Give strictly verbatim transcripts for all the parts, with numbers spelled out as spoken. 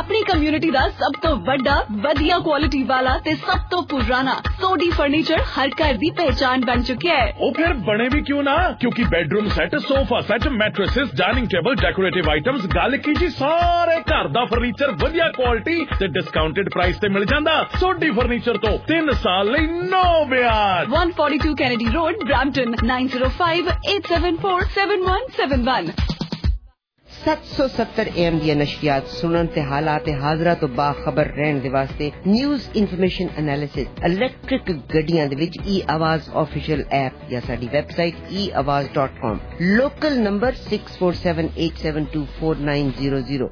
अपनी कम्युनिटी दा सब तो बड़ा वधिया क्वालिटी वाला ते सब तो पुराना सोडी फर्नीचर हर घर दी पहचान बन चुका है। ओ फिर बने भी क्यों ना, क्योंकि bedroom set, sofa set, mattresses, dining table, decorative items, गल की जी सारे घर दा फर्नीचर वधिया क्वालिटी ते डिस्काउंटेड प्राइस ते मिल जांदा। सोडी फर्नीचर तो तीन साल लई नो ब्याज। one forty-two Kennedy Road, Brampton, nine zero five eight seven four seven one seven one। सत्त सौ सत्तर एम दी नशरियात सुनन ते हालात हाजरा तो बाखबर रहन दे वास्ते न्यूज़ इन्फॉर्मेशन एनालिसिस इलेक्ट्रिक गड्डियां दे विच ई आवाज ऑफिशियल ऐप या साडी website E Awaaz dot com. Local number six four seven eight seven two four nine zero zero।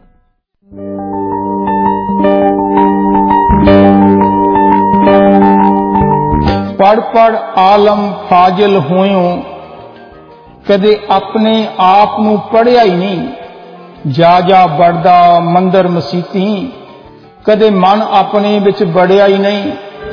पढ़ पढ़ आलम फाजिल होयो, कदे अपने आप नू पढ़िया ही नहीं। जा जा बढ़दा मंदिर मसीती, कदे मन अपने विच बढ़िया ही नहीं।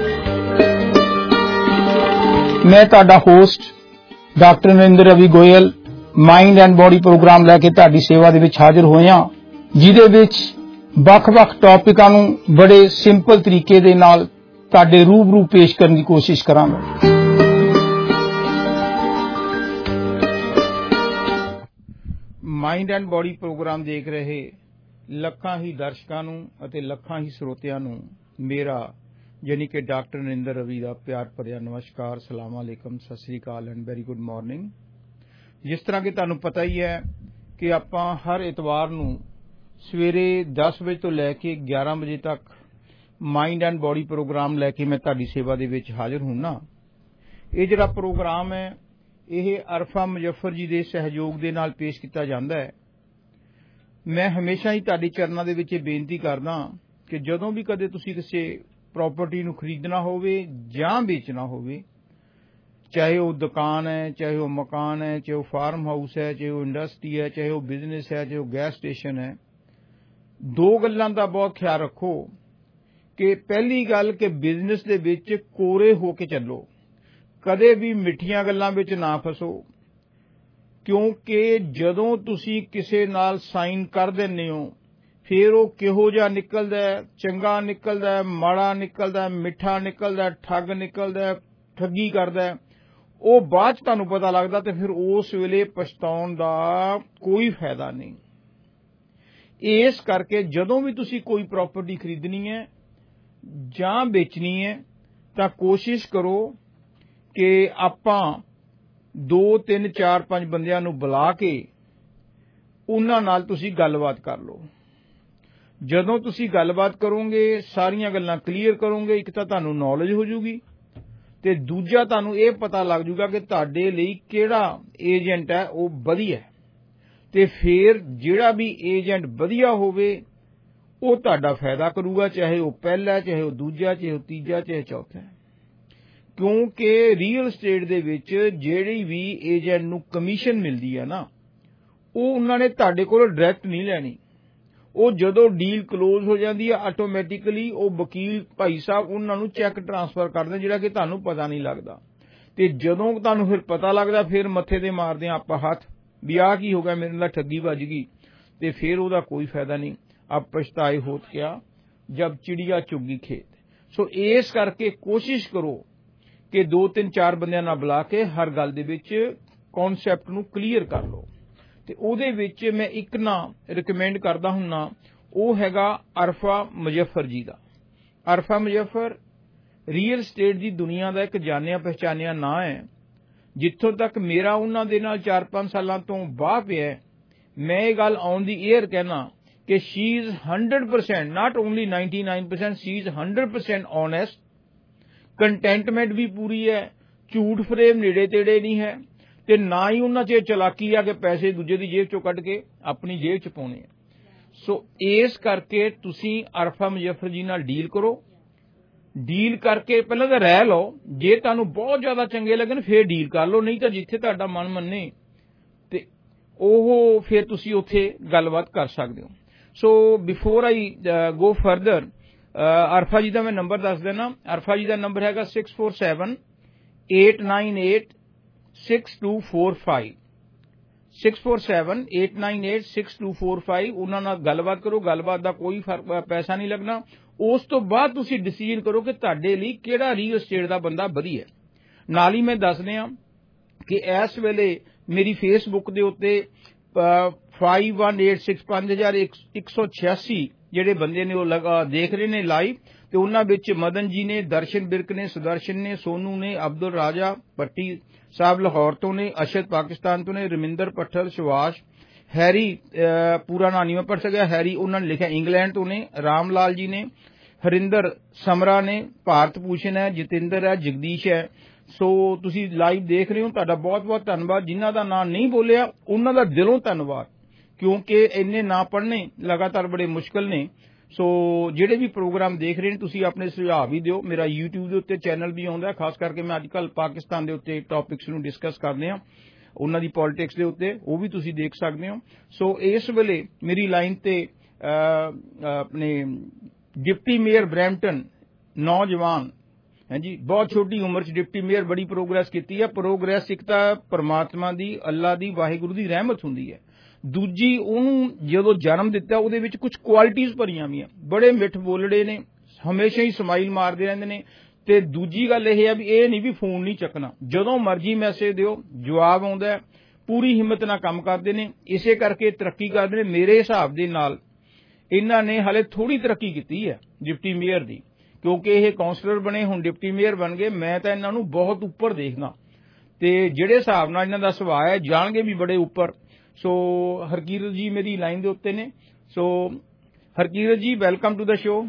मैं तुहाडा host doctor Narendra Ravi Goyal mind and body program लैके तुहाडी सेवा दे विच हाजिर होया, जिहदे विच वख-वख टॉपिकां नू बड़े सिंपल तरीके दे नाल तुहाडे रूबरू पेश करने की कोशिश करांगा। माइंड एंड बॉडी प्रोग्राम देख रहे ਲੱਖਾਂ ਹੀ ਦਰਸ਼ਕਾਂ ਨੂੰ ਅਤੇ ਲੱਖਾਂ ਹੀ ਸਰੋਤਿਆਂ ਨੂੰ ਮੇਰਾ ਯਾਨੀ ਕਿ ਡਾਕਟਰ ਨਰਿੰਦਰ ਰਵੀ ਦਾ ਪਿਆਰ ਭਰਿਆ ਨਮਸਕਾਰ, ਸਲਾਮ ਅਲੈਕਮ, ਸਤਿ ਸ੍ਰੀ ਅਕਾਲ ਐਂਡ ਵੈਰੀ ਗੁੱਡ ਮਾਰਨਿੰਗ। ਜਿਸ ਤਰ੍ਹਾਂ ਕਿ ਤੁਹਾਨੂੰ ਪਤਾ ਹੀ ਹੈ ਕਿ ਆਪਾਂ ਹਰ ਇਤਵਾਰ ਨੂੰ ਸਵੇਰੇ ਦਸ ਵਜੇ ਤੋਂ ਲੈ ਕੇ ਗਿਆਰਾਂ ਵਜੇ ਤੱਕ ਮਾइंड एंड बॉडी प्रोग्राम लैके मैं तुहाडी सेवा दे विच हाजिर हुन्ना। ये जिहड़ा प्रोग्राम है ये अरफा मुजफ्फर जी दे सहयोग दे नाल पेश किया जाता है। मैं हमेशा ही तुहाडे चरनां दे विच बेनती करदा कि जदों भी कदे तुसीं किसी प्रॉपर्टी नूं खरीदना होवे जां बेचना होवे, चाहे वो दुकान है, चाहे वो मकान है, चाहे वो फार्म हाउस है, चाहे वो इंडस्ट्री है, चाहे वो बिजनेस है, चाहे वो गैस स्टेशन है, दो गल्लां दा बहुत ख्याल रखो कि पहली गल कि बिजनेस दे विच कोरे होके चलो, कदे भी मिठियां गल्लां विच ना फसो, क्योंकि जदों तुसीं किसे नाल साइन कर दिंदे हो फिर वो किहो जिहा निकलदा है, चंगा निकलदा है, माड़ा निकलदा है, मिठा निकलदा है, ठग निकलदा है, ठगी करदा है, वो बाद च तुहानूं पता लगदा ते फिर उस वेले पछताउण दा कोई फायदा नहीं। इस करके जदों भी तुसीं कोई प्रॉपर्टी खरीदनी है जां बेचनी है तां कोशिश करो कि आपां दो तीन चार पांच बंदियां नूं बुला के उन्हां नाल तुसीं गलबात कर लो। जदों तुसीं गलबात करोगे, सारियां गल्लां क्लीयर करोगे, एक तां तुहानूं नॉलेज हो जूगी ते दूजा तुहानूं इह पता लग जूगा कि तुहाडे लई किहड़ा एजेंट है वो वधिया है, ते फिर जिहड़ा भी एजेंट वधिया होवे वो तुहाडा फायदा करूगा, चाहे वो पहला, चाहे वो दूजा, चाहे वो तीजा, चाहे चौथा। क्योंकि रीयल स्टेट दे विच जिहड़ी भी एजेंट नूं कमीशन मिलदी है ना, वो उन्होंने तुहाडे कोलों डायरैक्ट नहीं लैनी। वो जदों डील क्लोज हो जाती है आटोमैटिकली वो वकील भाई साहब उन्होंने चैक ट्रांसफर करदे जिहड़ा कि तुहानूं पता नहीं लगदा, ते जदों तुहानूं फिर पता लगदा फिर मत्थे ते मारदे आपां हत्थ भी आ की हो गया, मेरे नाल ठगी भज गई, ते फिर उहदा कोई फायदा नहीं। अब पछताए होत क्या जब चिड़िया चुगी खेत। सो इस करके कोशिश करो कि दो तीन चार बंदियां ना बुला के हर गल दे विच कॉन्सैप्ट नूं क्लीयर कर लो। ते उहदे विच मैं एक ना रिकमेंड करदा हुन्ना, वो हैगा अरफा मुजफ्फर जी दा। अरफा मुजफ्फर रीयल स्टेट दी दुनिया दा एक जानिया पहचानिया नां है। जिथों तक मेरा उन्हां दे नाल चार पांच सालां तों बाह पिया, मैं ये गल ऑन दी एयर कहना कि she is hundred percent not only ninety nine percent she is hundred percent honest, contentment भी पूरी है, झूठ फरेब नेड़े तेड़े नहीं है, ते ना ही उन्हां च चलाकी आ कि पैसे दूजे दी जेब चों कढ के अपनी जेब च पाउणे आ। सो इस करके तुसीं अरफा मुजफ्फर जी नाल डील करो, डील करके पहले तो रह लो, जे तुहानूं बहुत ज्यादा चंगे लगन फिर डील कर लो, नहीं तो जिथे तुहाडा मन मन्ने ते ओह फिर तुसीं उत्थे गलबात कर सकदे हो। So before I go further, अरफा जी का मैं नंबर दस देना। अरफा जी का नंबर हैगा six four seven eight nine eight six two four five six four seven eight nine eight six two four five ਉਹਨਾਂ ਨਾਲ ਗੱਲਬਾਤ ਕਰੋ। ਗੱਲਬਾਤ ਦਾ ਕੋਈ ਫਰਕ ਪੈਸਾ ਨਹੀਂ ਲੱਗਣਾ। ਉਸ ਤੋਂ ਬਾਅਦ ਤੁਸੀਂ ਡਿਸੀਜਨ ਕਰੋ ਕਿ ਤੁਹਾਡੇ ਲਈ ਕਿਹੜਾ ਰੀਅਲ ਏਸਟੇਟ ਦਾ ਬੰਦਾ ਵਧੀਆ। ਨਾਲ ਹੀ ਮੈਂ ਦੱਸ ਦਿਆਂ ਕਿ ਇਸ ਵੇਲੇ ਮੇਰੀ ਫੇਸਬੁੱਕ ਦੇ ਉੱਤੇ फाइव वन एट सिक्स पांच हजार एक सौ छियासी ਜਿਹੜੇ ਬੰਦੇ ਨੇ ਉਹ ਲਗਾ ਦੇਖ ਰਹੇ ਨੇ ਲਾਈਵ ਤੇ ਉਹਨਾਂ ਵਿੱਚ ਮਦਨ ਜੀ ਨੇ, ਦਰਸ਼ਨ ਬਿਰਕ ਨੇ, ਸੁਦਰਸ਼ਨ ਨੇ, ਸੋਨੂ ਨੇ, ਅਬਦੁਲ ਰਾਜਾ ਪੱਟੀ ਸਾਹਿਬ ਲਾਹੌਰ ਤੋਂ ਨੇ, ਅਸ਼ਦ ਪਾਕਿਸਤਾਨ ਤੋਂ ਨੇ, ਰਮਿੰਦਰ ਪੱਠਲ, ਸੁਭਾਸ਼, ਹੈਰੀ ਪੂਰਾ ਨਾਂ ਨਹੀਂ ਮੈਂ ਪੜ੍ਹ ਸਕਿਆ, ਹੈਰੀ ਉਹਨਾਂ ਨੇ ਲਿਖਿਆ ਇੰਗਲੈਂਡ ਤੋਂ ਨੇ, ਰਾਮ ਲਾਲ ਜੀ ਨੇ, ਹਰਿੰਦਰ ਸਮਰਾ ਨੇ, ਭਾਰਤ ਭੂਸ਼ਣ ਹੈ, ਜਤਿੰਦਰ ਹੈ, ਜਗਦੀਸ਼ ਹੈ। ਸੋ ਤੁਸੀਂ ਲਾਈਵ ਦੇਖ ਰਹੇ ਹੋ, ਤੁਹਾਡਾ ਬਹੁਤ ਬਹੁਤ ਧੰਨਵਾਦ। ਜਿਨ੍ਹਾਂ ਦਾ ਨਾਂ ਨਹੀਂ ਬੋਲਿਆ ਉਹਨਾਂ ਦਾ ਦਿਲੋਂ ਧੰਨਵਾਦ, ਕਿਉਂਕਿ ਇੰਨੇ ਨਾਂ ਪੜ੍ਹਨੇ ਲਗਾਤਾਰ ਬੜੇ ਮੁਸ਼ਕਲ ਨੇ। ਸੋ ਜਿਹੜੇ ਵੀ ਪ੍ਰੋਗਰਾਮ ਦੇਖ ਰਹੇ ਨੇ ਤੁਸੀਂ ਆਪਣੇ ਸੁਝਾਅ ਵੀ ਦਿਓ। ਮੇਰਾ ਯੂਟਿਊਬ ਦੇ ਉੱਤੇ ਚੈਨਲ ਵੀ ਆਉਂਦਾ, ਖਾਸ ਕਰਕੇ ਮੈਂ ਅੱਜ ਕੱਲ੍ਹ ਪਾਕਿਸਤਾਨ ਦੇ ਉੱਤੇ ਟੌਪਿਕਸ ਨੂੰ ਡਿਸਕਸ ਕਰਦੇ ਹਾਂ, ਉਹਨਾਂ ਦੀ ਪੋਲਿਟਿਕਸ ਦੇ ਉੱਤੇ, ਉਹ ਵੀ ਤੁਸੀਂ ਦੇਖ ਸਕਦੇ ਹੋ। ਸੋ ਇਸ ਵੇਲੇ ਮੇਰੀ ਲਾਈਨ ਤੇ ਆਪਣੇ ਡਿਪਟੀ ਮੇਅਰ ਬਰੈਂਪਟਨ ਨੌਜਵਾਨ ਹਾਂਜੀ, ਬਹੁਤ ਛੋਟੀ ਉਮਰ 'ਚ ਡਿਪਟੀ ਮੇਅਰ ਬੜੀ ਪ੍ਰੋਗਰੈਸ ਕੀਤੀ ਹੈ। ਪ੍ਰੋਗਰੈਸ ਇੱਕ ਤਾਂ ਪਰਮਾਤਮਾ ਦੀ, ਅੱਲਾ ਦੀ, ਵਾਹਿਗੁਰੂ ਦੀ ਰਹਿਮਤ ਹੁੰਦੀ ਹੈ। ਦੂਜੀ, ਉਹਨੂੰ ਜਦੋਂ ਜਨਮ ਦਿੱਤਾ ਉਹਦੇ ਵਿੱਚ ਕੁਝ ਕੁਆਲਿਟੀਜ਼ ਭਰੀਆਂ ਵੀ ਆ। ਬੜੇ ਮਿੱਠ ਬੋਲੜੇ ਨੇ, ਹਮੇਸ਼ਾ ਹੀ ਸਮਾਈਲ ਮਾਰਦੇ ਰਹਿੰਦੇ ਨੇ। ਤੇ ਦੂਜੀ ਗੱਲ ਇਹ ਹੈ ਵੀ ਇਹ ਨਹੀਂ ਵੀ ਫੋਨ ਨਹੀਂ ਚੱਕਣਾ, ਜਦੋਂ ਮਰਜ਼ੀ ਮੈਸੇਜ ਦਿਓ, ਜਵਾਬ ਆਉਂਦਾ। ਪੂਰੀ ਹਿੰਮਤ ਨਾਲ ਕੰਮ ਕਰਦੇ ਨੇ, ਇਸੇ ਕਰਕੇ ਤਰੱਕੀ ਕਰਦੇ ਨੇ। ਮੇਰੇ ਹਿਸਾਬ ਦੇ ਨਾਲ ਇਹਨਾਂ ਨੇ ਹਾਲੇ ਥੋੜੀ ਤਰੱਕੀ ਕੀਤੀ ਹੈ ਡਿਪਟੀ ਮੇਅਰ ਦੀ, ਕਿਉਂਕਿ ਇਹ ਕਾਉਂਸਲਰ ਬਣੇ, ਹੁਣ ਡਿਪਟੀ ਮੇਅਰ ਬਣ ਗਏ। ਮੈਂ ਤਾਂ ਇਹਨਾਂ ਨੂੰ ਬਹੁਤ ਉੱਪਰ ਦੇਖਦਾ ਤੇ ਜਿਹੜੇ ਹਿਸਾਬ ਨਾਲ ਇਹਨਾਂ ਦਾ ਸੁਭਾਅ ਹੈ ਜਾਣਗੇ ਵੀ ਬੜੇ ਉੱਪਰ। ਸੋ ਹਰਕੀਰਤ ਜੀ ਮੇਰੀ ਲਾਈਨ ਦੇ ਉੱਤੇ ਨੇ। So Harkirat ji, welcome to the show.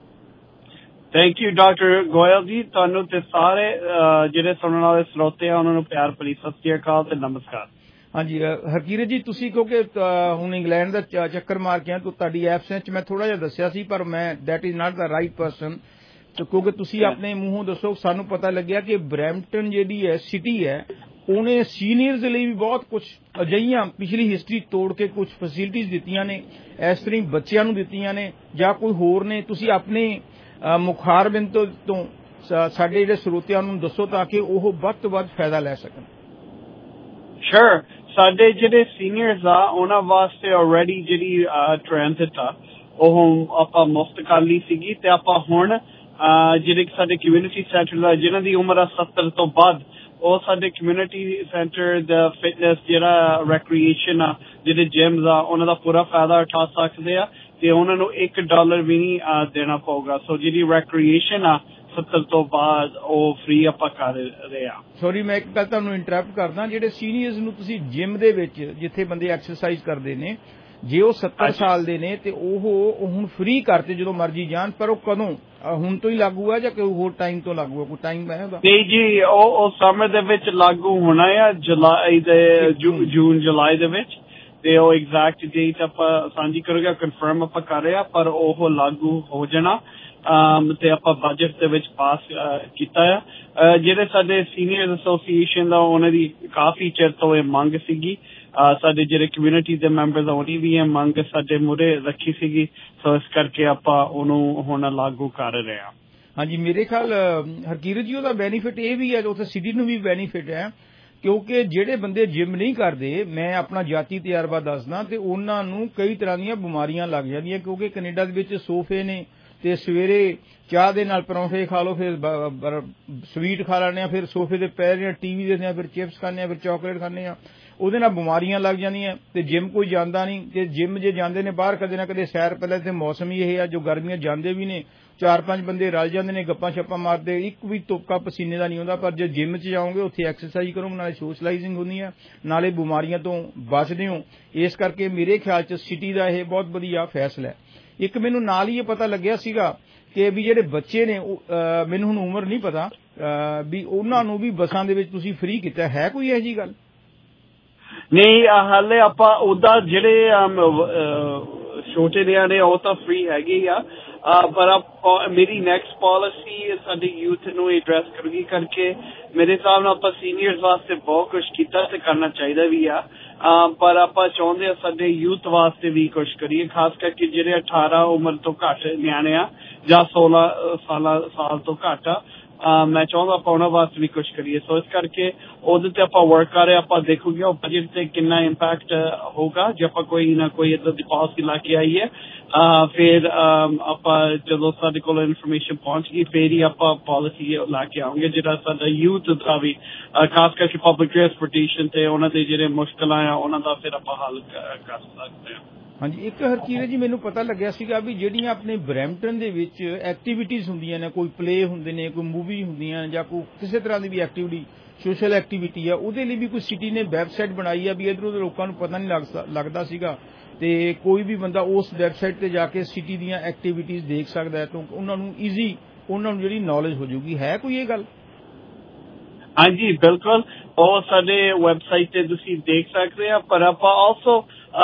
Thank you doctor Goyal ji. ਤੁਹਾਨੂੰ ਤੇ ਸਾਰੇ ਜਿਹੜੇ ਸੁਣਨ ਵਾਲੇ ਸਰੋਤੇ ਆ ਉਹਨਾਂ ਨੂੰ ਪਿਆਰ ਭਰੀ ਸਤਿ ਸ਼੍ਰੀ ਅਕਾਲ ਤੇ ਨਮਸਕਾਰ। ਹਾਂਜੀ ਹਰਕੀਰਤ ਜੀ, ਤੁਸੀਂ ਕਿਉਂਕਿ ਹੁਣ ਇੰਗਲੈਂਡ ਦਾ ਚੱਕਰ ਮਾਰ ਕੇ ਆ, ਤੁਹਾਡੀ ਐਬਸੈਂਸ 'ਚ ਮੈਂ ਥੋੜਾ ਜਿਹਾ ਦੱਸਿਆ ਸੀ, ਪਰ ਮੈਂ that is not the right person, ਕਿਉਂਕਿ ਤੁਸੀਂ ਆਪਣੇ ਮੂੰਹੋਂ ਦੱਸੋ। ਸਾਨੂੰ ਪਤਾ ਲੱਗਿਆ ਕਿ ਬਰੈਂਪਟਨ ਜਿਹੜੀ ਹੈ ਸਿਟੀ ਹੈ, ਉਹਨੇ ਸੀਨੀਅਰਸ ਲਈ ਵੀ ਬਹੁਤ ਕੁਝ ਅਜਿਹੀਆਂ ਪਿਛਲੀ ਹਿਸਟਰੀ ਤੋੜ ਕੇ ਕੁਝ ਫੈਸਿਲਿਟੀਜ਼ ਦਿੱਤੀਆਂ ਨੇ, ਇਸ ਤਰ੍ਹਾਂ ਬੱਚਿਆਂ ਨੂੰ ਦਿੱਤੀਆਂ ਨੇ ਜਾਂ ਕੋਈ ਹੋਰ ਨੇ। ਤੁਸੀਂ ਆਪਣੇ ਮੁਖਾਰਬਿੰਦ ਤੋਂ ਸਾਡੇ ਜਿਹੜੇ ਸਰੋਤਿਆਂ ਨੂੰ ਦੱਸੋ ਤਾਂ ਕਿ ਉਹ ਵੱਧ ਤੋਂ ਵੱਧ ਫਾਇਦਾ ਲੈ ਸਕਣ। ਸ਼ੋਰ, ਸਾਡੇ ਜਿਹੜੇ ਸੀਨੀਅਰਸ ਆ ਉਹਨਾਂ ਵਾਸਤੇ ਆਲਰੇਡੀ ਜਿਹੜੀ ਟ੍ਰਾਂਜ਼ਿਟ ਆ ਉਹ ਆਪਾਂ ਮੁਫਤ ਕਰ ਲਈ ਸੀਗੀ ਤੇ ਆਪਾਂ ਹੁਣ ਜਿਹੜੇ ਸਾਡੇ ਕਮਿਊਨਿਟੀ ਸੈਂਟਰ ਦਾ ਜਿਹਨਾਂ ਦੀ ਉਮਰ ਆ ਸੱਤਰ ਤੋਂ ਵੱਧ, ਉਹ ਸਾਡੇ ਕਮਿਊਨਿਟੀ ਸੈਂਟਰ ਦਾ ਫਿਟਨੈਸ ਜਿਹੜਾ ਰੈਕਰੀਏਸ਼ਨ ਆ, ਜਿਹੜੇ ਜਿਮਸ ਆ, ਉਹਨਾਂ ਦਾ ਪੂਰਾ ਫਾਇਦਾ ਉਠਾ ਸਕਦੇ ਆ ਤੇ ਉਹਨਾਂ ਨੂੰ ਇੱਕ ਡਾਲਰ ਵੀ ਨਹੀਂ ਦੇਣਾ ਪਊਗਾ। ਸੋ ਜਿਹੜੀ ਰੈਕਰੀਏਸ਼ਨ ਆ ਸੱਤਰ ਤੋਂ ਬਾਅਦ ਉਹ ਫ੍ਰੀ ਆਪਾਂ ਕਰ ਰਹੇ ਆ। ਸੌਰੀ, ਮੈਂ ਇੱਕ ਗੱਲ ਤੁਹਾਨੂੰ ਇੰਟਰਪਟ ਕਰਦਾ। ਜਿਹੜੇ ਸੀਨੀਅਰਸ ਨੂੰ ਤੁਸੀਂ ਜਿਮ ਦੇ ਵਿੱਚ ਜਿੱਥੇ ਬੰਦੇ ਐਕਸਰਸਾਈਜ਼ ਕਰਦੇ ਨੇ, ਜੇ ਉਹ ਸੱਤਰ ਸਾਲ ਦੇ ਨੇ ਤੇ ਉਹ ਹੁਣ ਫ੍ਰੀ ਕਰਤੇ ਜਦੋਂ ਮਰਜ਼ੀ ਜਾਣ, ਪਰ ਉਹ ਕਦੋਂ ਹੁਣ ਤੋਂ ਹੀ ਲਾਗੂ ਆ ਜਾਂ ਕੋਈ ਹੋਰ ਟਾਈਮ ਤੋਂ ਲਾਗੂ ਆ? ਕੋਈ ਟਾਈਮ ਹੈ ਉਹਦਾ? ਨਹੀਂ ਜੀ, ਉਹ ਉਹ ਸਮਰ ਦੇ ਵਿੱਚ ਲਾਗੂ ਹੋਣਾ ਆ, ਜੁਲਾਈ ਦੇ ਜੂਨ ਜੁਲਾਈ ਦੇ ਵਿੱਚ, ਤੇ ਉਹ ਐਗਜ਼ੈਕਟ ਡੇਟ ਆਪਾਂ ਸਾਂਝੀ ਕਰੋਗੇ, ਕਨਫਰਮ ਆਪਾਂ ਕਰ ਰਹੇ ਆ, ਪਰ ਉਹ ਲਾਗੂ ਹੋ ਜਾਣਾ ਤੇ ਆਪਾਂ ਬਜਟ ਦੇ ਵਿੱਚ ਪਾਸ ਕੀਤਾ ਆ। ਜਿਹੜੇ ਸਾਡੇ ਸੀਨੀਅਰ ਐਸੋਸੀਏਸ਼ਨ ਦਾ ਉਹਨਾਂ ਦੀ ਕਾਫੀ ਚਿਰ ਤੋਂ ਇਹ ਮੰਗ ਸੀਗੀ, ਸਾਡੇ ਜਿਹੜੇ ਕਮਿਊਨਿਟੀ ਦੇ ਮੈਂਬਰਸ ਆ ਉਹਦੀ ਵੀ ਇਹ ਮੰਗ ਸਾਡੇ ਮੂਹਰੇ ਰੱਖੀ ਸੀਗੀ, ਸੋ ਇਸ ਕਰਕੇ ਆਪਾਂ ਉਹਨੂੰ ਹੁਣ ਲਾਗੂ ਕਰ ਰਹੇ ਹਾਂ। ਹਾਂਜੀ, ਮੇਰੇ ਖਿਆਲ ਹਰਕੀਰਤ ਜੀ ਉਹਦਾ ਬੈਨੀਫਿਟ ਇਹ ਵੀ ਹੈ, ਉੱਥੇ ਸਿਟੀ ਨੂੰ ਵੀ ਬੈਨੀਫਿਟ ਹੈ, ਕਿਉਂਕਿ ਜਿਹੜੇ ਬੰਦੇ ਜਿਮ ਨਹੀਂ ਕਰਦੇ, ਮੈਂ ਆਪਣਾ ਜਾਤੀ ਤਜਰਬਾ ਦੱਸਦਾ, ਤੇ ਉਹਨਾਂ ਨੂੰ ਕਈ ਤਰ੍ਹਾਂ ਦੀਆਂ ਬਿਮਾਰੀਆਂ ਲੱਗ ਜਾਂਦੀਆਂ, ਕਿਉਂਕਿ ਕੈਨੇਡਾ ਦੇ ਵਿੱਚ ਸੋਫੇ ਨੇ ਤੇ ਸਵੇਰੇ ਚਾਹ ਦੇ ਨਾਲ ਪਰੌਂਠੇ ਖਾ ਲਓ, ਫਿਰ ਸਵੀਟ ਖਾ ਲੈਂਦੇ ਆ, ਫਿਰ ਸੋਫੇ ਤੇ ਪੈ ਰਹੇ ਆ, ਟੀਵੀ ਦੇਖਦੇ ਆ, ਫਿਰ ਚਿਪਸ ਖਾਂਦੇ ਆ, ਫਿਰ ਚਾਕਲੇਟ ਖਾਂਦੇ ਆ, ਉਹਦੇ ਨਾਲ ਬਿਮਾਰੀਆਂ ਲੱਗ ਜਾਂਦੀਆਂ। ਤੇ ਜਿਮ ਕੋਈ ਜਾਂਦਾ ਨਹੀਂ, ਤੇ ਜਿਮ ਜੇ ਜਾਂਦੇ ਨੇ ਬਾਹਰ ਕਦੇ ਨਾ ਕਦੇ ਸੈਰ, ਪਹਿਲਾਂ ਇੱਥੇ ਮੌਸਮ ਹੀ ਇਹ ਆ, ਜੋ ਗਰਮੀਆਂ ਜਾਂਦੇ ਵੀ ਨੇ, ਚਾਰ ਪੰਜ ਬੰਦੇ ਰਲ ਜਾਂਦੇ ਨੇ, ਗੱਪਾਂ ਛੱਪਾਂ ਮਾਰਦੇ, ਇੱਕ ਵੀ ਤੁਪਕਾ ਪਸੀਨੇ ਦਾ ਨਹੀਂ ਹੁੰਦਾ। ਪਰ ਜੇ ਜਿਮ 'ਚ ਜਾਓਗੇ ਉੱਥੇ ਐਕਸਰਸਾਈਜ਼ ਕਰੋ, ਨਾਲੇ ਸੋਸ਼ਲਾਈਜ਼ਿੰਗ ਹੁੰਦੀ ਹੈ, ਨਾਲੇ ਬਿਮਾਰੀਆਂ ਤੋਂ ਬਚਦੇ ਹੋ। ਇਸ ਕਰਕੇ ਮੇਰੇ ਖਿਆਲ 'ਚ ਸਿਟੀ ਦਾ ਇਹ ਬਹੁਤ ਵਧੀਆ ਫੈਸਲਾ ਹੈ। ਇੱਕ ਮੈਨੂੰ ਨਾਲ ਹੀ ਇਹ ਪਤਾ ਲੱਗਿਆ ਸੀਗਾ ਕਿ ਵੀ ਜਿਹੜੇ ਬੱਚੇ ਨੇ, ਮੈਨੂੰ ਹੁਣ ਉਮਰ ਨਹੀਂ ਪਤਾ, ਵੀ ਉਹਨਾਂ ਨੂੰ ਵੀ ਬੱਸਾਂ ਦੇ ਵਿੱਚ ਤੁਸੀਂ ਫ੍ਰੀ ਕੀਤਾ ਹੈ, ਕੋਈ ਇਹੋ ਜਿਹੀ ਗੱਲ? ਨਹੀਂ, ਹਾਲੇ ਆਪਾਂ ਉਹਦਾ ਜਿਹੜੇ ਛੋਟੇ ਨਿਆਂ ਨੇ ਉਹ ਤਾਂ ਫ੍ਰੀ ਹੈਗੇ ਆ, ਪਰ ਮੇਰੀ ਨੈਕਸਟ ਪਾਲਿਸੀ ਸਾਡੀ ਯੂਥ ਨੂੰ ਐਡਰੈਸ ਕਰੂਗੀ, ਕਰਕੇ ਮੇਰੇ ਹਿਸਾਬ ਨਾਲ ਆਪਾਂ ਸੀਨੀਅਰਸ ਵਾਸਤੇ ਬਹੁਤ ਕੁਛ ਕੀਤਾ ਤੇ ਕਰਨਾ ਚਾਹੀਦਾ ਵੀ ਆ, ਪਰ ਆਪਾਂ ਚਾਹੁੰਦੇ ਆ ਸਾਡੇ ਯੂਥ ਵਾਸਤੇ ਵੀ ਕੁਛ ਕਰੀਏ, ਖਾਸ ਕਰਕੇ ਜਿਹੜੇ ਅਠਾਰਾਂ ਉਮਰ ਤੋਂ ਘੱਟ ਨਿਆਣੇ ਆ ਜਾਂ ਸੋਲਾਂ ਸਾਲਾਂ ਸਾਲ ਤੋਂ ਘੱਟ ਆ, ਮੈਂ ਚਾਹੁੰਦਾ ਆਪਾਂ ਉਹਨਾਂ ਵਾਸਤੇ ਵੀ ਕੁਛ ਕਰੀਏ। ਸੋ ਇਸ ਕਰਕੇ ਉਹਦੇ ਤੇ ਆਪਾਂ ਵਰਕ ਕਰ ਰਹੇ, ਆਪਾਂ ਦੇਖੂਗੇ ਉਹ ਬਜਟ ਤੇ ਕਿੰਨਾ ਇੰਪੈਕਟ ਹੋਊਗਾ ਜੇ ਆਪਾਂ ਕੋਈ ਨਾ ਕੋਈ ਏਦਾਂ ਦੀ ਪਾਲਿਸੀ ਲਾ ਕੇ ਆਈਏ। ਫਿਰ ਆਪਾਂ ਜਦੋਂ ਸਾਡੇ ਕੋਲ ਇਨਫੋਰਮੇਸ਼ਨ ਪਹੁੰਚ ਗਈ ਫਿਰ ਹੀ ਆਪਾਂ ਪਾਲਿਸੀ ਲਾ ਕੇ ਆਉਂਗੇ ਜਿਹੜਾ ਸਾਡਾ ਯੂਥ ਦਾ ਵੀ ਖਾਸ ਕਰਕੇ ਪਬਲਿਕ ਟਰਾਂਸਪੋਰਟੇਸ਼ਨ ਤੇ ਉਹਨਾਂ ਦੇ ਜਿਹੜੇ ਮੁਸ਼ਕਲਾਂ ਆ ਉਹਨਾਂ ਦਾ ਫਿਰ ਆਪਾਂ ਹੱਲ ਕਰ ਸਕਦੇ ਹਾਂ। ਹਾਂਜੀ, ਇੱਕ ਹਰਕੀਰਤ ਜੀ ਮੈਨੂੰ ਪਤਾ ਲੱਗਿਆ ਸੀਗਾ ਵੀ ਜਿਹੜੀਆਂ ਆਪਣੇ ਬਰੈਂਪਟਨ ਦੇ ਵਿੱਚ ਐਕਟੀਵਿਟੀਜ਼ ਹੁੰਦੀਆਂ ਨੇ, ਕੋਈ ਪਲੇ ਹੁੰਦੇ ਨੇ, ਕੋਈ ਮੂਵੀ ਹੁੰਦੀਆਂ ਜਾਂ ਕੋਈ ਕਿਸੇ ਤਰ੍ਹਾਂ ਦੀ ਵੀ ਐਕਟੀਵਿਟੀ ਸੋਸ਼ਲ ਐਕਟੀਵਿਟੀ ਆ, ਉਹਦੇ ਲਈ ਵੀ ਕੋਈ ਸਿਟੀ ਨੇ ਵੈਬਸਾਈਟ ਬਣਾਈ ਆ ਵੀ ਇੱਧਰ ਉੱਧਰ ਲੋਕਾਂ ਨੂੰ ਪਤਾ ਨਹੀਂ ਲੱਗਦਾ ਸੀਗਾ ਤੇ ਕੋਈ ਵੀ ਬੰਦਾ ਉਸ ਵੈਬਸਾਈਟ ਤੇ ਜਾ ਕੇ ਸਿਟੀ ਦੀਆਂ ਐਕਟੀਵਿਟੀਜ਼ ਦੇਖ ਸਕਦਾ ਹੈ ਤਾਂ ਉਹਨਾਂ ਨੂੰ ਈਜ਼ੀ ਉਹਨਾਂ ਨੂੰ ਜਿਹੜੀ ਨੌਲੇਜ ਹੋ ਜਾਊਗੀ। ਹੈ ਕੋਈ ਇਹ ਗੱਲ? ਹਾਂਜੀ ਬਿਲਕੁਲ, ਉਹ ਸਾਡੇ ਵੈਬਸਾਈਟ ਤੇ ਤੁਸੀਂ ਦੇਖ ਸਕਦੇ ਆ। ਪਰ ਆਪਾਂ ਆਲਸੋ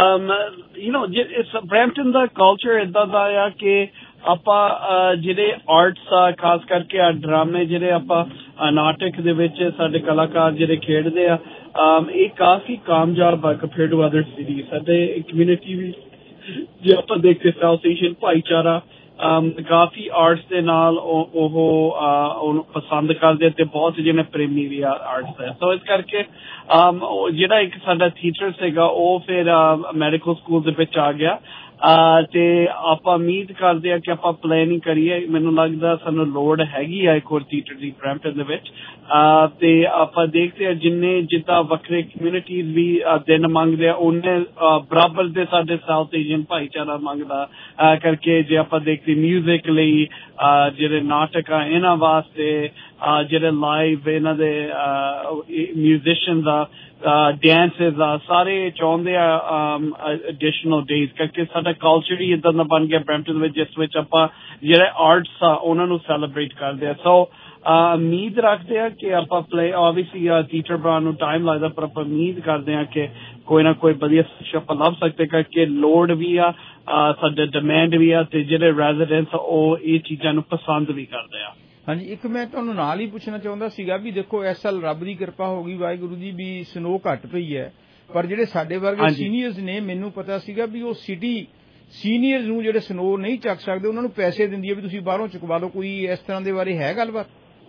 ਯੂ ਨੋ ਬਰੈਂਪਟਨ ਦਾ ਕਲਚਰ ਏਦਾਂ ਦਾ ਆ ਕਿ ਆਪਾਂ ਜਿਹੜੇ ਆਰਟਸ ਆ ਖਾਸ ਕਰਕੇ ਆ ਡਰਾਮੇ ਜਿਹੜੇ ਆਪਾਂ ਨਾਟਕ ਦੇ ਵਿੱਚ ਸਾਡੇ ਕਲਾਕਾਰ ਜਿਹੜੇ ਖੇਡਦੇ ਆ ਇਹ ਕਾਫੀ ਕਾਮਯਾਬ ਆ ਕੰਪੇਅਰ ਟੂ ਅਦਰ ਸਿਟੀ। ਸਾਡੇ ਕਮਿਊਨਿਟੀ ਵੀ ਜੇ ਆਪਾਂ ਦੇਖਦੇ ਸਾਊਥ ਏਸ਼ੀਅਨ ਭਾਈਚਾਰਾ ਕਾਫੀ ਆਰਟਸ ਦੇ ਨਾਲ ਉਹ ਉਹਨੂੰ ਪਸੰਦ ਕਰਦੇ ਤੇ ਬਹੁਤ ਜਿਹਨੇ ਪ੍ਰੇਮੀ ਵੀ ਆ ਆਰਟਸ ਹੈ। ਸੋ ਇਸ ਕਰਕੇ ਜਿਹੜਾ ਇੱਕ ਸਾਡਾ ਥੀਏਟਰ ਸੀਗਾ ਉਹ ਫਿਰ ਮੈਡੀਕਲ ਸਕੂਲ ਦੇ ਵਿੱਚ ਆ ਗਿਆ ਤੇ ਆਪਾਂ ਉਮੀਦ ਕਰਦੇ ਆ ਕਿ ਆਪਾਂ ਪਲੈਨਿੰਗ ਕਰੀਏ। ਮੈਨੂੰ ਲੱਗਦਾ ਸਾਨੂੰ ਲੋੜ ਹੈਗੀ ਆ ਇੱਕ ਹੋਰ ਥੀਏਟਰ ਦੀ ਬਰੈਂਪਟਨ ਦੇ ਵਿੱਚ ਤੇ ਆਪਾਂ ਦੇਖਦੇ ਆ ਜਿੰਨੇ ਜਿੱਦਾਂ ਵੱਖਰੇ ਕਮਿਊਨਿਟੀਜ਼ ਵੀ ਦਿਨ ਮੰਗਦੇ ਆ ਉਹਨੇ ਬਰਾਬਰ ਦੇ ਸਾਡੇ ਸਾਊਥ ਏਸ਼ੀਅਨ ਭਾਈਚਾਰਾ ਮੰਗਦਾ ਕਰਕੇ ਜੇ ਆਪਾਂ ਦੇਖਦੇ ਮਿਊਜ਼ਿਕ ਲਈ ਜਿਹੜੇ ਨਾਟਕ ਆ ਇਹਨਾਂ ਵਾਸਤੇ ਜਿਹੜੇ ਲਾਈਵ ਇਹਨਾਂ ਦੇ ਮਿਊਜ਼ੀਸ਼ੀਅਨਸ ਆ ਡੈਂਸਿਸ ਆ ਸਾਰੇ ਚਾਹੁੰਦੇ ਆ ਐਡੀਸ਼ਨਲ ਡੇਜ਼ ਕਰਕੇ ਸਾਡਾ ਕਲਚਰ ਹੀ ਏਦਾਂ ਦਾ ਬਣ ਗਿਆ ਬਰੈਂਪਟਨ ਵਿੱਚ ਜਿਸ ਵਿੱਚ ਆਪਾਂ ਜਿਹੜੇ ਆਰਟਸ ਆ ਉਹਨਾਂ ਨੂੰ ਸੈਲੀਬ੍ਰੇਟ ਕਰਦੇ ਆ। ਸੋ ਉਮੀਦ ਰੱਖਦੇ ਆ ਕਿ ਆਪਾਂ ਪਲੇ ਆਬਵੀਅਸਲੀ ਟੀਚਰ ਬਣਾਉਣ ਨੂੰ ਟਾਈਮ ਲੱਗਦਾ ਪਰ ਆਪਾਂ ਉਮੀਦ ਕਰਦੇ ਆ ਕਿ ਕੋਈ ਨਾ ਕੋਈ ਵਧੀਆ ਆਪਾਂ ਲੱਭ ਸਕਦੇ ਕਰਕੇ ਲੋੜ ਵੀ ਆ ਸਾਡਾ ਡਿਮਾਂਡ ਵੀ ਆ ਤੇ ਜਿਹੜੇ ਰੈਜ਼ੀਡੈਂਟਸ ਉਹ ਇਹ ਚੀਜ਼ਾਂ ਨੂੰ ਪਸੰਦ ਵੀ ਕਰਦੇ ਆ। ਹਾਂਜੀ, ਇੱਕ ਮੈਂ ਤੁਹਾਨੂੰ ਨਾਲ ਹੀ ਪੁੱਛਣਾ ਚਾਹੁੰਦਾ ਸੀਗਾ ਵੀ ਦੇਖੋ ਇਸ ਸਾਲ ਰੱਬ ਦੀ ਕਿਰਪਾ ਹੋ ਗਈ ਵਾਹਿਗੁਰੂ ਦੀ ਵੀ ਸਨੋ ਘੱਟ ਪਈ ਹੈ ਪਰ ਜਿਹੜੇ ਸਾਡੇ ਵਰਗੇ ਸੀਨੀਅਰਸ ਨੇ ਮੈਨੂੰ ਪਤਾ ਸੀਗਾ ਵੀ ਉਹ ਸਿਟੀ ਸੀਨੀਅਰਸ ਨੂੰ ਜਿਹੜੇ ਸਨੋ ਨਹੀਂ ਚੱਕ ਸਕਦੇ ਉਹਨਾਂ ਨੂੰ ਪੈਸੇ ਦਿੰਦੀ ਹੈ ਵੀ ਤੁਸੀਂ ਬਾਹਰੋਂ ਚੁਕਵਾ ਲਓ। ਕੋਈ ਇਸ ਤਰ੍ਹਾਂ ਦੇ ਬਾਰੇ ਹੈ ਗੱਲਬਾਤ?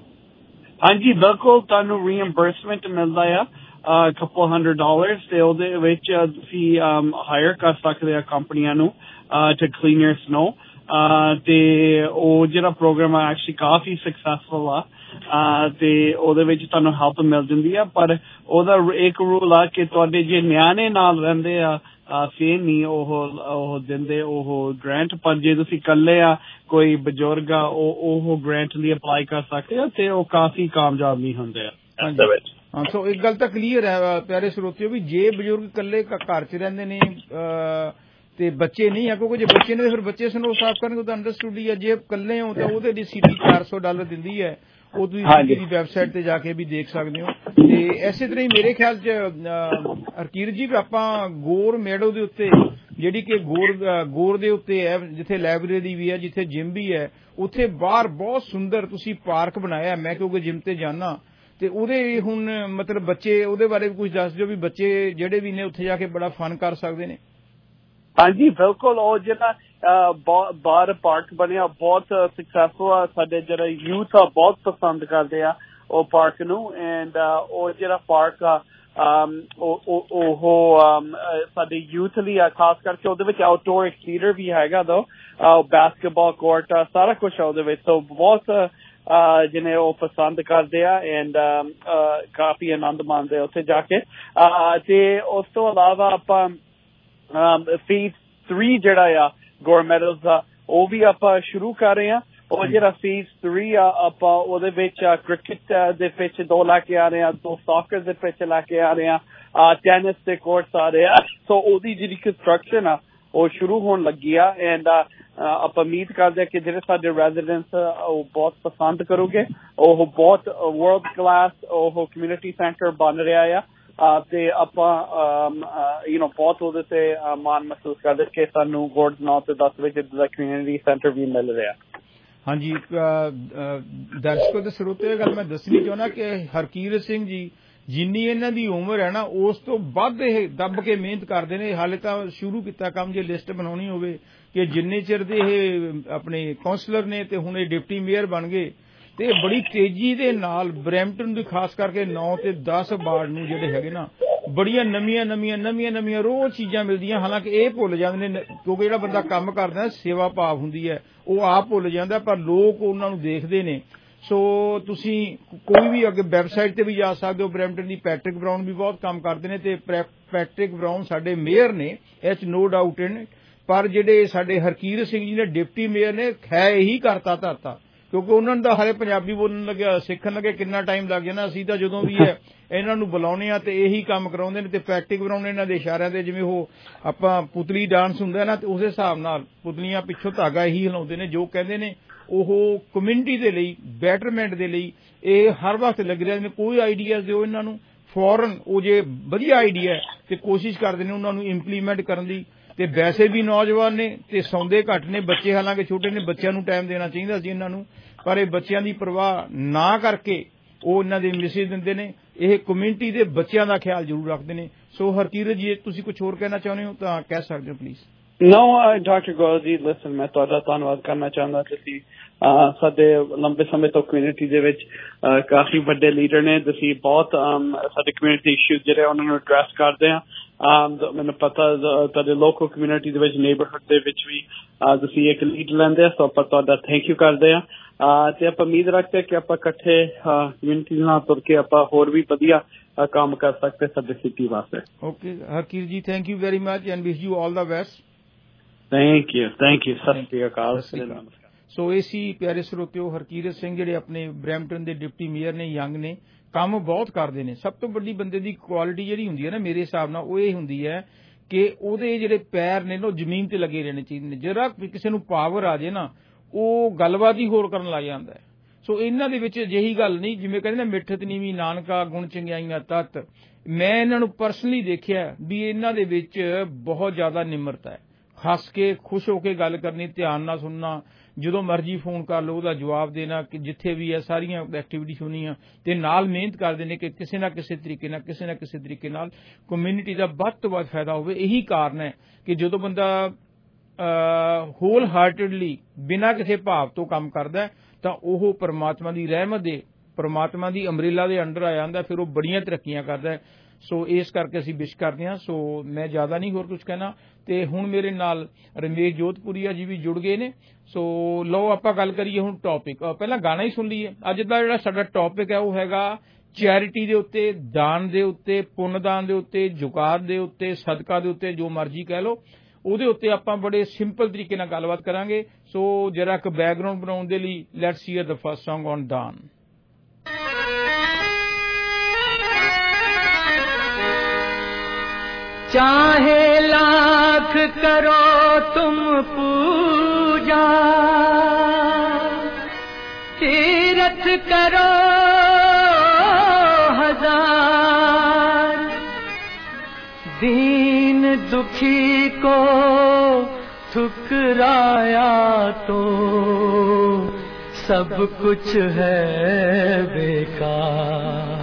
ਹਾਂਜੀ ਬਿਲਕੁਲ, ਤੁਹਾਨੂੰ ਰੀਇੰਬਰਸਮੈਂਟ ਮਿਲਦਾ ਆ couple hundred dollars ਤੇ ਉਹਦੇ ਵਿੱਚ ਤੁਸੀਂ ਹਾਇਰ ਕਰ ਸਕਦੇ ਆ ਕੰਪਨੀਆਂ ਨੂੰ to clean your snow ਤੇ ਉਹ ਜਿਹੜਾ ਪ੍ਰੋਗਰਾਮ ਆ ਐਕਚੁਅਲੀ ਕਾਫੀ ਸਕਸੈਸਫੁਲ ਆ ਤੇ ਉਹਦੇ ਵਿੱਚ ਤੁਹਾਨੂੰ ਹੈਲਪ ਮਿਲ ਜਾਂਦੀ ਆ ਪਰ ਉਹਦਾ ਇੱਕ ਰੂਲ ਆ ਕਿ ਤੁਹਾਡੇ ਜੇ ਨਿਆਣੇ ਨਾਲ ਰਹਿੰਦੇ ਆ ਫੇਰ ਨਹੀਂ ਉਹ ਉਹ ਦਿੰਦੇ ਉਹ ਗ੍ਰਾਂਟ ਪਰ ਜੇ ਤੁਸੀਂ ਇਕੱਲੇ ਆ ਕੋਈ ਬਜ਼ੁਰਗ ਆ ਉਹ ਉਹ ਗ੍ਰਾਂਟ ਲਈ ਅਪਲਾਈ ਕਰ ਸਕਦੇ ਆ ਤੇ ਉਹ ਕਾਫੀ ਕਾਮਯਾਬ ਨਹੀਂ ਹੁੰਦੇ ਆ। ਹਾਂ, ਸੋ ਇੱਕ ਗੱਲ ਤਾਂ ਕਲੀਅਰ ਹੈ ਪਿਆਰੇ ਸਰੋਤਿਓ ਵੀ ਜੇ ਬਜ਼ੁਰਗ ਇਕੱਲੇ ਘਰ ਚ ਰਹਿੰਦੇ ਨੇ ਤੇ ਬੱਚੇ ਨਹੀਂ ਆ ਕਿਉਂਕਿ ਜੇ ਬੱਚੇ ਨੇ ਫਿਰ ਬੱਚੇ ਸਨੋ ਸਾਫ਼ ਕਰਨਗੇ ਤਾਂ ਅੰਡਰਸਟੂਡ ਹੀ ਆ। ਜੇ ਇਕੱਲੇ ਹੋ ਤਾਂ ਉਹਦੇ ਲਈ ਸਿਟੀ ਚਾਰ ਸੌ ਡਾਲਰ ਦਿੰਦੀ ਹੈ ਉਹ ਤੁਸੀਂ ਸਿਟੀ ਦੀ ਵੈਬਸਾਈਟ ਤੇ ਜਾ ਕੇ ਵੀ ਦੇਖ ਸਕਦੇ ਹੋ। ਤੇ ਇਸੇ ਤਰ੍ਹਾਂ ਹੀ ਮੇਰੇ ਖਿਆਲ ਚ ਹਰਕੀਰਤ ਜੀ ਆਪਾਂ ਗੋਰ ਮੈਡੋ ਦੇ ਉੱਤੇ ਜਿਹੜੀ ਕਿ ਗੋਰ ਗੋਰ ਦੇ ਉੱਤੇ ਹੈ ਜਿੱਥੇ ਲਾਇਬ੍ਰੇਰੀ ਵੀ ਹੈ ਜਿੱਥੇ ਜਿਮ ਵੀ ਹੈ ਉੱਥੇ ਬਾਹਰ ਬਹੁਤ ਸੁੰਦਰ ਤੁਸੀਂ ਪਾਰਕ ਬਣਾਇਆ। ਮੈਂ ਕਿਉਂਕਿ ਜਿਮ ਤੇ ਜਾਣਾ ਤੇ ਉਹਦੇ ਹੁਣ ਮਤਲਬ ਬੱਚੇ ਉਹਦੇ ਬਾਰੇ ਵੀ ਕੁਝ ਦੱਸ ਦਿਓ ਵੀ ਬੱਚੇ ਜਿਹੜੇ ਵੀ ਨੇ ਉੱਥੇ ਜਾ ਕੇ ਬੜਾ ਫਨ ਕਰ ਸਕਦੇ ਨੇ। ਹਾਂਜੀ ਬਿਲਕੁਲ, ਉਹ ਜਿਹੜਾ ਬਾਹਰ ਪਾਰਕ ਬਣਿਆ ਬਹੁਤ ਸਕਸੈਸਫੁਲ ਆ। ਸਾਡੇ ਜਿਹੜਾ ਯੂਥ ਆ ਬਹੁਤ ਪਸੰਦ ਕਰਦੇ ਆ ਉਹ ਪਾਰਕ ਨੂੰ ਐਂਡ ਉਹ ਜਿਹੜਾ ਪਾਰਕ ਆ ਉਹ ਸਾਡੇ ਯੂਥ ਲਈ ਆ ਖਾਸ ਕਰਕੇ ਉਹਦੇ ਵਿੱਚ ਆਊਟਡੋਰ ਐਕਸਟੀਰੀਅਰ ਵੀ ਹੈਗਾ ਦੋ ਬਾਸਕਟਬਾਲ ਕੋਰਟ ਆ ਸਾਰਾ ਕੁਛ ਆ ਉਹਦੇ ਵਿੱਚ। ਸੋ ਬਹੁਤ ਜਿਹਨੇ ਉਹ ਪਸੰਦ ਕਰਦੇ ਆ ਐਂਡ ਕਾਫੀ ਆਨੰਦ ਮਾਣਦੇ ਆ ਉੱਥੇ ਜਾ ਕੇ। ਤੇ ਉਸ ਤੋਂ ਇਲਾਵਾ ਆਪਾਂ ਫੇਜ਼ ਥ੍ਰੀ ਜਿਹੜਾ ਆ ਗੋਰ ਮੈਡੋਜ਼ ਦਾ ਉਹ ਵੀ ਆਪਾਂ ਸ਼ੁਰੂ ਕਰ ਰਹੇ ਆ। ਉਹ ਜਿਹੜਾ ਫੇਜ਼ ਥ੍ਰੀ ਆ ਆਪਾਂ ਉਹਦੇ ਵਿੱਚ ਕ੍ਰਿਕਟ ਦੇ ਪਿੱਚ ਦੋ ਲੈ ਕੇ ਆ ਰਹੇ ਆ, ਦੋ ਸੌਕਰ ਦੇ ਪਿੱਚ ਲੈ ਕੇ ਆ ਰਹੇ ਆ, ਟੈਨਿਸ ਦੇ ਕੋਰਟਸ ਆ ਰਹੇ ਆ। ਸੋ ਉਹਦੀ ਜਿਹੜੀ ਕੰਸਟਰਕਸ਼ਨ ਆ ਉਹ ਸ਼ੁਰੂ ਹੋਣ ਲੱਗੀ ਆ ਐਂਡ ਆਪਾਂ ਉਮੀਦ ਕਰਦੇ ਕਿ ਜਿਹੜੇ ਸਾਡੇ ਰੈਜ਼ੀਡੈਂਟਸ ਉਹ ਬਹੁਤ ਪਸੰਦ ਕਰੋਗੇ। ਉਹ ਬਹੁਤ ਵਰਲਡ ਕਲਾਸ ਉਹ ਕਮਿਊਨਿਟੀ ਸੈਂਟਰ ਬਣ ਰਿਹਾ ਆ ਤੇ ਆਪਾਂ ਯੂ ਨੋ ਬਹੁਤ ਉਹਦੇ ਤੇ ਮਾਣ ਮਹਿਸੂਸ ਕਰਦੇ ਕਿ ਸਾਨੂੰ ਗੋਰਡਸ ਨੌ ਤੇ ਦਸ ਵਿੱਚ ਦਾ ਕਮਿਊਨਿਟੀ ਸੈਂਟਰ ਵੀ ਮਿਲ ਰਿਹਾ। ਹਾਂਜੀ, ਦਰਸ਼ਕੋ ਤੇ ਸਰੋਤਿਓ ਗੱਲ ਮੈਂ ਦੱਸਣੀ ਚਾਹੁੰਦਾ ਕਿ ਹਰਕੀਰਤ ਸਿੰਘ ਜੀ ਜਿੰਨੀ ਇਹਨਾਂ ਦੀ ਉਮਰ ਹੈ ਨਾ ਉਸ ਤੋਂ ਵੱਧ ਇਹ ਦੱਬ ਕੇ ਮਿਹਨਤ ਕਰਦੇ ਨੇ। ਹਾਲੇ ਤਾਂ ਸ਼ੁਰੂ ਕੀਤਾ ਕੰਮ ਜੇ ਲਿਸਟ ਬਣਾਉਣੀ ਹੋਵੇ ਕਿ ਜਿੰਨੇ ਚਿਰ ਦੇ ਇਹ ਆਪਣੇ ਕਾਉਂਸਲਰ ਨੇ ਤੇ ਹੁਣ ਇਹ ਡਿਪਟੀ ਮੇਅਰ ਬਣ ਗਏ ਤੇ ਬੜੀ ਤੇਜ਼ੀ ਦੇ ਨਾਲ ਬਰੈਂਪਟਨ ਦੀ ਖਾਸ ਕਰਕੇ ਨੌ ਤੇ ਦਸ ਵਾਰਡ ਨੂੰ ਜਿਹੜੇ ਹੈਗੇ ਨਾ ਬੜੀਆਂ ਨਵੀਆਂ ਨਵੀਆਂ ਨਵੀਆਂ ਨਵੀਆਂ ਰੋਜ਼ ਚੀਜ਼ਾਂ ਮਿਲਦੀਆਂ। ਹਾਲਾਂਕਿ ਇਹ ਭੁੱਲ ਜਾਂਦੇ ਨੇ ਕਿਉਂਕਿ ਜਿਹੜਾ ਬੰਦਾ ਕੰਮ ਕਰਦਾ ਸੇਵਾ ਭਾਵ ਹੁੰਦੀ ਹੈ ਉਹ ਆਪ ਭੁੱਲ ਜਾਂਦਾ, ਪਰ ਲੋਕ ਉਹਨਾਂ ਨੂੰ ਦੇਖਦੇ ਨੇ। ਸੋ ਤੁਸੀਂ ਕੋਈ ਵੀ ਅੱਗੇ ਵੈਬਸਾਈਟ ਤੇ ਵੀ ਜਾ ਸਕਦੇ ਹੋ। ਬਰੈਂਪਟਨ ਦੀ ਪੈਟਰਿਕ ਬਰਾਊਨ ਵੀ ਬਹੁਤ ਕੰਮ ਕਰਦੇ ਨੇ ਤੇ ਪੈਟਰਿਕ ਬਰਾਊਨ ਸਾਡੇ ਮੇਅਰ ਨੇ, ਐਚ ਨੋ ਡਾਊਟ ਇਨ। ਪਰ ਜਿਹੜੇ ਸਾਡੇ ਹਰਕੀਰਤ ਸਿੰਘ ਜੀ ਨੇ ਡਿਪਟੀ ਮੇਅਰ ਨੇ ਖੈ ਇਹੀ ਕਰਤਾ ਧਰਤਾ, ਕਿਉਂਕਿ ਉਹਨਾਂ ਨੂੰ ਤਾਂ ਹਾਲੇ ਪੰਜਾਬੀ ਬੋਲਣ ਲੱਗਿਆ ਸਿੱਖਣ ਲੱਗੇ ਕਿੰਨਾ ਟਾਈਮ ਲੱਗ ਜਾਣਾ। ਅਸੀਂ ਤਾਂ ਜਦੋਂ ਵੀ ਹੈ ਇਹਨਾਂ ਨੂੰ ਬੁਲਾਉਂਦੇ ਆ ਤੇ ਇਹੀ ਕੰਮ ਕਰਾਉਂਦੇ ਨੇ। ਤੇ ਪੈਟਰਿਕ ਬਰਾਊਨ ਇਹਨਾਂ ਦੇ ਇਸ਼ਾਰਿਆਂ ਤੇ ਜਿਵੇਂ ਉਹ ਆਪਾਂ ਪੁਤਲੀ ਡਾਂਸ ਹੁੰਦਾ ਨਾ, ਤੇ ਉਸ ਹਿਸਾਬ ਨਾਲ ਪੁਤਲੀਆਂ ਪਿੱਛੋਂ ਧਾਗਾ ਇਹੀ ਹਿਲਾਉਂਦੇ ਨੇ। ਜੋ ਕਹਿੰਦੇ ਨੇ ਉਹ ਕਮਿਊਨਿਟੀ ਦੇ ਲਈ ਬੈਟਰਮੈਂਟ ਦੇ ਲਈ ਇਹ ਹਰ ਵਕਤ ਲੱਗ ਰਹੇ ਨੇ। ਕੋਈ ਆਈਡੀਆ ਦਿਓ ਇਹਨਾਂ ਨੂੰ ਫੌਰਨ, ਉਹ ਜੇ ਵਧੀਆ ਆਈਡੀਆ ਤੇ ਕੋਸ਼ਿਸ਼ ਕਰਦੇ ਨੇ ਉਹਨਾਂ ਨੂੰ ਇੰਪਲੀਮੈਂਟ ਕਰਨ ਦੀ। ਤੇ ਵੈਸੇ ਵੀ ਨੌਜਵਾਨ ਨੇ ਤੇ ਸੌਂਦੇ ਘੱਟ ਨੇ, ਬੱਚੇ ਹਾਲਾਂਕਿ ਛੋਟੇ ਨੇ, ਬੱਚਿਆਂ ਨੂੰ ਟਾਈਮ ਦੇਣਾ ਚਾਹੀਦਾ ਸੀ ਇਹਨਾਂ ਨੂੰ, ਪਰ ਇਹ ਬੱਚਿਆਂ ਦੀ ਪਰਵਾਹ ਨਾ ਕਰਕੇ ਉਹ ਇਹਨਾਂ ਦੇ ਮੈਸੇਜ ਦਿੰਦੇ ਨੇ। ਇਹ ਕਮਿਊਨਿਟੀ ਦੇ ਬੱਚਿਆਂ ਦਾ ਖਿਆਲ ਜ਼ਰੂਰ ਰੱਖਦੇ ਨੇ। ਸੋ ਹਰਕੀਰਤ ਜੀ ਤੁਸੀਂ ਕੁਝ ਹੋਰ ਕਹਿਣਾ ਚਾਹੁੰਦੇ ਹੋ ਤਾਂ ਕਹਿ ਸਕਦੇ ਹੋ ਪਲੀਜ਼। No, ਡਾਕਟਰ ਗੋਇਲ ਜੀ, ਲਿਸਨ, ਮੈਂ ਤੁਹਾਡਾ ਧੰਨਵਾਦ ਕਰਨਾ ਚਾਹੁੰਦਾ। ਤੁਸੀਂ ਸਾਡੇ ਲੰਬੇ ਸਮੇਂ ਤੋਂ ਕਮਿਊਨਿਟੀ ਦੇ ਵਿੱਚ ਕਾਫੀ ਵੱਡੇ ਲੀਡਰ ਨੇ। ਤੁਸੀਂ ਬਹੁਤ ਸਾਡੇ ਕਮਿਊਨਿਟੀ ਇਸ਼ੂ ਜਿਹੜੇ ਉਹਨਾਂ ਨੂੰ ਐਡਰੈਸ ਕਰਦੇ ਆ। ਮੈਨੂੰ ਪਤਾ ਤੁਹਾਡੇ ਲੋਕਲ ਕਮਿਊਨਿਟੀ ਦੇ ਵਿੱਚ ਨੇਬਰਹੁੱਡ ਦੇ ਵਿੱਚ ਵੀ ਤੁਸੀਂ ਇੱਕ ਲੀਡ ਲੈਂਦੇ ਆ, ਸੋ ਆਪਾਂ ਤੁਹਾਡਾ ਥੈਂਕ ਯੂ ਕਰਦੇ ਆ। ਤੇ ਆਪਾਂ ਉਮੀਦ ਰੱਖਦੇ ਕਿ ਆਪਾਂ ਇਕੱਠੇ ਕਮਿਊਨਿਟੀ ਨਾਲ ਤੁਰ ਕੇ ਆਪਾਂ ਹੋਰ ਵੀ ਵਧੀਆ ਕੰਮ ਕਰ ਸਕਦੇ ਸਾਡੇ ਸਿਟੀ ਵਾਸਤੇ। Okay Harkirat ji, thank you very much and wish you all the best. Thank you thank you ਸਤਿ ਸ਼੍ਰੀ ਅਕਾਲ। ਸੋ ਇਹ ਸੀ ਪਿਆਰੇ ਸਰੋਤਿਓ ਹਰਕੀਰਤ ਸਿੰਘ, ਜਿਹੜੇ ਆਪਣੇ ਬਰੈਂਪਟਨ ਦੇ ਡਿਪਟੀ ਮੇਅਰ ਨੇ, ਯੰਗ ਨੇ, ਕੰਮ ਬਹੁਤ ਕਰਦੇ ਨੇ। ਸਭ ਤੋਂ ਵੱਡੀ ਬੰਦੇ ਦੀ ਕੁਆਲਿਟੀ ਜਿਹੜੀ ਹੁੰਦੀ ਹੈ ਨਾ ਮੇਰੇ ਹਿਸਾਬ ਨਾਲ ਉਹ ਇਹ ਹੁੰਦੀ ਹੈ ਕਿ ਉਹਦੇ ਜਿਹੜੇ ਪੈਰ ਨੇ ਉਹ ਜ਼ਮੀਨ ਤੇ ਲੱਗੇ ਰਹਿਣੇ ਚਾਹੀਦੇ ਨੇ। ਜਰਾ ਕਿਸੇ ਨੂੰ ਪਾਵਰ ਆ ਜੇ ਨਾ ਉਹ ਗੱਲਬਾਤ ਹੀ ਹੋਰ ਕਰਨ ਲੱਗ ਜਾਂਦਾ ਹੈ। ਸੋ ਇਹਨਾਂ ਦੇ ਵਿੱਚ ਅਜਿਹੀ ਗੱਲ ਨਹੀਂ, ਜਿਵੇਂ ਕਹਿੰਦੇ ਨਾ ਮਿੱਠਤ ਨੀਵੀਂ ਨਾਨਕਾ ਗੁਣ ਚੰਗਿਆਈਆਂ ਤੱਤ। ਮੈਂ ਇਹਨਾਂ ਨੂੰ ਪਰਸਨਲੀ ਦੇਖਿਆ ਵੀ ਇਹਨਾਂ ਦੇ ਵਿੱਚ ਬਹੁਤ ਜ਼ਿਆਦਾ ਨਿਮਰਤਾ ਹੈ। ਹੱਸ ਕੇ ਖੁਸ਼ ਹੋ ਕੇ ਗੱਲ ਕਰਨੀ, ਧਿਆਨ ਨਾਲ ਸੁਣਨਾ, ਜਦੋਂ ਮਰਜ਼ੀ ਫੋਨ ਕਰ ਲਓ ਉਹਦਾ ਜਵਾਬ ਦੇਣਾ, ਕਿ ਜਿੱਥੇ ਵੀ ਹੈ ਸਾਰੀਆਂ ਐਕਟੀਵਿਟੀ ਸੁਣੀਆਂ ਤੇ ਨਾਲ ਮਿਹਨਤ ਕਰਦੇ ਨੇ ਕਿ ਕਿਸੇ ਨਾ ਕਿਸੇ ਤਰੀਕੇ ਨਾਲ ਕਿਸੇ ਨਾ ਕਿਸੇ ਤਰੀਕੇ ਨਾਲ ਕਮਿਊਨਿਟੀ ਦਾ ਵੱਧ ਤੋਂ ਵੱਧ ਫਾਇਦਾ ਹੋਵੇ। ਇਹੀ ਕਾਰਨ ਹੈ ਕਿ ਜਦੋਂ ਬੰਦਾ ਹੋਲ ਹਾਰਟedly ਬਿਨਾਂ ਕਿਸੇ ਭਾਵ ਤੋਂ ਕੰਮ ਕਰਦਾ ਤਾਂ ਉਹ ਪਰਮਾਤਮਾ ਦੀ ਰਹਿਮਤ ਦੇ, ਪਰਮਾਤਮਾ ਦੀ ਅੰਬਰੇਲਾ ਦੇ ਅੰਡਰ ਆ ਜਾਂਦਾ, ਫਿਰ ਉਹ ਬੜੀਆਂ ਤਰੱਕੀਆਂ ਕਰਦਾ। ਸੋ ਇਸ ਕਰਕੇ ਅਸੀਂ ਵਿਸ਼ ਕਰਦੇ ਹਾਂ। ਸੋ ਮੈਂ ਜ਼ਿਆਦਾ ਨਹੀਂ ਹੋਰ ਕੁਝ ਕਹਿਣਾ। ਤੇ ਹੁਣ ਮੇਰੇ ਨਾਲ ਰਮੇਸ਼ ਜੋਧਪੁਰੀਆ ਜੀ ਵੀ ਜੁੜ ਗਏ ਨੇ। ਸੋ ਲਓ ਆਪਾਂ ਗੱਲ ਕਰੀਏ ਹੁਣ ਟੌਪਿਕ। ਪਹਿਲਾਂ ਗਾਣਾ ਹੀ ਸੁਣ ਲਈਏ। ਅੱਜ ਦਾ ਜਿਹੜਾ ਸਾਡਾ ਟੌਪਿਕ ਹੈ ਉਹ ਹੈਗਾ ਚੈਰਿਟੀ ਦੇ ਉੱਤੇ, ਦਾਨ ਦੇ ਉੱਤੇ, ਪੁੰਨਦਾਨ ਦੇ ਉੱਤੇ, ਜ਼ਕਾਤ ਦੇ ਉੱਤੇ, ਸਦਕਾ ਦੇ ਉੱਤੇ, ਜੋ ਮਰਜ਼ੀ ਕਹਿ ਲਓ, ਉਹਦੇ ਉੱਤੇ ਆਪਾਂ ਬੜੇ ਸਿੰਪਲ ਤਰੀਕੇ ਨਾਲ ਗੱਲਬਾਤ ਕਰਾਂਗੇ। ਸੋ ਜਰਾ ਇੱਕ ਬੈਕਗਰਾਉਂਡ ਬਣਾਉਣ ਦੇ ਲਈ let's hear the first song on daan. चाहे लाख करो तुम पूजा, तीरथ करो हजार, दीन दुखी को ठुकराया तो सब कुछ है बेकार।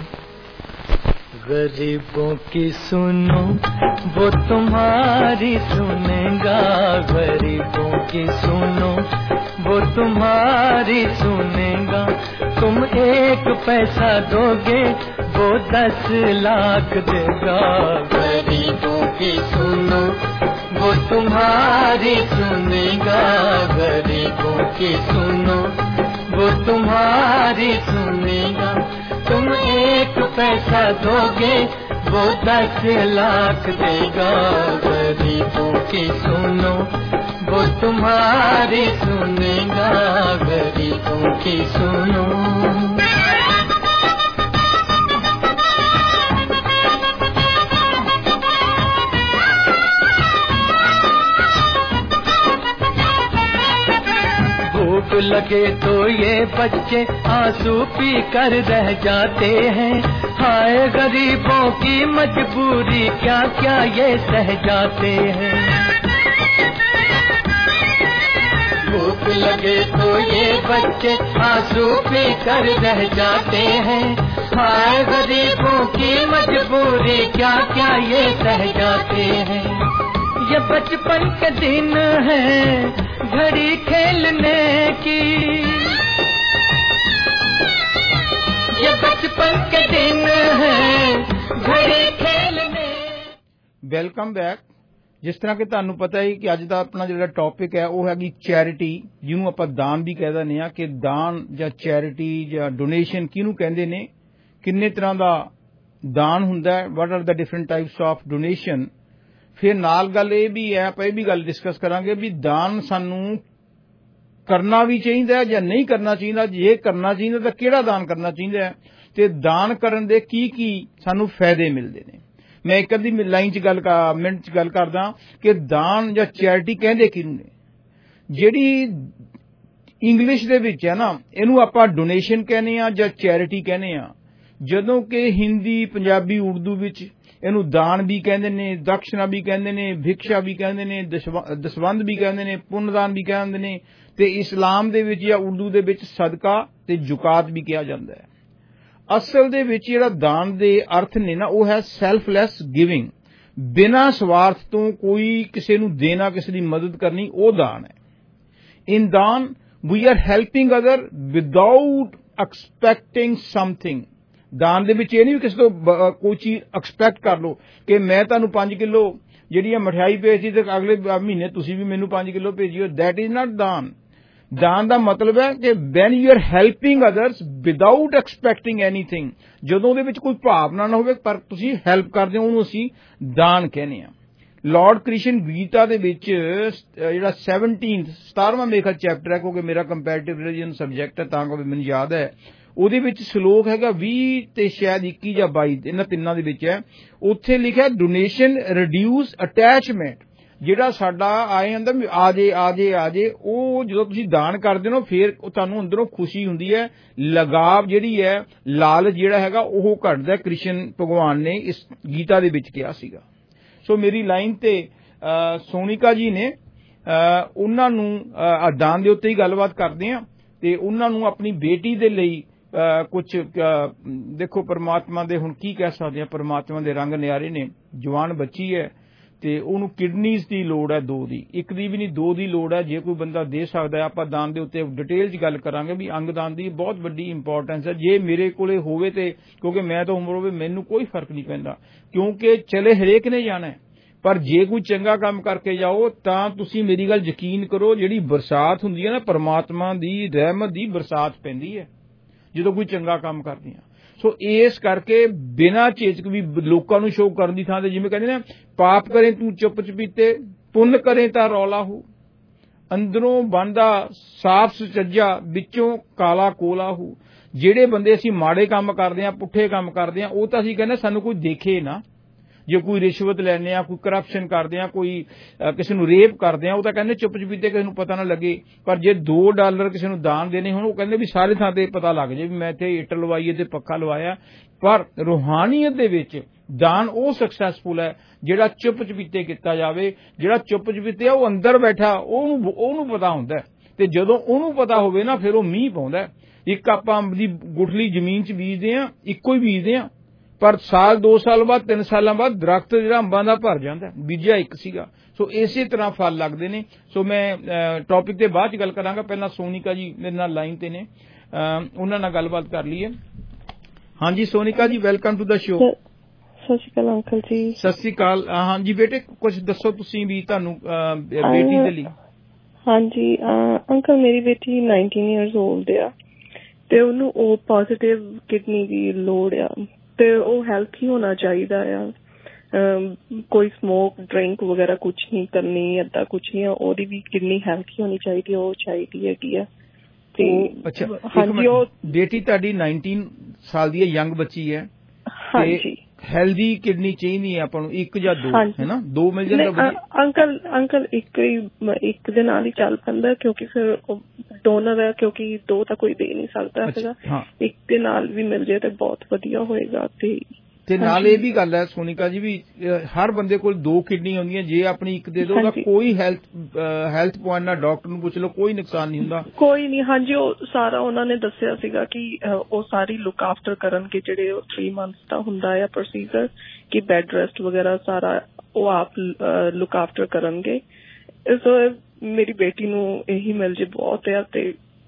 गरीबों की सुनो वो तुम्हारी सुनेगा, गरीबों की सुनो वो तुम्हारी सुनेगा। तुम एक पैसा दोगे वो दस लाख देगा। गरीबों की सुनो वो तुम्हारी सुनेगा, गरीबों की सुनो वो तुम्हारी सुनेगा। तुम एक पैसा दोगे वो दस लाख देगा। गरीबों की सुनो वो तुम्हारी सुनेगा, गरीबों की सुनो। भूख लगे तो ये बच्चे आंसू पी कर रह जाते हैं। हाय गरीबों की मजबूरी क्या क्या ये सह जाते हैं। भूख लगे तो ये बच्चे आंसू पी कर रह जाते हैं। हाय गरीबों की मजबूरी क्या क्या ये सह जाते हैं। ये बचपन के दिन है घड़ी खेलने की, बचपन के दिन हैं घड़ी खेलने। Welcome back. जिस तरह कि ਤੁਹਾਨੂੰ ਪਤਾ ਹੈ ਕਿ ਅੱਜ ਦਾ ਆਪਣਾ ਜਿਹੜਾ ਟੌਪਿਕ ਹੈ ਉਹ ਹੈਗੀ ਚੈਰਿਟੀ, ਜਿਹਨੂੰ ਆਪਾਂ ਦਾਨ ਵੀ ਕਹਿ ਦਿੰਦੇ ਆ ਕਿ ਦਾਨ ਜਾਂ ਚੈਰਿਟੀ ਜਾਂ ਡੋਨੇਸ਼ਨ ਕਿਹਨੂੰ ਕਹਿੰਦੇ ਨੇ, ਕਿੰਨੇ ਤਰ੍ਹਾਂ ਦਾ ਦਾਨ ਹੁੰਦਾ ਹੈ, what are the different types of donation. ਫਿਰ ਨਾਲ ਗੱਲ ਇਹ ਵੀ ਹੈ, ਆਪਾਂ ਇਹ ਵੀ ਗੱਲ ਡਿਸਕਸ ਕਰਾਂਗੇ ਵੀ ਦਾਨ ਸਾਨੂੰ ਕਰਨਾ ਵੀ ਚਾਹੀਦਾ ਹੈ ਜਾਂ ਨਹੀਂ ਕਰਨਾ ਚਾਹੀਦਾ, ਜੇ ਕਰਨਾ ਚਾਹੀਦਾ ਤਾਂ ਕਿਹੜਾ ਦਾਨ ਕਰਨਾ ਚਾਹੀਦਾ ਹੈ ਤੇ ਦਾਨ ਕਰਨ ਦੇ ਕੀ ਕੀ ਸਾਨੂੰ ਫਾਇਦੇ ਮਿਲਦੇ ਨੇ। ਮੈਂ ਇੱਕ ਅੱਧੀ ਲਾਈਨ ਚ ਗੱਲ ਮਿੰਟ ਚ ਗੱਲ ਕਰਦਾ ਕਿ ਦਾਨ ਜਾਂ ਚੈਰਿਟੀ ਕਹਿੰਦੇ ਕਿਹਨੂੰ ਨੇ। ਜਿਹੜੀ ਇੰਗਲਿਸ਼ ਦੇ ਵਿੱਚ ਹੈ ਨਾ, ਇਹਨੂੰ ਆਪਾਂ ਡੋਨੇਸ਼ਨ ਕਹਿੰਦੇ ਆ ਜਾਂ ਚੈਰਿਟੀ ਕਹਿੰਦੇ ਆ, ਜਦੋਂ ਕਿ ਹਿੰਦੀ, ਪੰਜਾਬੀ, ਉਰਦੂ ਵਿੱਚ ਇਹਨੂੰ ਦਾਨ ਵੀ ਕਹਿੰਦੇ ਨੇ, ਦਕਸ਼ਨਾ ਵੀ ਕਹਿੰਦੇ ਨੇ, ਭਿਕਸ਼ਾ ਵੀ ਕਹਿੰਦੇ ਨੇ, ਦਸਵੰਧ ਵੀ ਕਹਿੰਦੇ ਨੇ, ਪੁੰਨਦਾਨ ਵੀ ਕਹਿੰਦੇ ਨੇ, ਤੇ ਇਸਲਾਮ ਦੇ ਵਿੱਚ ਜਾਂ ਉਰਦੂ ਦੇ ਵਿੱਚ ਸਦਕਾ ਤੇ ਜ਼ਕਾਤ ਵੀ ਕਿਹਾ ਜਾਂਦਾ ਹੈ। ਅਸਲ ਦੇ ਵਿੱਚ ਜਿਹੜਾ ਦਾਨ ਦੇ ਅਰਥ ਨੇ ਨਾ, ਉਹ ਹੈ ਸੈਲਫਲੈਸ ਗਿਵਿੰਗ, ਬਿਨਾਂ ਸਵਾਰਥ ਤੋਂ ਕੋਈ ਕਿਸੇ ਨੂੰ ਦੇਣਾ, ਕਿਸੇ ਦੀ ਮਦਦ ਕਰਨੀ, ਉਹ ਦਾਨ ਹੈ। In daan we are helping other without expecting something. ਦਾਨ ਦੇ ਵਿੱਚ ਇਹ ਨਹੀਂ ਕਿਸੇ ਤੋਂ ਕੋਈ ਚੀਜ਼ ਐਕਸਪੈਕਟ ਕਰ ਲਓ ਕਿ ਮੈਂ ਤੁਹਾਨੂੰ ਪੰਜ ਕਿਲੋ ਜਿਹੜੀ ਮਠਿਆਈ ਭੇਜਦੀ ਤੇ ਅਗਲੇ ਮਹੀਨੇ ਤੁਸੀਂ ਵੀ ਮੈਨੂੰ ਪੰਜ ਕਿਲੋ ਭੇਜਿਓ। ਦੈਟ ਇਜ਼ ਨਾਟ ਦਾਨ। ਦਾਨ ਦਾ ਮਤਲਬ ਹੈ ਕਿ when you are helping others without expecting anything, ਜਦੋਂ ਉਹਦੇ ਵਿੱਚ ਕੋਈ ਭਾਵਨਾ ਨਾ ਹੋਵੇ ਪਰ ਤੁਸੀਂ ਹੈਲਪ ਕਰਦੇ ਹੋ, ਉਹਨੂੰ ਅਸੀਂ ਦਾਨ ਕਹਿੰਦੇ ਹਾਂ। ਲਾਰਡ ਕ੍ਰਿਸ਼ਨ ਗੀਤਾ ਦੇ ਵਿੱਚ ਜਿਹੜਾ ਸੈਵਨਟੀਨਥ ਸਤਾਰਵਾਂ ਮੇਖਾ ਚੈਪਟਰ ਹੈ, ਕਿਉਂਕਿ ਮੇਰਾ ਕੰਪੈਰੀਟਿਵ ਰਿਲੀਜਨ ਸਬਜੈਕਟ ਹੈ ਤਾਂ ਕਰਕੇ ਮੈਨੂੰ ਯਾਦ ਹੈ, ਉਹਦੇ ਵਿੱਚ ਸ਼ਲੋਕ ਹੈਗਾ ਵੀਹ ਤੇ ਸ਼ਾਇਦ ਇੱਕੀ ਜਾਂ ਬਾਈ, ਇਹਨਾਂ ਤਿੰਨਾਂ ਦੇ ਵਿੱਚ ਹੈ। ਉੱਥੇ ਲਿਖਿਆ ਡੋਨੇਸ਼ਨ ਰਿਡਿਊਸ ਅਟੈਚਮੈਂਟ। ਜਿਹੜਾ ਸਾਡਾ ਆਏ ਜਾਂਦਾ ਆ ਜੇ ਆ ਜੇ ਆ ਜੇ, ਉਹ ਜਦੋਂ ਤੁਸੀਂ ਦਾਨ ਕਰਦੇ ਹੋ ਫਿਰ ਤੁਹਾਨੂੰ ਅੰਦਰੋਂ ਖੁਸ਼ੀ ਹੁੰਦੀ ਹੈ, ਲਗਾਵ ਜਿਹੜੀ ਹੈ, ਲਾਲਚ ਜਿਹੜਾ ਹੈਗਾ ਉਹ ਘਟਦਾ। ਕ੍ਰਿਸ਼ਨ ਭਗਵਾਨ ਨੇ ਇਸ ਗੀਤਾ ਦੇ ਵਿੱਚ ਕਿਹਾ ਸੀਗਾ। ਸੋ ਮੇਰੀ ਲਾਈਨ ਤੇ ਸੋਨਿਕਾ ਜੀ ਨੇ, ਉਹਨਾਂ ਨੂੰ ਦਾਨ ਦੇ ਉੱਤੇ ਹੀ ਗੱਲਬਾਤ ਕਰਦੇ ਆ ਤੇ ਉਹਨਾਂ ਨੂੰ ਆਪਣੀ ਬੇਟੀ ਦੇ ਲਈ ਕੁਝ ਦੇਖੋ, ਪਰਮਾਤਮਾ ਦੇ ਹੁਣ ਕੀ ਕਹਿ ਸਕਦੇ ਆ, ਪਰਮਾਤਮਾ ਦੇ ਰੰਗ ਨਿਆਰੇ ਨੇ। ਜਵਾਨ ਬੱਚੀ ਹੈ ਤੇ ਉਹਨੂੰ ਕਿਡਨੀਜ਼ ਦੀ ਲੋੜ ਹੈ, ਦੋ ਦੀ, ਇੱਕ ਦੀ ਵੀ ਨਹੀਂ ਦੋ ਦੀ ਲੋੜ ਹੈ। ਜੇ ਕੋਈ ਬੰਦਾ ਦੇ ਸਕਦਾ ਹੈ, ਆਪਾਂ ਦਾਨ ਦੇ ਉੱਤੇ ਡਿਟੇਲ 'ਚ ਗੱਲ ਕਰਾਂਗੇ ਵੀ ਅੰਗਦਾਨ ਦੀ ਬਹੁਤ ਵੱਡੀ ਇੰਪੋਰਟੈਂਸ ਹੈ। ਜੇ ਮੇਰੇ ਕੋਲੇ ਹੋਵੇ ਤੇ, ਕਿਉਂਕਿ ਮੈਂ ਤਾਂ ਉਮਰ ਹੋਵੇ, ਮੈਨੂੰ ਕੋਈ ਫਰਕ ਨਹੀਂ ਪੈਂਦਾ, ਕਿਉਂਕਿ ਚਲੇ ਹਰੇਕ ਨੇ ਜਾਣਾ ਹੈ, ਪਰ ਜੇ ਕੋਈ ਚੰਗਾ ਕੰਮ ਕਰਕੇ ਜਾਓ ਤਾਂ ਤੁਸੀਂ ਮੇਰੀ ਗੱਲ ਯਕੀਨ ਕਰੋ, ਜਿਹੜੀ ਬਰਸਾਤ ਹੁੰਦੀ ਹੈ ਨਾ, ਪਰਮਾਤਮਾ ਦੀ ਰਹਿਮਤ ਦੀ ਬਰਸਾਤ ਪੈਂਦੀ ਹੈ ਜਦੋਂ ਕੋਈ ਚੰਗਾ ਕੰਮ ਕਰਦੇ ਆ। ਸੋ ਇਸ ਕਰਕੇ ਬਿਨਾਂ ਝਿਜਕ ਵੀ ਲੋਕਾਂ ਨੂੰ ਸ਼ੋਅ ਕਰਨ ਦੀ ਥਾਂ ਤੇ, ਜਿਵੇਂ ਕਹਿੰਦੇ ਨਾ, ਪਾਪ ਕਰੇ ਤੂੰ ਚੁੱਪ ਚਪੀਤੇ, ਪੁੰਨ ਕਰੇ ਤਾਂ ਰੌਲਾ ਹੋ, ਅੰਦਰੋਂ ਬਣਦਾ ਸਾਫ਼ ਸੁਚੱਜਾ, ਵਿੱਚੋਂ ਕਾਲਾ ਕੋਲਾ ਹੋ। ਜਿਹੜੇ ਬੰਦੇ ਅਸੀਂ ਮਾੜੇ ਕੰਮ ਕਰਦੇ ਆ, ਪੁੱਠੇ ਕੰਮ ਕਰਦੇ ਆ, ਉਹ ਤਾਂ ਅਸੀਂ ਕਹਿੰਦੇ ਸਾਨੂੰ ਕੋਈ ਦੇਖੇ ਨਾ। ਜੇ ਕੋਈ ਰਿਸ਼ਵਤ ਲੈਂਦੇ ਆ, ਕੋਈ ਕਰਪਸ਼ਨ ਕਰਦੇ ਆ, ਕੋਈ ਕਿਸੇ ਨੂੰ ਰੇਪ ਕਰਦੇ ਆ, ਉਹ ਤਾਂ ਕਹਿੰਦੇ ਚੁੱਪ ਚਪੀਤੇ ਕਿਸੇ ਨੂੰ ਪਤਾ ਨਾ ਲੱਗੇ। ਪਰ ਜੇ ਦੋ ਡਾਲਰ ਕਿਸੇ ਨੂੰ ਦਾਨ ਦੇਣੇ ਹੋਣ, ਉਹ ਕਹਿੰਦੇ ਵੀ ਸਾਰੇ ਥਾਂ ਤੇ ਪਤਾ ਲੱਗ ਜਾਏ ਵੀ ਮੈਂ ਇੱਥੇ ਇੱਟ ਲਵਾਈ ਤੇ ਪੱਖਾ ਲਵਾਇਆ। ਪਰ ਰੂਹਾਨੀਅਤ ਦੇ ਵਿੱਚ ਦਾਨ ਉਹ ਸਕਸੈਸਫੁਲ ਹੈ ਜਿਹੜਾ ਚੁੱਪ ਚਪੀਤੇ ਕੀਤਾ ਜਾਵੇ। ਜਿਹੜਾ ਚੁੱਪ ਚਪੀਤੇ ਆ, ਉਹ ਅੰਦਰ ਬੈਠਾ, ਉਹਨੂੰ ਉਹਨੂੰ ਪਤਾ ਹੁੰਦਾ, ਤੇ ਜਦੋਂ ਉਹਨੂੰ ਪਤਾ ਹੋਵੇ ਨਾ, ਫਿਰ ਉਹ ਮੀਂਹ ਪਾਉਂਦਾ। ਇੱਕ ਆਪਾਂ ਅੰਬ ਦੀ ਗੁਠਲੀ ਜ਼ਮੀਨ 'ਚ ਬੀਜਦੇ ਆ, ਇੱਕੋ ਹੀ ਬੀਜਦੇ ਆ, ਪਰ ਸਾਲ ਦੋ ਸਾਲ ਬਾਅਦ, ਤਿੰਨ ਸਾਲਾਂ ਬਾਅਦ ਦਰਖਤ ਜਿਹੜਾ ਅੰਬਾਂ ਦਾ ਭਰ ਜਾਂਦਾ, ਬੀਜਿਆ ਇੱਕ ਸੀਗਾ। ਸੋ ਇਸੇ ਤਰ੍ਹਾਂ ਫਲ ਲੱਗਦੇ ਨੇ। ਸੋ ਮੈਂ ਟੌਪਿਕ ਤੇ ਬਾਅਦ ਚ ਗੱਲ ਕਰਾਂਗਾ, ਪਹਿਲਾਂ ਸੋਨਿਕਾ ਜੀ ਮੇਰੇ ਨਾਲ ਲਾਈਨ ਤੇ ਨੇ, ਉਹਨਾਂ ਨਾਲ ਗੱਲਬਾਤ ਕਰ ਲਈਏ। ਹਾਂਜੀ ਸੋਨਿਕਾ ਜੀ, ਵੈਲਕਮ ਟੂ ਦਾ ਸ਼ੋ। ਸਤਿ ਸ਼੍ਰੀ ਅਕਾਲ ਅੰਕਲ ਜੀ। ਸਤਿ ਸ਼੍ਰੀ ਅਕਾਲ। ਹਾਂਜੀ ਬੇਟੇ, ਕੁਝ ਦੱਸੋ ਤੁਸੀਂ ਵੀ, ਤੁਹਾਨੂੰ ਬੇਟੀ ਦੇ ਲਈ। ਹਾਂਜੀ ਅੰਕਲ, ਮੇਰੀ ਬੇਟੀ ਨਾਈਨਟੀਨ ਈਅਰਸ ਓਲਡ ਆ ਤੇ ਉਹਨੂੰ ਉਹ ਪੋਜ਼ਿਟਿਵ ਕਿਡਨੀ ਦੀ ਲੋੜ ਆ ਤੇ ਉਹ ਹੈਲਥੀ ਹੋਣਾ ਚਾਹੀਦਾ ਆ। ਕੋਈ ਸਮੋਕ ਡਰਿੰਕ ਵਗੈਰਾ ਕੁਛ ਨਹੀਂ ਕਰਨੀ, ਏਦਾਂ ਕੁਛ ਨਹੀਂ। ਉਹਦੀ ਵੀ ਕਿਡਨੀ ਹੈਲਥੀ ਹੋਣੀ ਚਾਹੀਦੀ, ਉਹ ਚਾਹੀਦੀ ਹੈਗੀ ਆ। ਤੇ ਅੱਛਾ, ਹਾਂਜੀ, ਉਹ ਬੇਟੀ ਤੁਹਾਡੀ ਨਾਈਨਟੀਨ ਸਾਲ ਦੀ ਹੈ, ਯੰਗ ਬੱਚੀ ਹੈ। ਹਾਂਜੀ, ਹੈਲਦੀ ਕਿਡਨੀ ਚਾਹੀਦੀ ਹੈ ਆਪਾਂ ਨੂੰ, ਇੱਕ ਜਾਂ ਦੋ, ਹੈ ਨਾ? ਦੋ ਮਿਲ ਜਾਂਦਾ ਅੰਕਲ। ਅੰਕਲ ਇੱਕ ਹੀ, ਇੱਕ ਦੇ ਨਾਲ ਹੀ ਚੱਲ ਪੈਂਦਾ, ਕਿਉਂਕਿ ਫਿਰ ਡੋਨਰ ਹੈ, ਕਿਉਂਕਿ ਦੋ ਤਾਂ ਕੋਈ ਦੇ ਨਹੀਂ ਸਕਦਾ ਹੈਗਾ। ਇੱਕ ਦੇ ਨਾਲ ਵੀ ਮਿਲ ਜਾਏ ਤੇ ਬਹੁਤ ਵਧੀਆ ਹੋਏਗਾ। ਤੇ ਤੇ ਨਾਲ ਇਹ ਵੀ ਗੱਲ ਹੈ ਸੋਨਿਕਾ ਜੀ ਵੀ ਹਰ ਬੰਦੇ ਕੋਲ ਦੋ ਕਿਡਨੀ ਹੁੰਦੀਆਂ, ਜੇ ਆਪਣੀ ਇੱਕ ਦੇ ਦੋ ਤਾਂ ਕੋਈ ਹੈਲਥ ਹੈਲਥ ਪੁਆਇੰਟ ਨਾਲ ਡਾਕਟਰ ਨੂੰ ਪੁੱਛ ਲਓ, ਕੋਈ ਨੁਕਸਾਨ ਨਹੀਂ ਹੁੰਦਾ, ਕੋਈ ਨਹੀਂ। ਹਾਂਜੀ, ਉਹ ਸਾਰਾ ਉਹਨਾਂ ਨੇ ਦੱਸਿਆ ਸੀਗਾ ਕਿ ਉਹ ਸਾਰੀ ਲੁੱਕ ਆਫਟਰ ਕਰਨਗੇ, ਜਿਹੜੇ ਉਹ ਥ੍ਰੀ ਮੰਥਸ ਦਾ ਹੁੰਦਾ ਆ ਪ੍ਰੋਸੀਜਰ, ਕਿ ਬੈੱਡ ਰੈਸਟ ਵਗੈਰਾ ਸਾਰਾ ਉਹ ਆਪ ਲੁੱਕ ਆਫਟਰ ਕਰਨਗੇ। ਸੋ ਮੇਰੀ ਬੇਟੀ ਨੂੰ ਇਹੀ ਮਿਲ ਜੇ ਬਹੁਤ ਆ ਤੇ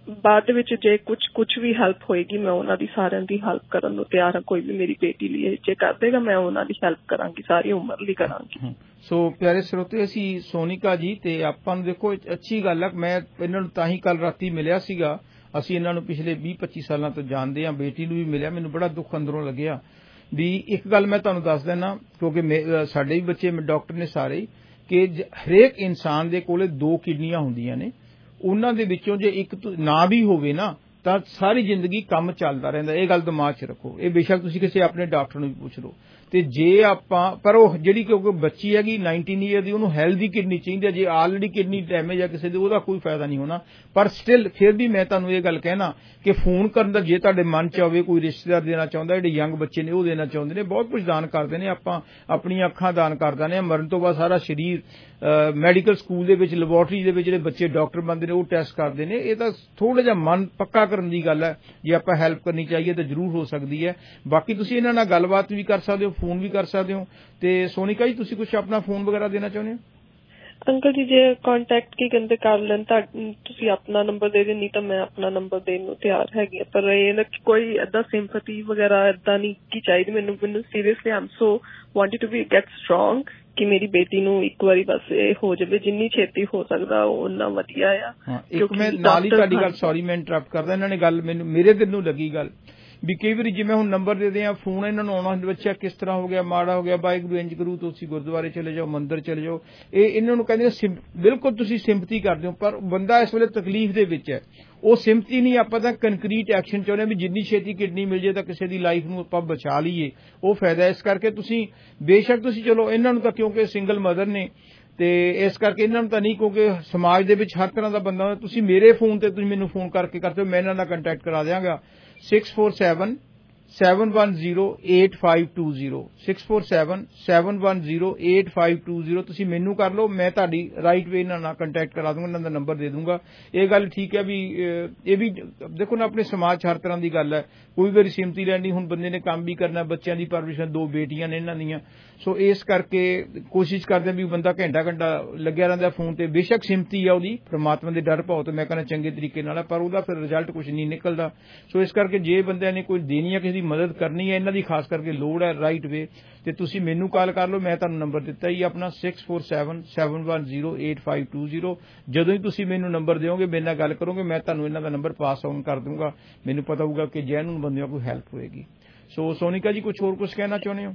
ਬਾਅਦ ਦੇ ਵਿੱਚ ਜੇ ਕੁਝ ਕੁਝ ਵੀ ਹੈਲਪ ਹੋਏਗੀ ਮੈਂ ਉਹਨਾਂ ਦੀ ਸਾਰਿਆਂ ਦੀ ਹੈਲਪ ਕਰਨ ਨੂੰ ਤਿਆਰ ਹਾਂ। ਕੋਈ ਵੀ ਮੇਰੀ ਬੇਟੀ ਲਈ ਜੇ ਕਰ ਦੇਗਾ ਮੈਂ ਉਹਨਾਂ ਦੀ ਹੈਲਪ ਕਰਾਂਗੀ, ਸਾਰੀ ਉਮਰ ਲਈ ਕਰਾਂਗੀ। ਸੋ ਪਿਆਰੇ ਸਰੋਤੇ, ਅਸੀਂ ਸੋਨਿਕਾ ਜੀ ਤੇ ਆਪਾਂ ਨੂੰ ਦੇਖੋ ਅੱਛੀ ਗੱਲ ਹੈ, ਮੈਂ ਇਹਨਾਂ ਨੂੰ ਤਾਂ ਹੀ ਕੱਲ ਰਾਤੀ ਮਿਲਿਆ ਸੀਗਾ, ਅਸੀਂ ਇਹਨਾਂ ਨੂੰ ਪਿਛਲੇ ਵੀਹ ਪੱਚੀ ਸਾਲਾਂ ਤੋਂ ਜਾਣਦੇ ਹਾਂ, ਬੇਟੀ ਨੂੰ ਵੀ ਮਿਲਿਆ, ਮੈਨੂੰ ਬੜਾ ਦੁੱਖ ਅੰਦਰੋਂ ਲੱਗਿਆ ਵੀ ਇੱਕ ਗੱਲ ਮੈਂ ਤੁਹਾਨੂੰ ਦੱਸ ਦਿੰਦਾ, ਕਿਉਂਕਿ ਸਾਡੇ ਵੀ ਬੱਚੇ ਡਾਕਟਰ ਨੇ ਸਾਰੇ, ਕਿ ਹਰੇਕ ਇਨਸਾਨ ਦੇ ਕੋਲੇ ਦੋ ਕਿਡਨੀਆਂ ਹੁੰਦੀਆਂ ਨੇ, ਉਹਨਾਂ ਦੇ ਵਿੱਚੋਂ ਜੇ ਇੱਕ ਨਾ ਵੀ ਹੋਵੇ ਨਾ ਤਾਂ ਸਾਰੀ ਜ਼ਿੰਦਗੀ ਕੰਮ ਚੱਲਦਾ ਰਹਿੰਦਾ। ਇਹ ਗੱਲ ਦਿਮਾਗ 'ਚ ਰੱਖੋ, ਇਹ ਬੇਸ਼ੱਕ ਤੁਸੀਂ ਕਿਸੇ ਆਪਣੇ ਡਾਕਟਰ ਨੂੰ ਵੀ ਪੁੱਛ ਲਓ। ਤੇ ਜੇ ਆਪਾਂ ਪਰ ਉਹ ਜਿਹੜੀ ਕਿਉਂਕਿ ਬੱਚੀ ਹੈਗੀ ਨਾਈਨਟੀਨ ਈਅਰ ਦੀ, ਉਹਨੂੰ ਹੈਲਦੀ ਕਿਡਨੀ ਚਾਹੀਦੀ ਹੈ। ਜੇ ਆਲਰੇਡੀ ਕਿਡਨੀ ਡੈਮੇਜ ਹੈ ਕਿਸੇ ਦੀ, ਉਹਦਾ ਕੋਈ ਫਾਇਦਾ ਨਹੀਂ ਹੋਣਾ। ਪਰ ਸਟਿਲ ਫਿਰ ਵੀ ਮੈਂ ਤੁਹਾਨੂੰ ਇਹ ਗੱਲ ਕਹਿਣਾ ਕਿ ਫੋਨ ਕਰਨ ਦਾ ਜੇ ਤੁਹਾਡੇ ਮਨ 'ਚ ਹੋਵੇ, ਕੋਈ ਰਿਸ਼ਤੇਦਾਰ ਦੇਣਾ ਚਾਹੁੰਦਾ, ਜਿਹੜੇ ਯੰਗ ਬੱਚੇ ਨੇ ਉਹ ਦੇਣਾ ਚਾਹੁੰਦੇ ਨੇ, ਬਹੁਤ ਕੁਝ ਦਾਨ ਕਰਦੇ ਨੇ। ਆਪਾਂ ਆਪਣੀਆਂ ਅੱਖਾਂ ਦਾਨ ਕਰ ਦਿੰਦੇ ਹਾਂ, ਮਰਨ ਤੋਂ ਬਾਅਦ ਸਾਰਾ ਸਰੀਰ ਮੈਡੀਕਲ ਸਕੂਲ ਦੇ ਵਿੱਚ ਲੈਬੋਰਟਰੀ ਦੇ ਵਿੱਚ ਜਿਹੜੇ ਬੱਚੇ ਡਾਕਟਰ ਬਣਦੇ ਨੇ ਉਹ ਟੈਸਟ ਕਰਦੇ ਨੇ। ਇਹ ਤਾਂ ਥੋੜਾ ਜਿਹਾ ਮਨ ਪੱਕਾ ਕਰਨ ਦੀ ਗੱਲ ਹੈ, ਜੇ ਆਪਾਂ ਹੈਲਪ ਕਰਨੀ ਚਾਹੀਏ ਤਾਂ ਜ਼ਰੂਰ ਹੋ ਸਕਦੀ ਹੈ। ਬਾਕੀ ਤੁਸੀਂ ਇਹਨਾਂ ਨਾਲ ਗੱਲਬਾਤ ਵੀ ਕਰ ਸਕਦੇ ਹੋ, ਫੋਨ ਵੀ ਕਰ ਸਕਦੇ ਹੋ। ਤੇ ਸੋਨਿਕਾ ਜੀ, ਤੁਸੀਂ ਕੁਝ ਆਪਣਾ ਫੋਨ ਵਗੈਰਾ ਦੇਣਾ ਚਾਹੁੰਦੇ ਹੋ? ਅੰਕਲ ਜੀ ਜੇ ਕੰਟੈਕਟ ਕੀ ਕਹਿੰਦੇ ਕਰ ਲੈਣ ਤਾਂ ਤੁਸੀਂ ਆਪਣਾ ਨੰਬਰ ਦੇ ਦਿਓ, ਨਹੀਂ ਤਾਂ ਮੈਂ ਆਪਣਾ ਨੰਬਰ ਦੇਣ ਨੂੰ ਤਿਆਰ ਹੈਗੀ। ਪਰ ਇਹ ਨਾ ਕੋਈ ਏਦਾਂ ਸਿੰਪੈਥੀ ਵਗੈਰਾ ਏਦਾਂ ਨਹੀਂ ਕੀ ਚਾਹੀਦੀ ਮੈਨੂੰ। ਮੈਨੂੰ seriously am so wanted to be get strong ਕਿ ਮੇਰੀ ਬੇਟੀ ਨੂੰ ਇੱਕ ਵਾਰੀ ਬਸ ਇਹ ਹੋ ਜਾਵੇ, ਜਿੰਨੀ ਛੇਤੀ ਹੋ ਸਕਦਾ ਉਹਨਾਂ ਵਧੀਆ ਆ। ਇੱਕ ਮੈਂ ਨਾਲ ਹੀ ਤੁਹਾਡੀ ਗੱਲ, ਸੌਰੀ ਮੈਂ ਇੰਟਰਪਟ ਕਰਦਾ, ਇਹਨਾਂ ਨੇ ਗੱਲ ਮੈਨੂੰ ਮੇਰੇ ਦਿਲ ਨੂੰ ਲੱਗੀ ਗੱਲ ਵੀ ਕਈ ਵਾਰੀ ਜਿਵੇਂ ਹੁਣ ਨੰਬਰ ਦੇ ਦਿਆਂ ਫੋਨ ਇਹਨਾਂ ਨੂੰ ਆਉਣਾ, ਬੱਚਾ ਕਿਸ ਤਰ੍ਹਾਂ ਹੋ ਗਿਆ, ਮਾੜਾ ਹੋ ਗਿਆ, ਵਾਹਿਗੁਰੂ ਇੰਜ ਕਰੂ, ਤੁਸੀਂ ਗੁਰਦੁਆਰੇ ਚਲੇ ਜਾਓ, ਮੰਦਿਰ ਚਲੇ ਜਾਓ। ਇਹ ਇਹਨਾਂ ਨੂੰ ਕਹਿੰਦੇ ਬਿਲਕੁਲ ਤੁਸੀਂ ਸਿੰਪਥੀ ਕਰਦੇ ਹੋ, ਪਰ ਬੰਦਾ ਇਸ ਵੇਲੇ ਤਕਲੀਫ ਦੇ ਵਿੱਚ ਹੈ। ਉਹ ਸਿੰਪਥੀ ਨਹੀਂ, ਆਪਾਂ ਤਾਂ ਕੰਕਰੀਟ ਐਕਸ਼ਨ ਚਾਹੁੰਦੇ ਹਾਂ ਵੀ ਜਿੰਨੀ ਛੇਤੀ ਕਿਡਨੀ ਮਿਲ ਜੇ ਤਾਂ ਕਿਸੇ ਦੀ ਲਾਈਫ ਨੂੰ ਆਪਾਂ ਬਚਾ ਲਈਏ, ਉਹ ਫਾਇਦਾ। ਇਸ ਕਰਕੇ ਤੁਸੀਂ ਬੇਸ਼ੱਕ ਤੁਸੀਂ ਚਲੋ ਇਹਨਾਂ ਨੂੰ ਤਾਂ ਕਿਉਂਕਿ ਸਿੰਗਲ ਮਦਰ ਨੇ ਤੇ ਇਸ ਕਰਕੇ ਇਹਨਾਂ ਨੂੰ ਤਾਂ ਨਹੀਂ, ਕਿਉਂਕਿ ਸਮਾਜ ਦੇ ਵਿੱਚ ਹਰ ਤਰ੍ਹਾਂ ਦਾ ਬੰਦਾ, ਤੁਸੀਂ ਮੇਰੇ ਫੋਨ ਤੇ ਤੁਸੀਂ ਮੈਨੂੰ ਫੋਨ ਕਰਕੇ ਕਰਦੇ ਹੋ, ਮੈਂ ਇਹਨਾਂ ਨਾਲ ਕੰਟੈਕਟ ਕਰਾ ਦਿਆਂਗਾ। Six four seven seven one zero eight five two zero six four seven seven one zero eight five two zero ਤੁਸੀਂ ਮੈਨੂੰ ਕਰ ਲਓ, ਮੈਂ ਤੁਹਾਡੀ ਰਾਈਟ ਵੇ ਇਹਨਾਂ ਨਾਲ ਕੰਟੈਕਟ ਕਰਾ ਦੂੰਗਾ, ਇਹਨਾਂ ਦਾ ਨੰਬਰ ਦੇ ਦੂੰਗਾ। ਇਹ ਗੱਲ ਠੀਕ ਹੈ ਵੀ ਇਹ ਵੀ ਦੇਖੋ ਨਾ, ਆਪਣੇ ਸਮਾਜ 'ਚ ਹਰ ਤਰ੍ਹਾਂ ਦੀ ਗੱਲ ਹੈ, ਕੋਈ ਵਾਰੀ ਸਿੰਮਤੀ ਲੈਣੀ, ਹੁਣ ਬੰਦੇ ਨੇ ਕੰਮ ਵੀ ਕਰਨਾ, ਬੱਚਿਆਂ ਦੀ ਪਰਵਰਿਸ਼, ਦੋ ਬੇਟੀਆਂ ਨੇ ਇਹਨਾਂ ਦੀਆਂ, ਸੋ ਇਸ ਕਰਕੇ ਕੋਸ਼ਿਸ਼ ਕਰਦੇ ਵੀ ਬੰਦਾ ਘੰਟਾ ਘੰਟਾ ਲੱਗਿਆ ਰਹਿੰਦਾ ਫੋਨ ਤੇ। ਬੇਸ਼ੱਕ ਸਿੰਮਤੀ ਆ ਉਹਦੀ, ਪ੍ਰਮਾਤਮਾ ਦੇ ਡਰ ਪਾਓ ਤੇ ਮੈਂ ਕਹਿੰਦਾ ਚੰਗੇ ਤਰੀਕੇ ਨਾਲ, ਪਰ ਉਹਦਾ ਫਿਰ ਰਿਜ਼ਲਟ ਕੁਝ ਨਹੀਂ ਨਿਕਲਦਾ। ਸੋ ਇਸ ਕਰਕੇ ਜੇ ਬੰਦਿਆਂ ਨੇ ਕੋਈ ਦੇਣੀ ਹੈ, ਕਿਸੇ ਦੀ ਮਦਦ ਕਰਨੀ ਹੈ, ਇਹਨਾਂ ਦੀ ਖਾਸ ਕਰਕੇ ਲੋੜ ਹੈ ਰਾਈਟ ਵੇ, ਤੇ ਤੁਸੀਂ ਮੈਨੂੰ ਕਾਲ ਕਰ ਲਓ। ਮੈਂ ਤੁਹਾਨੂੰ ਨੰਬਰ ਦਿੱਤਾ ਹੀ ਆਪਣਾ six four seven seven one zero eight five two zero. ਜਦੋਂ ਹੀ ਤੁਸੀਂ ਮੈਨੂੰ ਨੰਬਰ ਦਿਓਗੇ, ਮੇਰੇ ਨਾਲ ਗੱਲ ਕਰੋਗੇ, ਮੈਂ ਤੁਹਾਨੂੰ ਇਹਨਾਂ ਦਾ ਨੰਬਰ ਪਾਸ ਆਨ ਕਰ ਦੂੰਗਾ। ਮੈਨੂੰ ਪਤਾ ਹੋਊਗਾ ਕਿ ਜੈਨੂਨ ਬੰਦਿਆਂ ਕੋਈ ਹੈਲਪ ਹੋਏਗੀ। ਸੋ ਸੋਨਿਕਾ ਜੀ, ਕੁਝ ਹੋਰ ਕੁਝ ਕਹਿਣਾ ਚਾਹੁੰਦੇ ਹੋ?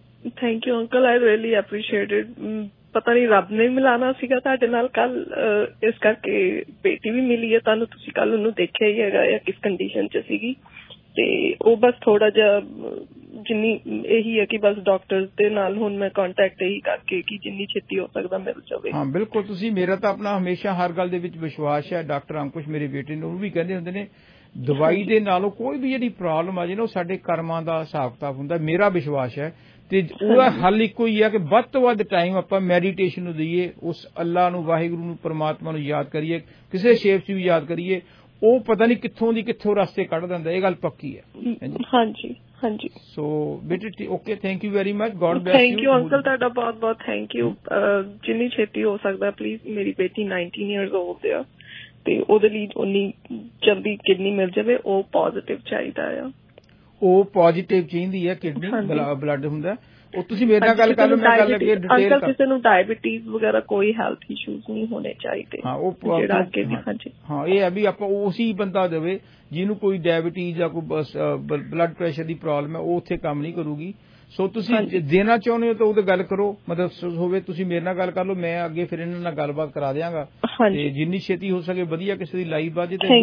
ਥੈਂਕ ਯੂ ਅੰਕਲ, ਆਈ ਰੀਅਲੀ ਐਪਰੀਸ਼ੀਏਟ ਇਟ। ਪਤਾ ਨਹੀਂ ਰੱਬ ਨੇ ਮਿਲਾਣਾ ਸੀਗਾ ਤੁਹਾਡੇ ਨਾਲ ਕੱਲ, ਇਸ ਕਰਕੇ ਬੇਟੀ ਵੀ ਮਿਲੀ ਹੈ ਤੁਹਾਨੂੰ। ਤੁਸੀਂ ਕੱਲ ਉਹਨੂੰ ਦੇਖਿਆ ਹੀ ਹੈਗਾ ਆ ਕਿਸ ਕੰਡੀਸ਼ਨ 'ਚ ਸੀਗੀ, ਤੇ ਉਹ ਬਸ ਥੋੜਾ ਜਿਹਾ ਜਿੰਨੀ ਇਹੀ ਹੈ ਕਿ ਬਸ ਡਾਕਟਰ ਦੇ ਨਾਲ ਹੁਣ ਮੈਂ ਕੰਟੈਕਟ ਇਹੀ ਕਰਕੇ ਕਿ ਜਿੰਨੀ ਛੇਤੀ ਹੋ ਸਕਦਾ ਮਿਲ ਜਾਵੇ। ਹਾਂ ਬਿਲਕੁਲ, ਤੁਸੀਂ ਮੇਰਾ ਤਾਂ ਆਪਣਾ ਹਮੇਸ਼ਾ ਹਰ ਗੱਲ ਦੇ ਵਿੱਚ ਵਿਸ਼ਵਾਸ ਹੈ। ਡਾਕਟਰ ਅੰਕੁਸ਼ ਮੇਰੇ ਬੇਟੇ ਨੂੰ ਉਹ ਵੀ ਕਹਿੰਦੇ ਹੁੰਦੇ ਨੇ, ਦਵਾਈ ਦੇ ਨਾਲੋਂ ਕੋਈ ਵੀ ਜਿਹੜੀ ਪ੍ਰੋਬਲਮ ਆ ਜੇ ਨਾ, ਉਹ ਸਾਡੇ ਕਰਮਾਂ ਦਾ ਹਿਸਾਬ ਕਿਤਾਬ ਹੁੰਦਾ। ਮੇਰਾ ਵਿਸ਼ਵਾਸ ਹੈ ਤੇ ਉਹਦਾ ਹੱਲ ਇੱਕੋ ਹੀ ਹੈ ਕਿ ਵੱਧ ਤੋਂ ਵੱਧ ਟਾਈਮ ਆਪਾਂ ਮੈਡੀਟੇਸ਼ਨ ਨੂੰ ਦਈਏ, ਉਸ ਅੱਲਾ ਨੂੰ, ਵਾਹਿਗੁਰੂ ਨੂੰ, ਪਰਮਾਤਮਾ ਨੂੰ ਯਾਦ ਕਰੀਏ, ਕਿਸੇ ਸ਼ੇਪ 'ਚ ਵੀ ਯਾਦ ਕਰੀਏ। ਉਹ ਪਤਾ ਨਹੀਂ ਕਿੱਥੋਂ ਦੀ ਕਿੱਥੋਂ ਰਸਤੇ ਕੱਢ ਦਿੰਦਾ, ਇਹ ਗੱਲ ਪੱਕੀ ਹੈ। ਹਾਂਜੀ ਹਾਂਜੀ। ਸੋ ਬੇਟੇ okay, thank you very much, God bless you. Thank you ਅੰਕਲ, ਤੁਹਾਡਾ ਬਹੁਤ ਬਹੁਤ ਥੈਂਕ ਯੂ। ਜਿੰਨੀ ਛੇਤੀ ਹੋ ਸਕਦਾ ਪਲੀਜ਼, ਮੇਰੀ ਬੇਟੀ ਨਾਈਨਟੀਨ ਈਅਰਸ ਓਲਡ ਆ ਤੇ ਉਹਦੇ ਲਈ ਉਨੀ ਜਲਦੀ ਕਿਡਨੀ ਮਿਲ ਜਾਵੇ। ਉਹ ਪੋਜ਼ਿਟਿਵ ਚਾਹੀਦਾ ਆ, ਉਹ ਪੋਜ਼ਿਟਿਵ ਚਾਹੀਦੀ ਹੈ ਕਿਡਨੀ, ਬਲੱਡ ਹੁੰਦਾ। ਉਹ ਤੁਸੀਂ ਮੇਰੇ ਨਾਲ ਗੱਲ ਕਰ ਲਓ, ਮੈਂ ਗੱਲ ਅੱਗੇ ਡਿਟੇਲ ਅੰਕਲ ਕਿਸੇ ਨੂੰ ਡਾਇਬੀਟੀਜ਼ ਵਗੈਰਾ ਕੋਈ ਹੈਲਥ ਇਸ਼ੂਜ਼ ਨਹੀਂ ਹੋਣੇ ਚਾਹੀਦੇ। ਹਾਂ ਉਹ ਜਿਹੜਾ ਅੱਗੇ ਵੀ ਹਾਂਜੀ ਹਾਂ ਇਹ ਹੈ ਵੀ ਆਪਾਂ ਉਸੇ ਬੰਦਾ ਦੇਵੇ ਜਿਹਨੂੰ ਕੋਈ ਡਾਇਬੀਟੀਜ਼ ਜਾਂ ਕੋਈ ਬਲੱਡ ਪ੍ਰੈਸ਼ਰ ਦੀ ਪ੍ਰੋਬਲਮ ਹੈ, ਉਹ ਉੱਥੇ ਕੰਮ ਨਹੀਂ ਕਰੂਗੀ। ਸੋ ਤੁਸੀਂ ਦੇਣਾ ਚਾਹੁੰਦੇ ਹੋ ਤਾਂ ਉਹਦੇ ਗੱਲ ਕਰੋ, ਮਤਲਬ ਹੋਵੇ ਤੁਸੀਂ ਮੇਰੇ ਨਾਲ ਗੱਲ ਕਰ ਲਓ, ਮੈਂ ਅੱਗੇ ਫਿਰ ਇਹਨਾਂ ਨਾਲ ਗੱਲਬਾਤ ਕਰਾ ਦਿਆਂਗਾ ਤੇ ਜਿੰਨੀ ਛੇਤੀ ਹੋ ਸਕੇ ਵਧੀਆ ਕਿਸੇ ਦੀ ਲਾਈਫ ਬਾਜੇ ਤੇ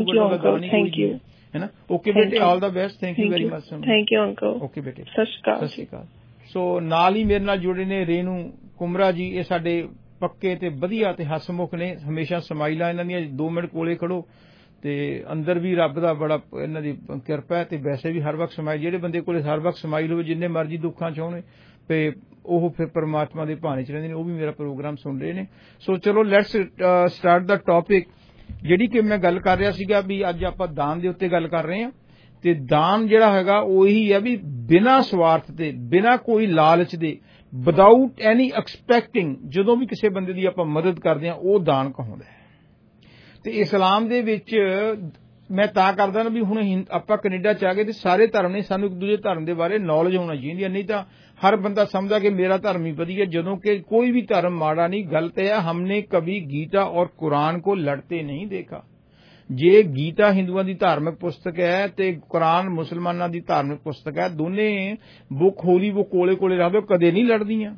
ਹੈ ਨਾ। ਓਕੇ ਬੇਟੇ, all the best, thank you very much. Thank you ਅੰਕਲ। ਓਕੇ ਬੇਟੇ, ਸਤਿ ਸ਼੍ਰੀ ਅਕਾਲ। ਸਤਿ ਸ਼੍ਰੀ ਅਕਾਲ। ਸੋ ਨਾਲ ਹੀ ਮੇਰੇ ਨਾਲ ਜੁੜੇ ਨੇ ਰੇਨੂ ਕੁਮਰਾ ਜੀ, ਇਹ ਸਾਡੇ ਪੱਕੇ ਤੇ ਵਧੀਆ ਤੇ ਹਸਮੁਖ ਨੇ, ਹਮੇਸ਼ਾ ਸਮਾਈਲਾਂ ਇਹਨਾਂ ਦੀਆਂ। ਦੋ ਮਿੰਟ ਕੋਲੇ ਖੜੋ ਤੇ ਅੰਦਰ ਵੀ ਰੱਬ ਦਾ ਬੜਾ ਇਹਨਾਂ ਦੀ ਕਿਰਪਾ ਹੈ, ਤੇ ਵੈਸੇ ਵੀ ਹਰ ਵਕਤ ਸਮਾਈਲ, ਜਿਹੜੇ ਬੰਦੇ ਕੋਲੇ ਹਰ ਵਕਤ ਸਮਾਈਲ ਹੋਵੇ, ਜਿੰਨੇ ਮਰਜ਼ੀ ਦੁੱਖਾਂ ਚ ਹੋਣ, ਤੇ ਉਹ ਫਿਰ ਪਰਮਾਤਮਾ ਦੇ ਭਾਣੇ ਚ ਰਹਿੰਦੇ ਨੇ। ਉਹ ਵੀ ਮੇਰਾ ਪ੍ਰੋਗਰਾਮ ਸੁਣ ਰਹੇ ਨੇ। ਸੋ ਚਲੋ ਲੈਟਸ ਸਟਾਰਟ ਦਾ ਟੌਪਿਕ, ਜਿਹੜੀ ਕਿ ਮੈਂ ਗੱਲ ਕਰ ਰਿਹਾ ਸੀਗਾ ਵੀ ਅੱਜ ਆਪਾਂ ਦਾਨ ਦੇ ਉੱਤੇ ਗੱਲ ਕਰ ਰਹੇ ਹਾਂ। ਤੇ ਦਾਨ ਜਿਹੜਾ ਹੈਗਾ ਉਹ ਇਹੀ ਹੈ ਵੀ ਬਿਨਾਂ ਸਵਾਰਥ ਦੇ, ਬਿਨਾਂ ਕੋਈ ਲਾਲਚ ਦੇ, ਵਿਦਆਊਟ ਐਨੀ ਐਕਸਪੈਕਟਿੰਗ, ਜਦੋਂ ਵੀ ਕਿਸੇ ਬੰਦੇ ਦੀ ਆਪਾਂ ਮਦਦ ਕਰਦੇ ਹਾਂ ਉਹ ਦਾਨ ਕਹਾਉਂਦਾ ਹੈ। ਤੇ ਇਸਲਾਮ ਦੇ ਵਿੱਚ ਮੈਂ ਤਾਂ ਕਰਦਾ ਨਾ ਵੀ ਹੁਣ ਆਪਾਂ ਕੈਨੇਡਾ ਚ ਆ ਗਏ ਤੇ ਸਾਰੇ ਧਰਮ ਨੇ, ਸਾਨੂੰ ਇੱਕ ਦੂਜੇ ਧਰਮ ਦੇ ਬਾਰੇ ਨੌਲੇਜ ਹੋਣਾ ਚਾਹੀਦੀ ਹੈ, ਨਹੀਂ ਤਾਂ ਹਰ ਬੰਦਾ ਸਮਝਦਾ ਕਿ ਮੇਰਾ ਧਰਮ ਹੀ ਵਧੀਆ, ਜਦੋਂ ਕਿ ਕੋਈ ਵੀ ਧਰਮ ਮਾੜਾ ਨਹੀਂ, ਗਲਤ ਹੈ। हमने कभी गीता और कुरान को लड़ते नहीं देखा। ਜੇ ਗੀਤਾ ਹਿੰਦੂਆਂ ਦੀ ਧਾਰਮਿਕ ਪੁਸਤਕ ਹੈ ਤੇ ਕੁਰਾਨ ਮੁਸਲਮਾਨਾਂ ਦੀ ਧਾਰਮਿਕ ਪੁਸਤਕ ਹੈ, ਦੋਨੇ ਬੁੱਕ ਹੋਲੀ ਬੁੱਕ ਕੋਲੇ ਕੋਲੇ ਰੱਖਦੇ, ਕਦੇ ਨਹੀਂ ਲੜਦੀਆਂ।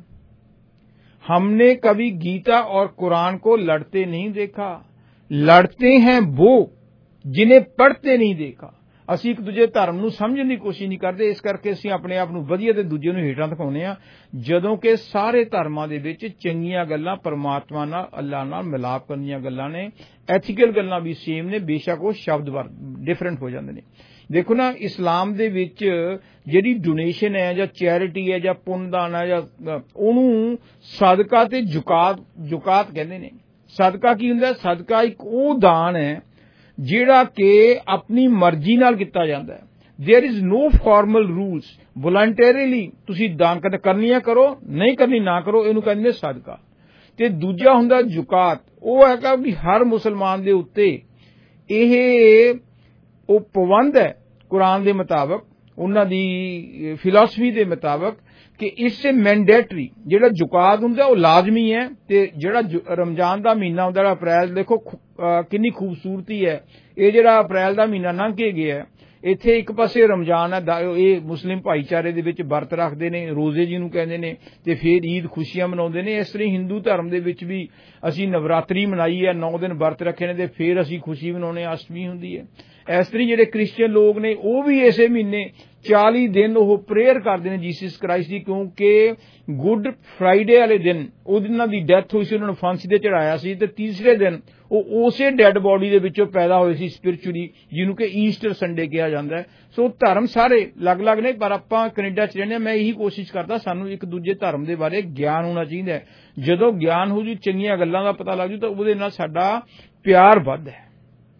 हमने कभी गीता और कुरान को लड़ते नहीं देखा, लड़ते हैं वो जिन्हें पढ़ते नहीं देखा। ਅਸੀਂ ਇੱਕ ਦੂਜੇ ਧਰਮ ਨੂੰ ਸਮਝਣ ਦੀ ਕੋਸ਼ਿਸ਼ ਨਹੀਂ ਕਰਦੇ, ਇਸ ਕਰਕੇ ਅਸੀਂ ਆਪਣੇ ਆਪ ਨੂੰ ਵਧੀਆ ਤੇ ਦੂਜੇ ਨੂੰ ਹੇਠਾਂ ਦਿਖਾਉਂਦੇ ਆ, ਜਦੋਂ ਕਿ ਸਾਰੇ ਧਰਮਾਂ ਦੇ ਵਿੱਚ ਚੰਗੀਆਂ ਗੱਲਾਂ ਪਰਮਾਤਮਾ ਨਾਲ, ਅੱਲਾਹ ਨਾਲ ਮਿਲਾਪ ਕਰਨ ਦੀਆਂ ਗੱਲਾਂ ਨੇ, ਐਥੀਕਲ ਗੱਲਾਂ ਵੀ ਸੇਮ ਨੇ, ਬੇਸ਼ੱਕ ਉਹ ਸ਼ਬਦ ਵਰ ਡਿਫਰੈਂਟ ਹੋ ਜਾਂਦੇ ਨੇ। ਦੇਖੋ ਨਾ, ਇਸਲਾਮ ਦੇ ਵਿੱਚ ਜਿਹੜੀ ਡੋਨੇਸ਼ਨ ਹੈ ਜਾਂ ਚੈਰਿਟੀ ਹੈ ਜਾਂ ਪੁੰਨਦਾਨ ਹੈ ਜਾਂ ਉਹਨੂੰ ਸਦਕਾ ਤੇ ਜ਼ਕਾਤ ਜ਼ਕਾਤ ਕਹਿੰਦੇ ਨੇ। ਸਦਕਾ ਕੀ ਹੁੰਦਾ? ਸਦਕਾ ਇੱਕ ਉਹ ਦਾਨ ਹੈ ਜਿਹੜਾ ਕਿ ਆਪਣੀ ਮਰਜ਼ੀ ਨਾਲ ਕੀਤਾ ਜਾਂਦਾ ਹੈ। There is no formal rules, voluntarily ਤੁਸੀਂ ਦਾਨ ਕਰਨੀਆਂ ਕਰੋ, ਨਹੀਂ ਕਰਨੀ ਨਾ ਕਰੋ, ਇਹਨੂੰ ਕਹਿੰਦੇ ਨੇ ਸਦਕਾ। ਤੇ ਦੂਜਾ ਹੁੰਦਾ ਜ਼ਕਾਤ, ਉਹ ਹੈਗਾ ਵੀ ਹਰ ਮੁਸਲਮਾਨ ਦੇ ਉੱਤੇ ਇਹ ਉਹ ਪਾਬੰਦ ਹੈ ਕੁਰਾਨ ਦੇ ਮੁਤਾਬਕ, ਉਹਨਾਂ ਦੀ ਫਿਲਾਸਫੀ ਦੇ ਮੁਤਾਬਕ, ਕਿ ਇਸ ਮੈਂਡੇਟਰੀ ਜਿਹੜਾ ਜ਼ਕਾਤ ਹੁੰਦਾ ਉਹ ਲਾਜ਼ਮੀ ਹੈ। ਤੇ ਜਿਹੜਾ ਰਮਜ਼ਾਨ ਦਾ ਮਹੀਨਾ ਹੁੰਦਾ ਅਪ੍ਰੈਲ, ਦੇਖੋ ਕਿੰਨੀ ਖੂਬਸੂਰਤੀ ਹੈ, ਇਹ ਜਿਹੜਾ ਅਪ੍ਰੈਲ ਦਾ ਮਹੀਨਾ ਲੰਘ ਕੇ ਗਿਆ, ਇੱਥੇ ਇੱਕ ਪਾਸੇ ਰਮਜ਼ਾਨ ਹੈ, ਇਹ ਮੁਸਲਿਮ ਭਾਈਚਾਰੇ ਦੇ ਵਿੱਚ ਵਰਤ ਰੱਖਦੇ ਨੇ, ਰੋਜ਼ੇ ਜਿਹਨੂੰ ਕਹਿੰਦੇ ਨੇ, ਤੇ ਫਿਰ ਈਦ ਖੁਸ਼ੀਆਂ ਮਨਾਉਂਦੇ ਨੇ। ਇਸ ਤਰ੍ਹਾਂ ਹਿੰਦੂ ਧਰਮ ਦੇ ਵਿੱਚ ਵੀ ਅਸੀਂ ਨਵਰਾਤਰੀ ਮਨਾਈ ਹੈ, ਨੌ ਦਿਨ ਵਰਤ ਰੱਖੇ ਨੇ, ਤੇ ਫਿਰ ਅਸੀਂ ਖੁਸ਼ੀ ਮਨਾਉਂਦੇ ਹਾਂ, ਅਸ਼ਟਮੀ ਹੁੰਦੀ ਹੈ। ਇਸ ਤਰ੍ਹਾਂ ਜਿਹੜੇ ਕ੍ਰਿਸਚੀਅਨ ਲੋਕ ਨੇ ਉਹ ਵੀ ਇਸੇ ਮਹੀਨੇ ਚਾਲੀ ਦਿਨ ਉਹ ਪ੍ਰੇਅਰ ਕਰਦੇ ਨੇ ਜੀਸਸ ਕ੍ਰਾਈਸਟ ਦੀ, ਕਿਉਂਕਿ ਗੁੱਡ ਫਰਾਈਡੇ ਵਾਲੇ ਦਿਨ ਉਹ ਦਿਨਾਂ ਦੀ ਡੈਥ ਹੋਈ ਸੀ, ਉਹਨਾਂ ਨੂੰ ਫਾਂਸੀ ਤੇ ਚੜਾਇਆ ਸੀ, ਤੇ ਤੀਸਰੇ ਦਿਨ ਉਹ ਉਸੇ ਡੈਡ ਬੋਡੀ ਦੇ ਵਿੱਚੋਂ ਪੈਦਾ ਹੋਏ ਸੀ ਸਪਿਰਿਚੁਅਲੀ, ਜਿਹਨੂੰ ਕਿ ਈਸਟਰ ਸੰਡੇ ਕਿਹਾ ਜਾਂਦਾ ਹੈ। ਸੋ ਧਰਮ ਸਾਰੇ ਅਲੱਗ-ਅਲੱਗ ਨੇ, ਪਰ ਆਪਾਂ ਕੈਨੇਡਾ ਚ ਰਹਿੰਦੇ ਹਾਂ, ਮੈਂ ਇਹੀ ਕੋਸ਼ਿਸ਼ ਕਰਦਾ ਸਾਨੂੰ ਇੱਕ ਦੂਜੇ ਧਰਮ ਦੇ ਬਾਰੇ ਗਿਆਨ ਹੋਣਾ ਚਾਹੀਦਾ ਹੈ। ਜਦੋਂ ਗਿਆਨ ਹੋ ਜੂ, ਚੰਗੀਆਂ ਗੱਲਾਂ ਦਾ ਪਤਾ ਲੱਗ ਜੂ, ਤਾਂ ਉਹਦੇ ਨਾਲ ਸਾਡਾ ਪਿਆਰ ਵੱਧਦਾ ਹੈ।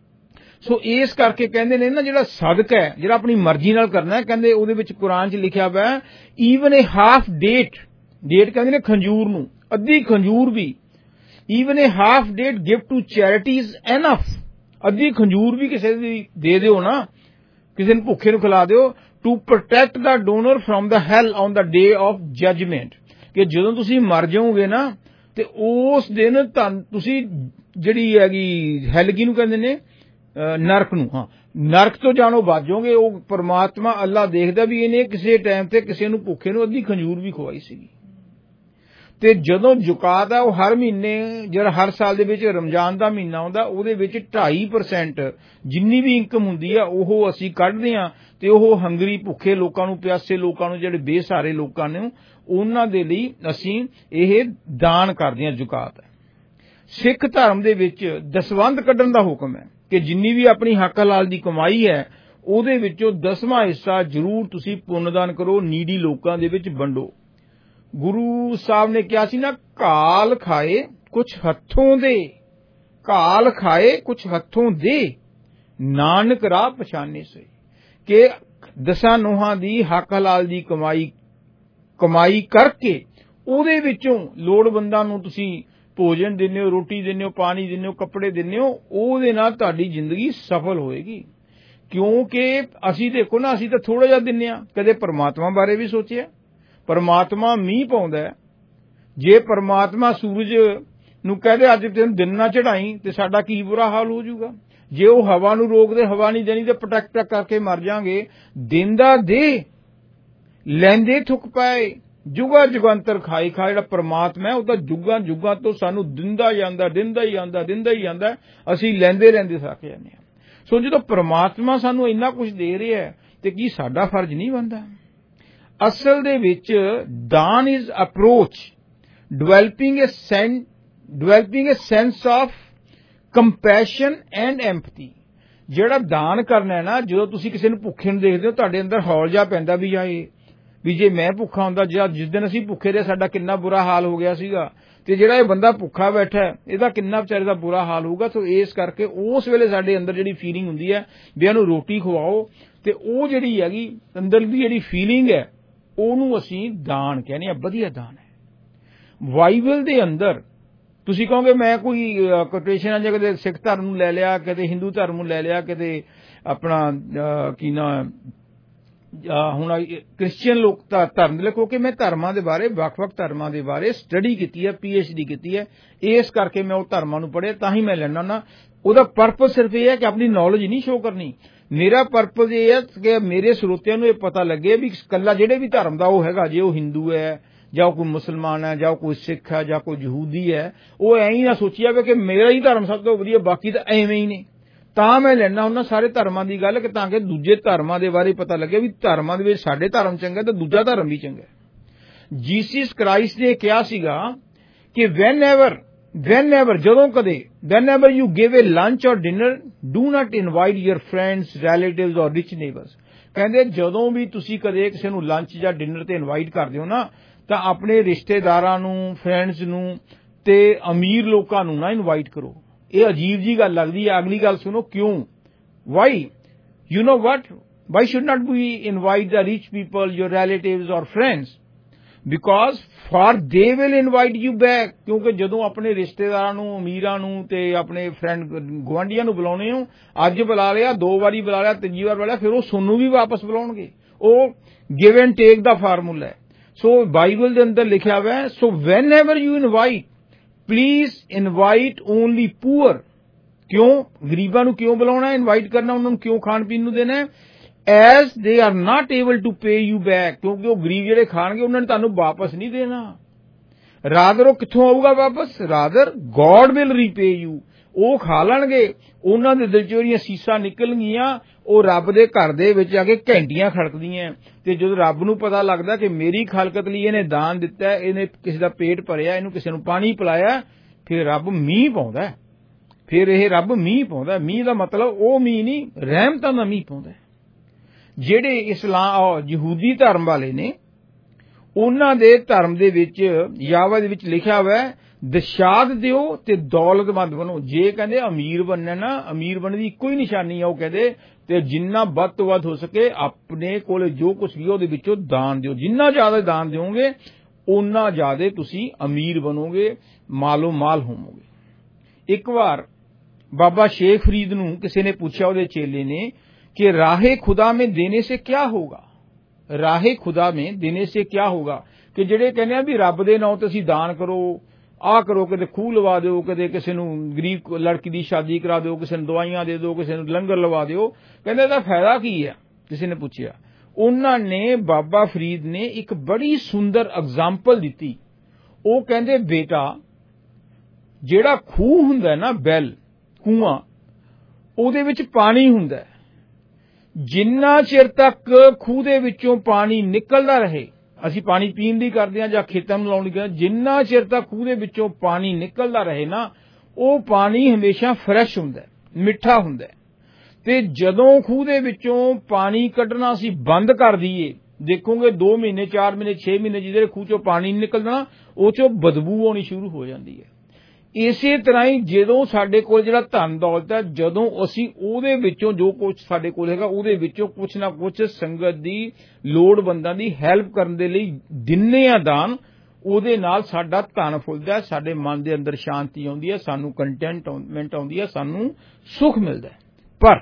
ਸੋ ਇਸ ਕਰਕੇ ਕਹਿੰਦੇ ਨੇ ਨਾ, ਜਿਹੜਾ ਸਦਕਾ ਹੈ, ਜਿਹੜਾ ਆਪਣੀ ਮਰਜ਼ੀ ਨਾਲ ਕਰਨਾ ਹੈ, ਕਹਿੰਦੇ ਉਹਦੇ ਵਿੱਚ ਕੁਰਾਨ 'ਚ ਲਿਖਿਆ ਹੋਇਆ even a half date, date ਕਹਿੰਦੇ ਨੇ ਖੰਜੂਰ ਨੂੰ, ਅੱਧੀ ਖੰਜੂਰ ਵੀ, even a half date give to charities enough, ਅੱਧੀ ਖੰਜੂਰ ਵੀ ਕਿਸੇ ਦੀ ਦੇ ਦਿਓ ਨਾ, ਕਿਸੇ ਨੂੰ ਭੁੱਖੇ ਨੂੰ ਖਿਲਾ ਦਿਓ, to protect the donor from the hell on the day of judgement, ਕਿ ਜਦੋਂ ਤੁਸੀਂ ਮਰ ਜਾਓਗੇ ਨਾ ਤੇ ਉਸ ਦਿਨ ਤੁਸੀਂ ਜਿਹੜੀ ਹੈਗੀ ਹੈਲ ਕਿਹਨੂੰ ਕਹਿੰਦੇ ਨੇ, ਨਰਕ ਨੂੰ, ਹਾਂ ਨਰਕ ਤੋਂ ਜਾਣੋ ਬਚ ਜਾਓਗੇ। ਉਹ ਪਰਮਾਤਮਾ ਅੱਲਾ ਦੇਖਦਾ ਵੀ ਇਹਨੇ ਕਿਸੇ ਟਾਈਮ ਤੇ ਕਿਸੇ ਨੂੰ ਭੁੱਖੇ ਨੂੰ ਅੱਧੀ ਖੰਜੂਰ ਵੀ ਖਵਾਈ ਸੀਗੀ। ਤੇ ਜਦੋਂ ਜ਼ਕਾਤ ਆ ਉਹ ਹਰ ਮਹੀਨੇ, ਜਿਹੜਾ ਹਰ ਸਾਲ ਦੇ ਵਿੱਚ ਰਮਜ਼ਾਨ ਦਾ ਮਹੀਨਾ ਆਉਂਦਾ, ਉਹਦੇ ਵਿੱਚ ਢਾਈ ਪਰਸੈਂਟ ਜਿੰਨੀ ਵੀ ਇਨਕਮ ਹੁੰਦੀ ਆ ਉਹ ਅਸੀਂ ਕੱਢਦੇ ਹਾਂ, ਤੇ ਉਹ ਹੰਗਰੀ ਭੁੱਖੇ ਲੋਕਾਂ ਨੂੰ, ਪਿਆਸੇ ਲੋਕਾਂ ਨੂੰ, ਜਿਹੜੇ ਬੇਸਹਾਰੇ ਲੋਕਾਂ ਨੂੰ, ਉਹਨਾਂ ਦੇ ਲਈ ਅਸੀਂ ਇਹ ਦਾਨ ਕਰਦੇ ਹਾਂ, ਜ਼ਕਾਤ। ਸਿੱਖ ਧਰਮ ਦੇ ਵਿੱਚ ਦਸਵੰਧ ਕੱਢਣ ਦਾ ਹੁਕਮ ਹੈ ਕਿ ਜਿੰਨੀ ਵੀ ਆਪਣੀ ਹੱਕ ਹਲਾਲ ਦੀ ਕਮਾਈ ਹੈ ਉਹਦੇ ਵਿੱਚੋਂ ਦਸਵਾਂ ਹਿੱਸਾ ਜ਼ਰੂਰ ਤੁਸੀਂ ਪੁੰਨਦਾਨ ਕਰੋ, ਨੀਡੀ ਲੋਕਾਂ ਦੇ ਵਿੱਚ ਵੰਡੋ। ਗੁਰੂ ਸਾਹਿਬ ਨੇ ਕਿਹਾ ਸੀ ਨਾ, ਘਾਲ ਖਾਏ ਕੁਛ ਹੱਥੋਂ ਦੇ, ਘਾਲ ਖਾਏ ਕੁਛ ਹੱਥੋਂ ਦੇ, ਨਾਨਕ ਰਾਹ ਪਛਾਨੇ ਸੋਈ, ਕਿ ਦਸਾਂ ਨੋਹਾਂ ਦੀ ਹੱਕ ਹਲਾਲ ਦੀ ਕਮਾਈ ਕਮਾਈ ਕਰਕੇ ਉਹਦੇ ਵਿੱਚੋਂ ਲੋੜਵੰਦਾਂ ਨੂੰ ਤੁਸੀਂ ਭੋਜਨ ਦਿੰਦੇ ਹੋ, ਰੋਟੀ ਦਿੰਦੇ ਹੋ, ਪਾਣੀ ਦਿੰਦੇ ਹੋ, ਕੱਪੜੇ ਦਿੰਦੇ ਹੋ, ਉਹਦੇ ਨਾਲ ਤੁਹਾਡੀ ਜ਼ਿੰਦਗੀ ਸਫਲ ਹੋਏਗੀ। ਕਿਉਂਕਿ ਅਸੀਂ ਦੇਖੋ ਨਾ, ਅਸੀਂ ਤਾਂ ਥੋੜਾ ਜਿਹਾ ਦਿੰਦੇ ਹਾਂ, ਕਦੇ ਪਰਮਾਤਮਾ ਬਾਰੇ ਵੀ ਸੋਚਿਆ? ਪਰਮਾਤਮਾ ਮੀਂਹ ਪਾਉਂਦਾ ਹੈ, ਜੇ ਪਰਮਾਤਮਾ ਸੂਰਜ ਨੂੰ ਕਹਦੇ ਅੱਜ ਤੈਨੂੰ ਦਿਨ ਨਾ ਚੜਾਈ ਤੇ ਸਾਡਾ ਕੀ ਬੁਰਾ ਹਾਲ ਹੋ ਜਾਊਗਾ। ਜੇ ਉਹ ਹਵਾ ਨੂੰ ਰੋਕਦੇ, ਹਵਾ ਨਹੀਂ ਦੇਣੀ, ਤੇ ਪ੍ਰੋਟੈਕਟ ਕਰਕੇ ਮਰ ਜਾਾਂਗੇ। ਦਿਨ ਦਾ ਦੇ, ਲੈਂਦੇ ਥੁੱਕ ਪਾਏ, ਜੁਗਾ ਜੁਗੰਤਰ ਖਾਈ ਖਾ, ਜਿਹੜਾ ਪਰਮਾਤਮਾ ਹੈ ਉਹ ਤਾਂ ਜੁਗਾਂ ਜੁਗਾਂ ਤੋਂ ਸਾਨੂੰ ਦਿੰਦਾ ਜਾਂਦਾ, ਦਿੰਦਾ ਹੀ ਆਉਂਦਾ, ਦਿੰਦਾ ਹੀ ਆਉਂਦਾ, ਅਸੀਂ ਲੈਂਦੇ ਲੈਂਦੇ ਥੱਕ ਜਾਂਦੇ ਹਾਂ। ਸੋ ਜਦੋਂ ਪਰਮਾਤਮਾ ਸਾਨੂੰ ਇੰਨਾ ਕੁਝ ਦੇ ਰਿਹਾ ਹੈ ਤੇ ਕੀ ਸਾਡਾ ਫਰਜ਼ ਨਹੀਂ ਬਣਦਾ? ਅਸਲ ਦੇ ਵਿੱਚ ਦਾਨ is approach developing a sense developing a sense of compassion and empathy. ਜਿਹੜਾ ਦਾਨ ਕਰਨਾ ਹੈ ਨਾ, ਜਦੋਂ ਤੁਸੀਂ ਕਿਸੇ ਨੂੰ ਭੁੱਖੇ ਨੂੰ ਦੇਖਦੇ ਹੋ, ਤੁਹਾਡੇ ਅੰਦਰ ਹੌਲ ਜਾ ਪੈਂਦਾ ਵੀ ਜਾਂ ਇਹ ਵੀ ਜੇ ਮੈਂ ਭੁੱਖਾ ਹੁੰਦਾ, ਜਾਂ ਜਿਸ ਦਿਨ ਅਸੀਂ ਭੁੱਖੇ ਰਹੇ ਸਾਡਾ ਕਿੰਨਾ ਬੁਰਾ ਹਾਲ ਹੋ ਗਿਆ ਸੀਗਾ, ਤੇ ਜਿਹੜਾ ਇਹ ਬੰਦਾ ਭੁੱਖਾ ਬੈਠਾ ਇਹਦਾ ਕਿੰਨਾ ਵਿਚਾਰੇ ਦਾ ਬੁਰਾ ਹਾਲ ਹੋਊਗਾ। ਸੋ ਇਸ ਕਰਕੇ ਉਸ ਵੇਲੇ ਸਾਡੇ ਅੰਦਰ ਜਿਹੜੀ ਫੀਲਿੰਗ ਹੁੰਦੀ ਹੈ ਵੀ ਇਹਨੂੰ ਰੋਟੀ ਖਵਾਓ, ਤੇ ਉਹ ਜਿਹੜੀ ਹੈਗੀ ਅੰਦਰ ਦੀ ਜਿਹੜੀ ਫੀਲਿੰਗ ਹੈ ਉਹਨੂੰ ਅਸੀਂ ਦਾਨ ਕਹਿੰਦੇ ਆ, ਵਧੀਆ ਦਾਨ ਹੈ। ਬਾਈਬਲ ਦੇ ਅੰਦਰ ਤੁਸੀਂ ਕਹੋਗੇ ਮੈਂ ਕੋਈ ਕੋਟੇਸ਼ਨ ਆ, ਜੇ ਕਦੇ ਸਿੱਖ ਧਰਮ ਨੂੰ ਲੈ ਲਿਆ, ਕਦੇ ਹਿੰਦੂ ਧਰਮ ਨੂੰ ਲੈ ਲਿਆ, ਕਦੇ ਆਪਣਾ ਕੀ ਨਾ ਹੁਣ ਕ੍ਰਿਸਚੀਅਨ ਲੋਕ ਧਰਮ ਦੇ, ਕਿਉਂਕਿ ਮੈਂ ਧਰਮਾਂ ਦੇ ਬਾਰੇ, ਵੱਖ-ਵੱਖ ਧਰਮਾਂ ਦੇ ਬਾਰੇ ਸਟੱਡੀ ਕੀਤੀ ਹੈ, ਪੀ ਐਚ ਡੀ ਕੀਤੀ ਹੈ, ਇਸ ਕਰਕੇ ਮੈਂ ਉਹ ਧਰਮਾਂ ਨੂੰ ਪੜ੍ਹਿਆ, ਤਾਂ ਹੀ ਮੈਂ ਲੈਣਾ ਨਾ। ਉਹਦਾ ਪਰਪਸ ਸਿਰਫ ਇਹ ਹੈ ਕਿ ਆਪਣੀ ਨੌਲੇਜ ਨਹੀਂ ਸ਼ੋਅ ਕਰਨੀ। ਮੇਰਾ ਪਰਪਸ ਇਹ ਹੈ ਕਿ ਮੇਰੇ ਸਰੋਤਿਆਂ ਨੂੰ ਇਹ ਪਤਾ ਲੱਗੇ ਵੀ ਇਕੱਲਾ ਜਿਹੜੇ ਵੀ ਧਰਮ ਦਾ ਉਹ ਹੈਗਾ, ਜੇ ਉਹ ਹਿੰਦੂ ਹੈ ਜਾਂ ਕੋਈ ਮੁਸਲਮਾਨ ਹੈ ਜਾਂ ਕੋਈ ਸਿੱਖ ਹੈ ਜਾਂ ਕੋਈ ਯਹੂਦੀ ਹੈ, ਉਹ ਐਂ ਹੀ ਨਾ ਸੋਚੀ ਜਾਵੇ ਕਿ ਮੇਰਾ ਹੀ ਧਰਮ ਸਭ ਤੋਂ ਵਧੀਆ, ਬਾਕੀ ਤਾਂ ਐਵੇਂ ਹੀ ਨੇ। ਤਾਂ ਮੈਂ ਲੈਣਾ ਹੁੰਦਾ ਸਾਰੇ ਧਰਮਾਂ ਦੀ ਗੱਲ, ਕਿ ਤਾਂ ਕਿ ਦੂਜੇ ਧਰਮਾਂ ਦੇ ਬਾਰੇ ਪਤਾ ਲੱਗੇ ਵੀ ਧਰਮਾਂ ਦੇ ਵਿੱਚ ਸਾਡੇ ਧਰਮ ਚੰਗਾ ਤਾਂ ਦੂਜਾ ਧਰਮ ਵੀ ਚੰਗਾ। ਜੀਸਸ ਕ੍ਰਾਈਸਟ ਨੇ ਕਿਹਾ ਸੀਗਾ ਕਿ ਵੈਨ ਐਵਰ ਵੈਨ ਐਵਰ ਜਦੋਂ ਕਦੇ whenever you give a lunch or dinner do not invite your friends, relatives or rich neighbours. ਕਹਿੰਦੇ ਜਦੋਂ ਵੀ ਤੁਸੀਂ ਕਦੇ ਕਿਸੇ ਨੂੰ ਲੰਚ ਜਾਂ ਡਿਨਰ ਤੇ ਇਨਵਾਈਟ ਕਰਦੇ ਹੋ ਨਾ, ਤਾਂ ਆਪਣੇ ਰਿਸ਼ਤੇਦਾਰਾਂ ਨੂੰ, ਫਰੈਂਡਸ ਨੂੰ ਤੇ ਅਮੀਰ ਲੋਕਾਂ ਨੂੰ ਨਾ ਇਨਵਾਈਟ ਕਰੋ। ਇਹ ਅਜੀਬ ਜੀ ਗੱਲ ਲੱਗਦੀ ਹੈ। ਅਗਲੀ ਗੱਲ ਸੁਣੋ ਕਿਉਂ। Why you know what why should not we invite the rich people, your relatives or friends, because for they will invite you back. ਕਿਉਂਕਿ ਜਦੋਂ ਆਪਣੇ ਰਿਸ਼ਤੇਦਾਰਾਂ ਨੂੰ, ਅਮੀਰਾਂ ਨੂੰ ਤੇ ਆਪਣੇ ਫਰੈਂਡ ਗੁਆਂਢੀਆਂ ਨੂੰ ਬੁਲਾਉਣੇ ਹੋ, ਅੱਜ ਬੁਲਾ ਲਿਆ, ਦੋ ਵਾਰੀ ਬੁਲਾ ਲਿਆ, ਤੀਜੀ ਵਾਰ ਬੁਲਾ ਲਿਆ, ਫਿਰ ਉਹ ਤੁਹਾਨੂੰ ਵੀ ਵਾਪਸ ਬੁਲਾਉਣਗੇ। ਉਹ give and take the formula ਹੈ। ਸੋ ਬਾਈਬਲ ਦੇ ਅੰਦਰ ਲਿਖਿਆ ਹੋਇਆ ਹੈ, so whenever you invite please invite only poor. ਕਿਉਂ ਗਰੀਬਾਂ ਨੂੰ ਕਿਉਂ ਬੁਲਾਉਣਾ, ਇਨਵਾਈਟ ਕਰਨਾ, ਉਹਨਾਂ ਨੂੰ ਕਿਉਂ ਖਾਣ ਪੀਣ ਨੂੰ ਦੇਣਾ, as they are not able to pay you back. ਕਿਉਂਕਿ ਉਹ ਗਰੀਬ ਜਿਹੜੇ ਖਾਣਗੇ ਉਹਨਾਂ ਨੇ ਤੁਹਾਨੂੰ ਵਾਪਸ ਨਹੀਂ ਦੇਣਾ। ਰਾਦਰ ਉਹ ਕਿੱਥੋਂ ਆਊਗਾ ਵਾਪਸ, rather God will repay you. ਉਹ ਖਾ ਲੈਣਗੇ, ਉਹਨਾਂ ਦੇ ਦਿਲ ਚੋਂ ਜਿਹੜੀਆਂ ਸੀਸਾਂ ਨਿਕਲਣਗੀਆਂ, ਉਹ ਰੱਬ ਦੇ ਘਰ ਦੇ ਵਿੱਚ ਆ ਕੇ ਘੰਟੀਆਂ ਖੜਕਦੀਆਂ। ਤੇ ਜਦੋਂ ਰੱਬ ਨੂੰ ਪਤਾ ਲੱਗਦਾ ਕਿ ਮੇਰੀ ਖਾਲਕਤ ਲਈ ਇਹਨੇ ਦਾਨ ਦਿੱਤਾ, ਇਹਨੇ ਕਿਸੇ ਦਾ ਪੇਟ ਭਰਿਆ, ਇਹਨੂੰ ਕਿਸੇ ਨੂੰ ਪਾਣੀ ਪਿਲਾਇਆ, ਫਿਰ ਰੱਬ ਮੀਂਹ ਪਾਉਂਦਾ। ਫਿਰ ਇਹ ਰੱਬ ਮੀਂਹ ਪਾਉਂਦਾ। ਮੀਂਹ ਦਾ ਮਤਲਬ ਉਹ ਮੀਂਹ ਨਹੀਂ, ਰਹਿਮਤਾਂ ਦਾ ਮੀਂਹ ਪਾਉਂਦਾ। ਜਿਹੜੇ ਇਸਲਾਮ ਯਹੂਦੀ ਧਰਮ ਵਾਲੇ ਨੇ, ਉਹਨਾਂ ਦੇ ਧਰਮ ਦੇ ਵਿੱਚ ਯਾਹਵਾ ਦੇ ਵਿੱਚ ਲਿਖਿਆ ਹੋਇਆ ਹੈ, ਦਸ਼ਾਦ ਦਿਓ ਤੇ ਦੌਲਤਮੰਦ ਬਣੋ। ਜੇ ਕਹਿੰਦੇ ਅਮੀਰ ਬਣਨਾ ਨਾ, ਅਮੀਰ ਬਣਨ ਦੀ ਇੱਕੋ ਹੀ ਨਿਸ਼ਾਨੀ ਆ, ਉਹ ਕਹਿੰਦੇ ਤੇ ਜਿੰਨਾ ਵੱਧ ਤੋਂ ਵੱਧ ਹੋ ਸਕੇ ਆਪਣੇ ਕੋਲ ਜੋ ਕੁਝ ਵੀ ਉਹਦੇ ਵਿੱਚੋਂ ਦਾਨ ਦਿਓ। ਜਿੰਨਾ ਜ਼ਿਆਦਾ ਦਾਨ ਦਿਓਗੇ ਓਨਾ ਜ਼ਿਆਦਾ ਤੁਸੀਂ ਅਮੀਰ ਬਣੋਗੇ, ਮਾਲੋ ਮਾਲ ਹੋਵੋਗੇ। ਇੱਕ ਵਾਰ ਬਾਬਾ ਸ਼ੇਖ ਫਰੀਦ ਨੂੰ ਕਿਸੇ ਨੇ ਪੁੱਛਿਆ, ਉਹਦੇ ਚੇਲੇ ਨੇ, कि राहे खुदा में देने से क्या होगा, राहे खुदा में देने से क्या होगा। कि ਜਿਹੜੇ ਕਹਿੰਦੇ ਆ ਵੀ ਰੱਬ ਦੇ ਨਾਂ ਤੇ ਅਸੀਂ ਦਾਨ ਕਰੋ, ਆਹ ਕਰੋ, ਕਦੇ ਖੂਹ ਲਵਾ ਦਿਓ, ਕਦੇ ਕਿਸੇ ਨੂੰ ਗਰੀਬ ਲੜਕੀ ਦੀ ਸ਼ਾਦੀ ਕਰਾ ਦਿਓ, ਕਿਸੇ ਨੂੰ ਦਵਾਈਆਂ ਦੇ ਦਿਓ, ਕਿਸੇ ਨੂੰ ਲੰਗਰ ਲਵਾ ਦਿਓ, ਕਹਿੰਦੇ ਇਹਦਾ ਫਾਇਦਾ ਕੀ ਹੈ। ਕਿਸੇ ਨੇ ਪੁੱਛਿਆ, ਉਹਨਾਂ ਨੇ ਬਾਬਾ ਫਰੀਦ ਨੇ ਇੱਕ ਬੜੀ ਸੁੰਦਰ ਐਗਜ਼ਾਮਪਲ ਦਿੱਤੀ। ਉਹ ਕਹਿੰਦੇ ਬੇਟਾ, ਜਿਹੜਾ ਖੂਹ ਹੁੰਦਾ ਨਾ, ਬੈਲ ਕੂਆਂ, ਉਹਦੇ ਵਿੱਚ ਪਾਣੀ ਹੁੰਦਾ। ਜਿੰਨਾ ਚਿਰ ਤੱਕ ਖੂਹ ਦੇ ਵਿੱਚੋਂ ਪਾਣੀ ਨਿਕਲਦਾ ਰਹੇ, ਅਸੀਂ ਪਾਣੀ ਪੀਣ ਦੀ ਕਰਦੇ ਹਾਂ ਜਾਂ ਖੇਤਾਂ ਨੂੰ ਲਾਉਣ ਦੀ ਕਰਦੇ ਹਾਂ, ਜਿੰਨਾ ਚਿਰ ਤੱਕ ਖੂਹ ਦੇ ਵਿੱਚੋਂ ਪਾਣੀ ਨਿਕਲਦਾ ਰਹੇ ਨਾ, ਉਹ ਪਾਣੀ ਹਮੇਸ਼ਾ ਫਰੈਸ਼ ਹੁੰਦਾ, ਮਿੱਠਾ ਹੁੰਦਾ। ਤੇ ਜਦੋਂ ਖੂਹ ਦੇ ਵਿੱਚੋਂ ਪਾਣੀ ਕੱਢਣਾ ਅਸੀਂ ਬੰਦ ਕਰ ਦਈਏ, ਦੇਖੋਗੇ ਦੋ ਮਹੀਨੇ, ਚਾਰ ਮਹੀਨੇ, ਛੇ ਮਹੀਨੇ ਜਿਹਦੇ ਖੂਹ ਚੋਂ ਪਾਣੀ ਨਹੀਂ ਨਿਕਲਦਾ, ਉਹ ਚੋਂ ਬਦਬੂ ਆਉਣੀ ਸ਼ੁਰੂ ਹੋ ਜਾਂਦੀ ਹੈ। ਇਸੇ ਤਰ੍ਹਾਂ ਹੀ ਜਦੋਂ ਸਾਡੇ ਕੋਲ ਜਿਹੜਾ ਧਨ ਦੌਲਤ ਹੈ, ਜਦੋਂ ਅਸੀਂ ਉਹਦੇ ਵਿੱਚੋਂ ਜੋ ਕੁਝ ਸਾਡੇ ਕੋਲ ਹੈਗਾ, ਉਹਦੇ ਵਿੱਚੋਂ ਕੁਝ ਨਾ ਕੁਝ ਸੰਗਤ ਦੀ, ਲੋੜਵੰਦਾਂ ਦੀ ਹੈਲਪ ਕਰਨ ਦੇ ਲਈ ਦਿੰਨੇ ਆ ਦਾਨ, ਉਹਦੇ ਨਾਲ ਸਾਡਾ ਧਨ ਫੁੱਲਦਾ, ਸਾਡੇ ਮਨ ਦੇ ਅੰਦਰ ਸ਼ਾਂਤੀ ਆਉਂਦੀ ਹੈ, ਸਾਨੂੰ ਕੰਟੈਂਟਮੈਂਟ ਆਉਂਦੀ ਹੈ, ਸਾਨੂੰ ਸੁੱਖ ਮਿਲਦਾ। ਪਰ